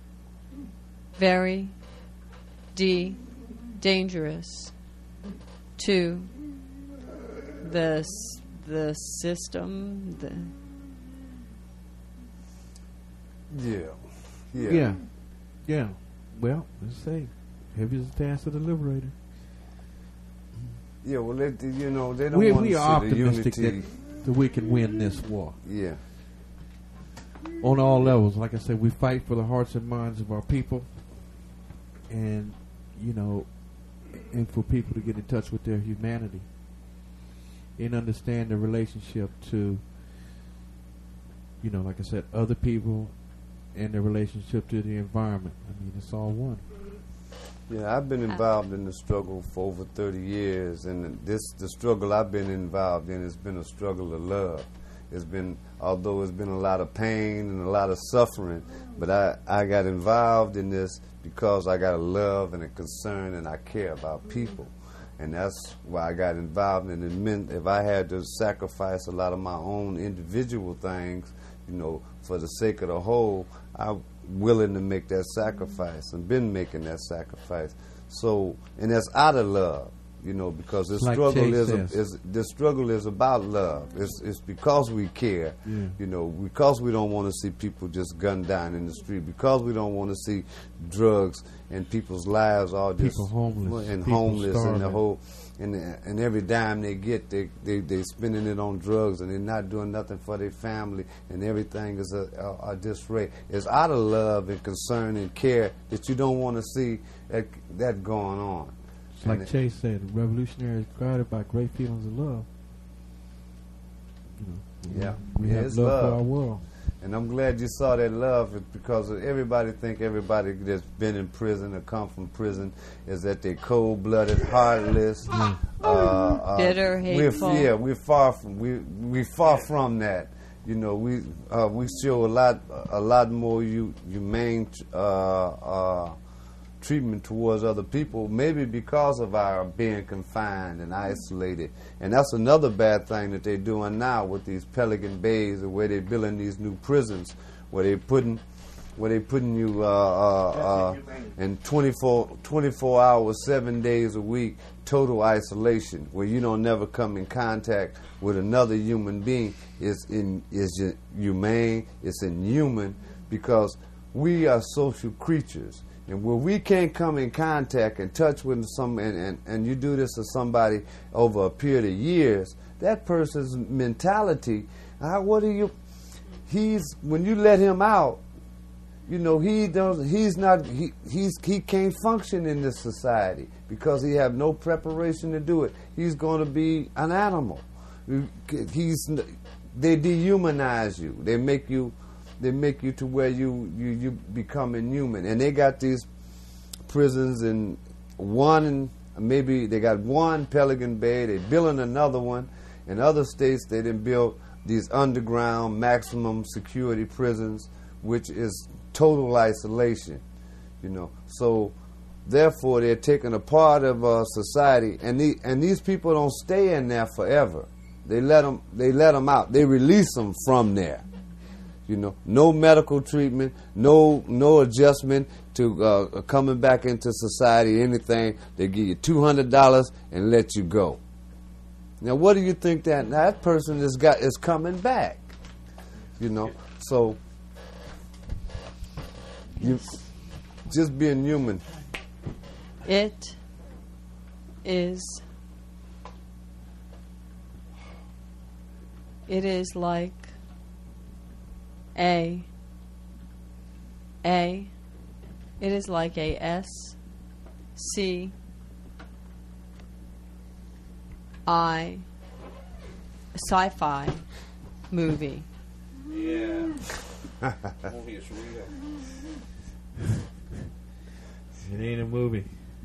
S3: very D dangerous to the s- the system the
S4: yeah, yeah,
S2: Yeah. Yeah. Well, let's say, heavy is the task of the liberator.
S4: Yeah, well, they, you know, they don't
S2: We,
S4: want
S2: we
S4: to
S2: are
S4: see the
S2: optimistic
S4: unity.
S2: that, that we can win this war.
S4: Yeah,
S2: On all levels. Like I said, we fight for the hearts and minds of our people. And, you know, and for people to get in touch with their humanity. And understand the relationship to you know, like I said, other people and their relationship to the environment. I mean, it's all one.
S4: Yeah, I've been involved in the struggle for over thirty years, and this the struggle I've been involved in has been a struggle of love. It's been, although it's been a lot of pain and a lot of suffering, but I, I got involved in this because I got a love and a concern and I care about people. And that's why I got involved, and it meant if I had to sacrifice a lot of my own individual things, you know, for the sake of the whole, I'm willing to make that sacrifice and been making that sacrifice. So, and that's out of love, you know, because the
S2: Like
S4: struggle
S2: Chase
S4: is, a,
S2: says.
S4: is the struggle is about love. It's it's because we care,
S2: Yeah.
S4: you know, because we don't want to see people just gunned down in the street, because we don't want to see drugs and people's lives all just
S2: People homeless,
S4: and
S2: people
S4: homeless and the
S2: starving.
S4: whole and and every dime they get, they they they spending it on drugs, and they're not doing nothing for their family, and everything is a, a, a disarray. It's out of love and concern and care that you don't want to see that that going on.
S2: It's like
S4: And it-
S2: Chase said, the revolutionary is guided by great feelings of love. You know, we
S4: Yeah.
S2: have- we
S4: Yeah,
S2: have
S4: it's
S2: love, for
S4: love.
S2: our world.
S4: And I'm glad you saw that love, because everybody think everybody that's been in prison or come from prison is that they cold-blooded, heartless, uh, uh,
S3: Bitter,
S4: we're-
S3: hateful.
S4: Yeah, we're far from we we far from that. You know, we uh, we show a lot a lot more you humane uh, uh, treatment towards other people, maybe because of our being confined and isolated. And that's another bad thing that they're doing now with these Pelican Bays, where they're building these new prisons, where they're putting where they putting you uh, uh, uh, in twenty-four, twenty-four hours, seven days a week, total isolation, where you don't never come in contact with another human being. It's in is humane, it's inhuman, because we are social creatures. And where we can't come in contact and touch with some, and, and, and you do this to somebody over a period of years, that person's mentality, uh, what are you, he's, when you let him out, you know, he does, he's not, he, he's, he can't function in this society because he have no preparation to do it. He's going to be an animal. He's, they dehumanize you. They make you, they make you to where you, you, you become inhuman. And they got these prisons in one, maybe they got one Pelican Bay, they building another one. In other states, they didn't build these underground maximum security prisons, which is total isolation, you know. So therefore, they're taking a part of uh, society, and the, and these people don't stay in there forever. They let them, they let them out. They release them from there. You know, no medical treatment, no no adjustment to uh, coming back into society, anything. They give you two hundred dollars and let you go. Now, what do you think that that person is got is coming back? You know, so you just being human.
S3: It is. It is like a. A. It is like a S. C. I. Sci-fi movie.
S5: Yeah. Movie is real.
S2: It ain't a movie.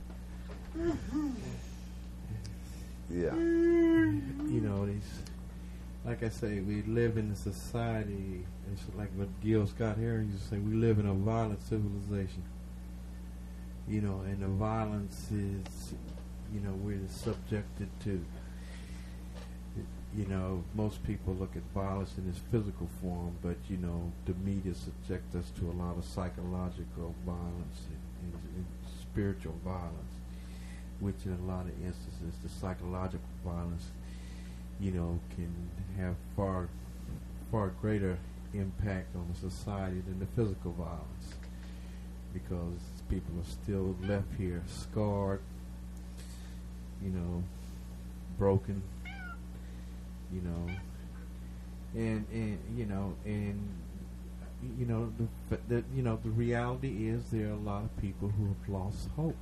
S4: Yeah.
S2: You know, these, like I say, we live in a society. It's like what Gil Scott Heron used to say: we live in a violent civilization. You know, and the violence is, you know, we're subjected to. You know, most people look at violence in its physical form, but you know, the media subject us to a lot of psychological violence and, and, and spiritual violence, which in a lot of instances, the psychological violence, you know, can have far, far greater impact on the society than the physical violence, because people are still left here scarred, you know, broken, you know, and and you know, and you know, the, the you know the reality is there are a lot of people who have lost hope,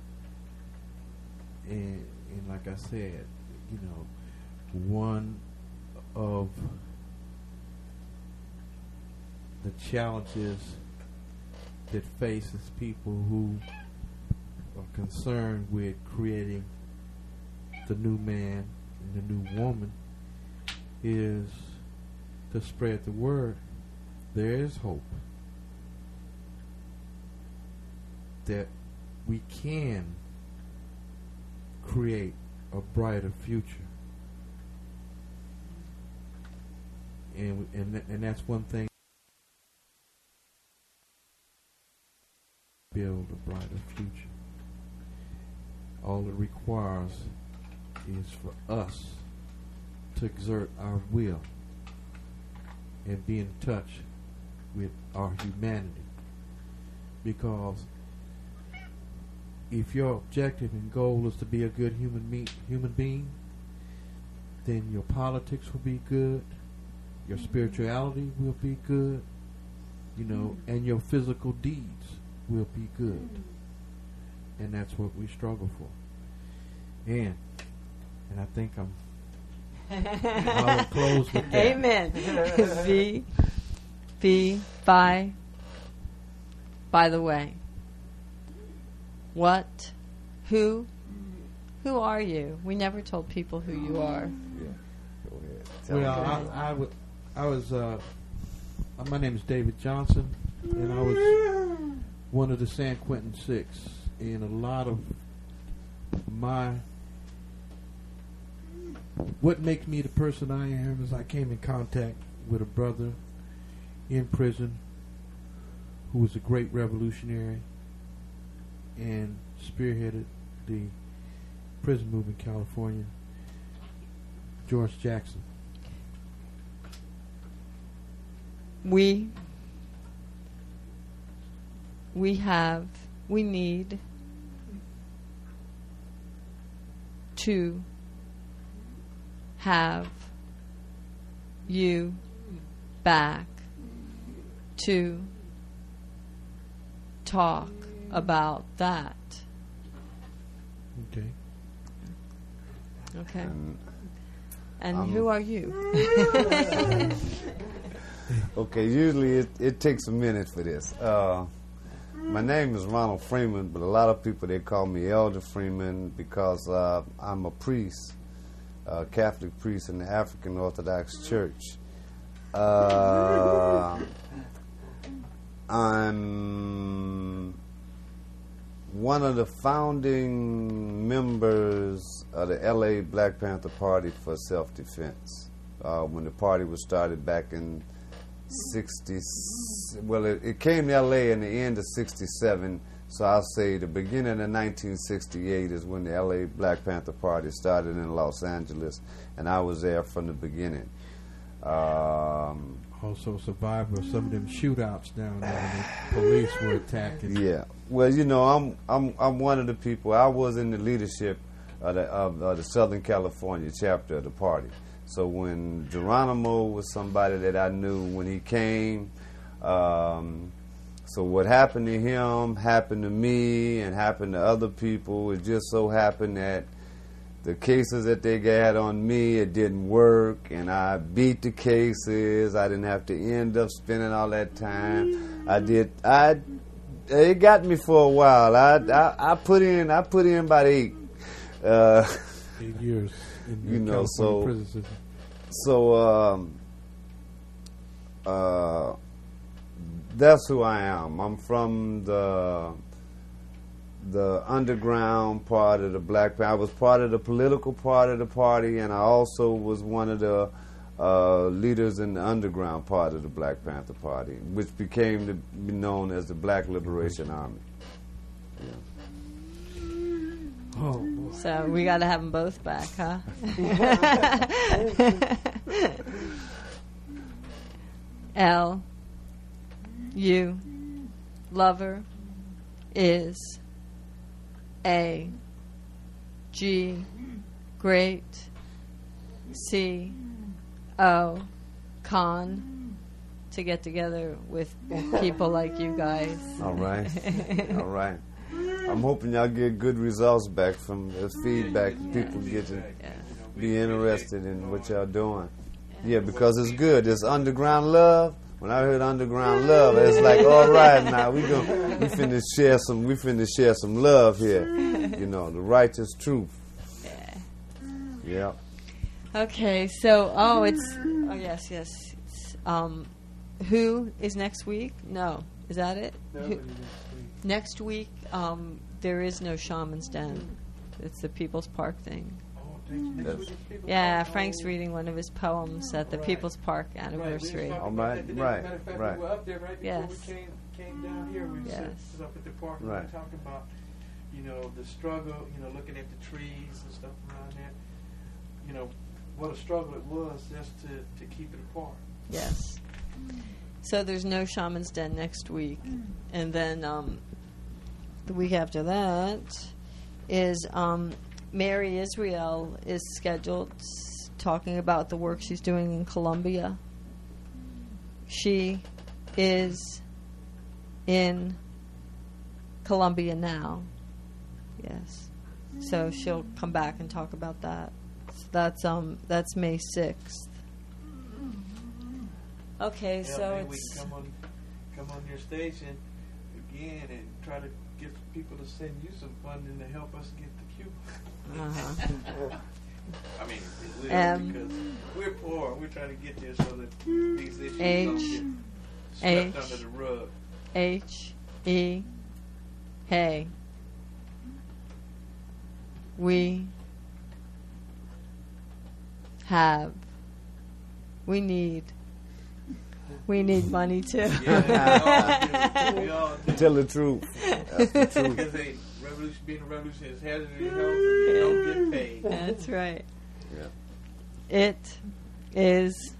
S2: and and like I said, you know, one of the challenges that faces people who are concerned with creating the new man and the new woman is to spread the word. There is hope that we can create a brighter future. And and and that's one thing. Build a brighter future. All it requires is for us to exert our will and be in touch with our humanity. Because if your objective and goal is to be a good human me- human being, then your politics will be good, your spirituality will be good, you know, and your physical deeds will be good. And that's what we struggle for. And and I think I'm I'll close with that.
S3: Amen. V V by by the way. What? Who? Who are you? We never told people who you are.
S4: Yeah. Go ahead. Tell
S2: Well,
S4: me.
S2: I, I, w- I was, uh, my name is David Johnson, and I was one of the San Quentin Six. And a lot of my, what makes me the person I am is I came in contact with a brother in prison who was a great revolutionary and spearheaded the prison movement in California, George Jackson.
S3: We we have we need to have you back to talk about that.
S2: Okay.
S3: Okay.
S4: And,
S3: And
S4: um,
S3: who are you?
S4: okay, usually it, it takes a minute for this. Uh, my name is Ronald Freeman, but a lot of people, they call me Elder Freeman because uh, I'm a priest, a Catholic priest in the African Orthodox Church. Uh, I'm one of the founding members of the L A Black Panther Party for self-defense. Uh, when the party was started back in sixty, well, it, it came to L A in the end of sixty-seven, so I'll say the beginning of nineteen sixty-eight is when the L A Black Panther Party started in Los Angeles, and I was there from the beginning. Um,
S2: Also a survivor of some of them shootouts down there when the police were attacking.
S4: Yeah. Well, you know, I'm I'm I'm one of the people. I was in the leadership of the, of, of the Southern California chapter of the party. So when Geronimo was somebody that I knew when he came, um, so what happened to him happened to me and happened to other people. It just so happened that the cases that they got on me, it didn't work, and I beat the cases. I didn't have to end up spending all that time. I did. I. It got me for a while. I. I, I put in. I put in about eight. Uh,
S2: Eight years in the
S4: You know,
S2: California
S4: so-
S2: prison system.
S4: so. Um, uh, that's who I am. I'm from the. the underground part of the Black Panther. I was part of the political part of the party, and I also was one of the uh, leaders in the underground part of the Black Panther Party, which became to be known as the Black Liberation Army.
S2: Oh, boy.
S3: So we got to have them both back, huh? L, U, lover, is, A, G, great, C, O, con, to get together with people like you guys.
S4: All right, all right. I'm hoping y'all get good results back from the feedback. People get to
S3: Yeah.
S4: be interested in what y'all doing. Yeah, because it's good. It's underground love, when I heard Underground Love, it's like, all right, now we go, we finna share some, we finna share some love here. You know, the righteous truth.
S3: Yeah.
S4: Yeah.
S3: Okay, so oh, it's oh yes, yes. It's, um, who is next week? No, is that it?
S1: Nobody
S3: Who-
S1: next week.
S3: next week, um, there is no Shaman's Den. It's the People's Park thing.
S5: Oh, next, next
S4: Yes.
S5: week is people
S3: Yeah,
S5: talk.
S3: Frank's
S5: Oh.
S3: reading one of his poems at the
S5: Right.
S3: People's Park
S5: Right, we
S3: anniversary.
S5: was talking
S4: All
S5: about
S4: right,
S5: that today.
S4: right,
S5: Matter of fact,
S4: right.
S5: we were up there right before
S3: Yes.
S5: we came came down here. We was,
S3: Yes.
S5: was up at the park and
S4: Right.
S5: we were talking about, you know, the struggle, you know, looking at the trees and stuff around there. You know, what a struggle it was just to, to keep it apart.
S3: Yes. So there's no Shaman's Den next week. And then um, the week after that is um, Mary Israel is scheduled s- talking about the work she's doing in Colombia. She is in Colombia now. Yes. So she'll come back and talk about that. So that's um that's May sixth. Okay,
S5: Yeah,
S3: so
S5: maybe we
S3: it's
S5: can come on, come on your station again and try to get people to send you some funding to help us get to Cuba.
S3: uh-huh.
S5: I mean, it will,
S3: Um,
S5: because we're poor. We're trying to get there so that these issues
S3: H,
S5: don't get
S3: H,
S5: swept under the rug.
S3: H E hey. We have we need we need money too.
S5: Yeah, we all do. We all do.
S4: Tell the truth. That's the truth.
S5: Because hey, revolution, being a revolution is hazardous to health and you don't get paid.
S3: That's right.
S4: Yeah.
S3: It is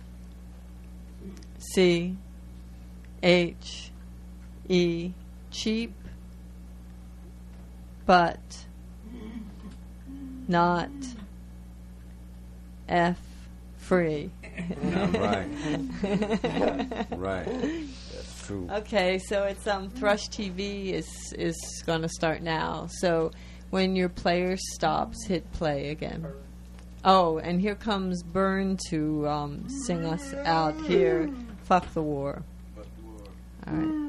S3: C H E cheap, but not F free.
S4: Right. Right. That's true.
S3: Okay, so it's um Thrush T V is is going to start now. So when your player stops, hit play again. Oh, and here comes Byrne to um, sing us out here. Fuck the war.
S5: But we're
S3: All right.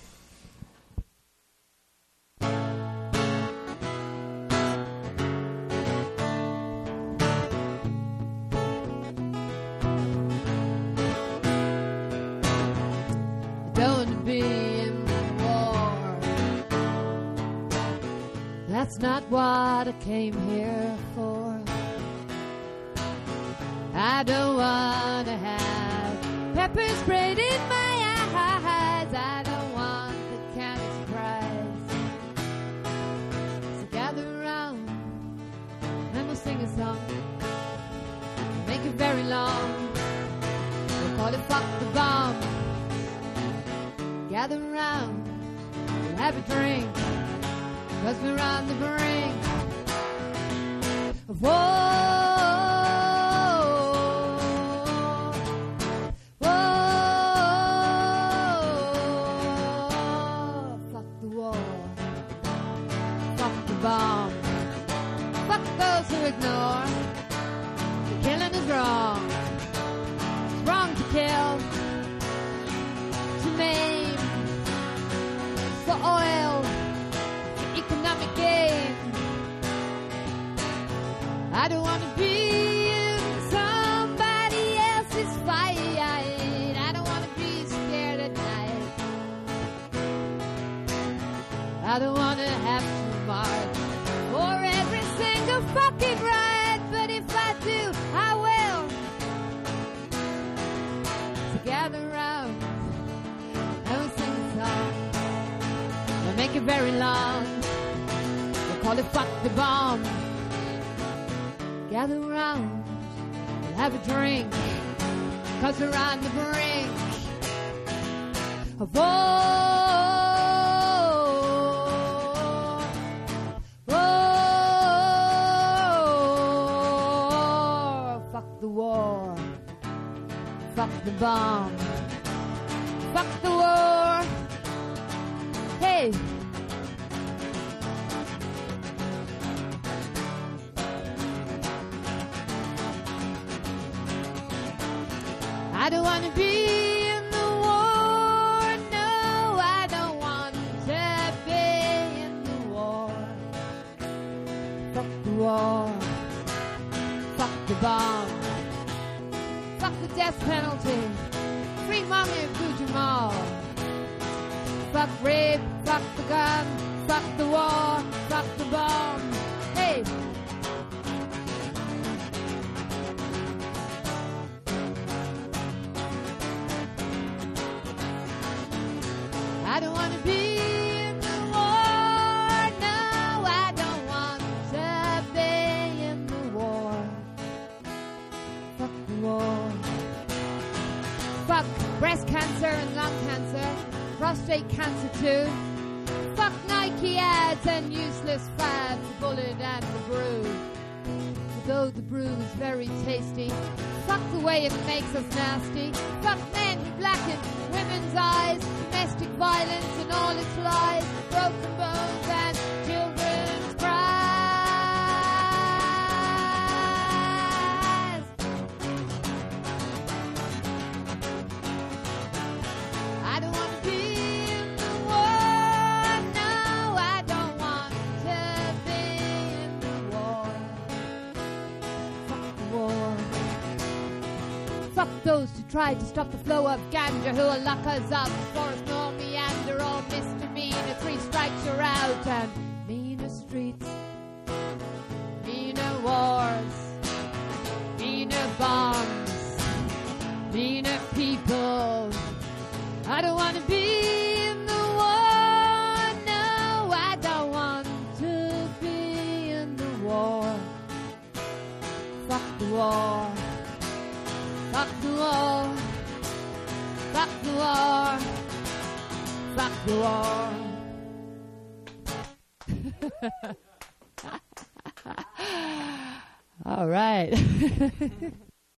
S6: Going to be in war. That's not what I came here for. I don't want to have pepper sprayed in my eyes. I don't want the county surprise. So gather around and we'll sing a song. Make it very long. We'll call it Fuck the Bomb. Gather around and have a drink, 'cause we're on the brink of war. War. Fuck the war. Fuck the bomb. Fuck those who ignore. The killing is wrong. It's wrong to kill, to maim, for oil, for economic gain. I don't want to be in somebody else's fight. I don't want to be scared at night. I don't want to have to march for every single fucking right. But if I do, I will. So gather round and we'll sing a song. We'll make it very long. We'll call it Fuck the Bomb. Gather round and have a drink, 'cause we're on the brink of war. War. Fuck the war. Fuck the bomb. Fuck the war. Hey. I don't want to be in the war. Fuck the bomb. Fuck the death penalty. Free mommy and Fujimal. Fuck rape. Fuck the gun. Fuck the war. Fuck the bomb. Hey. I don't want to be in the war. No, I don't want to be in the war. Fuck the war. Fuck breast cancer and lung cancer, prostate cancer too. Fuck Nike ads and useless fads, the bullet and the brew. Though the brew is very tasty, fuck the way it makes us nasty. Fuck men who blacken women's eyes, domestic violence and all its lies, broken bones and children's cries. I don't want to be in the war. No, I don't want to be in the war. Fuck the war. Fuck those who tried to stop the flow of ganja, who will lock us up. Forest no meander, all misdemeanor. Three strikes you're out, and meaner streets, meaner wars, meaner bombs, meaner people. I don't want to be in the war. No, I don't want to be in the war. Fuck the war. Fuck the war. Fuck the war. Fuck the war. All right.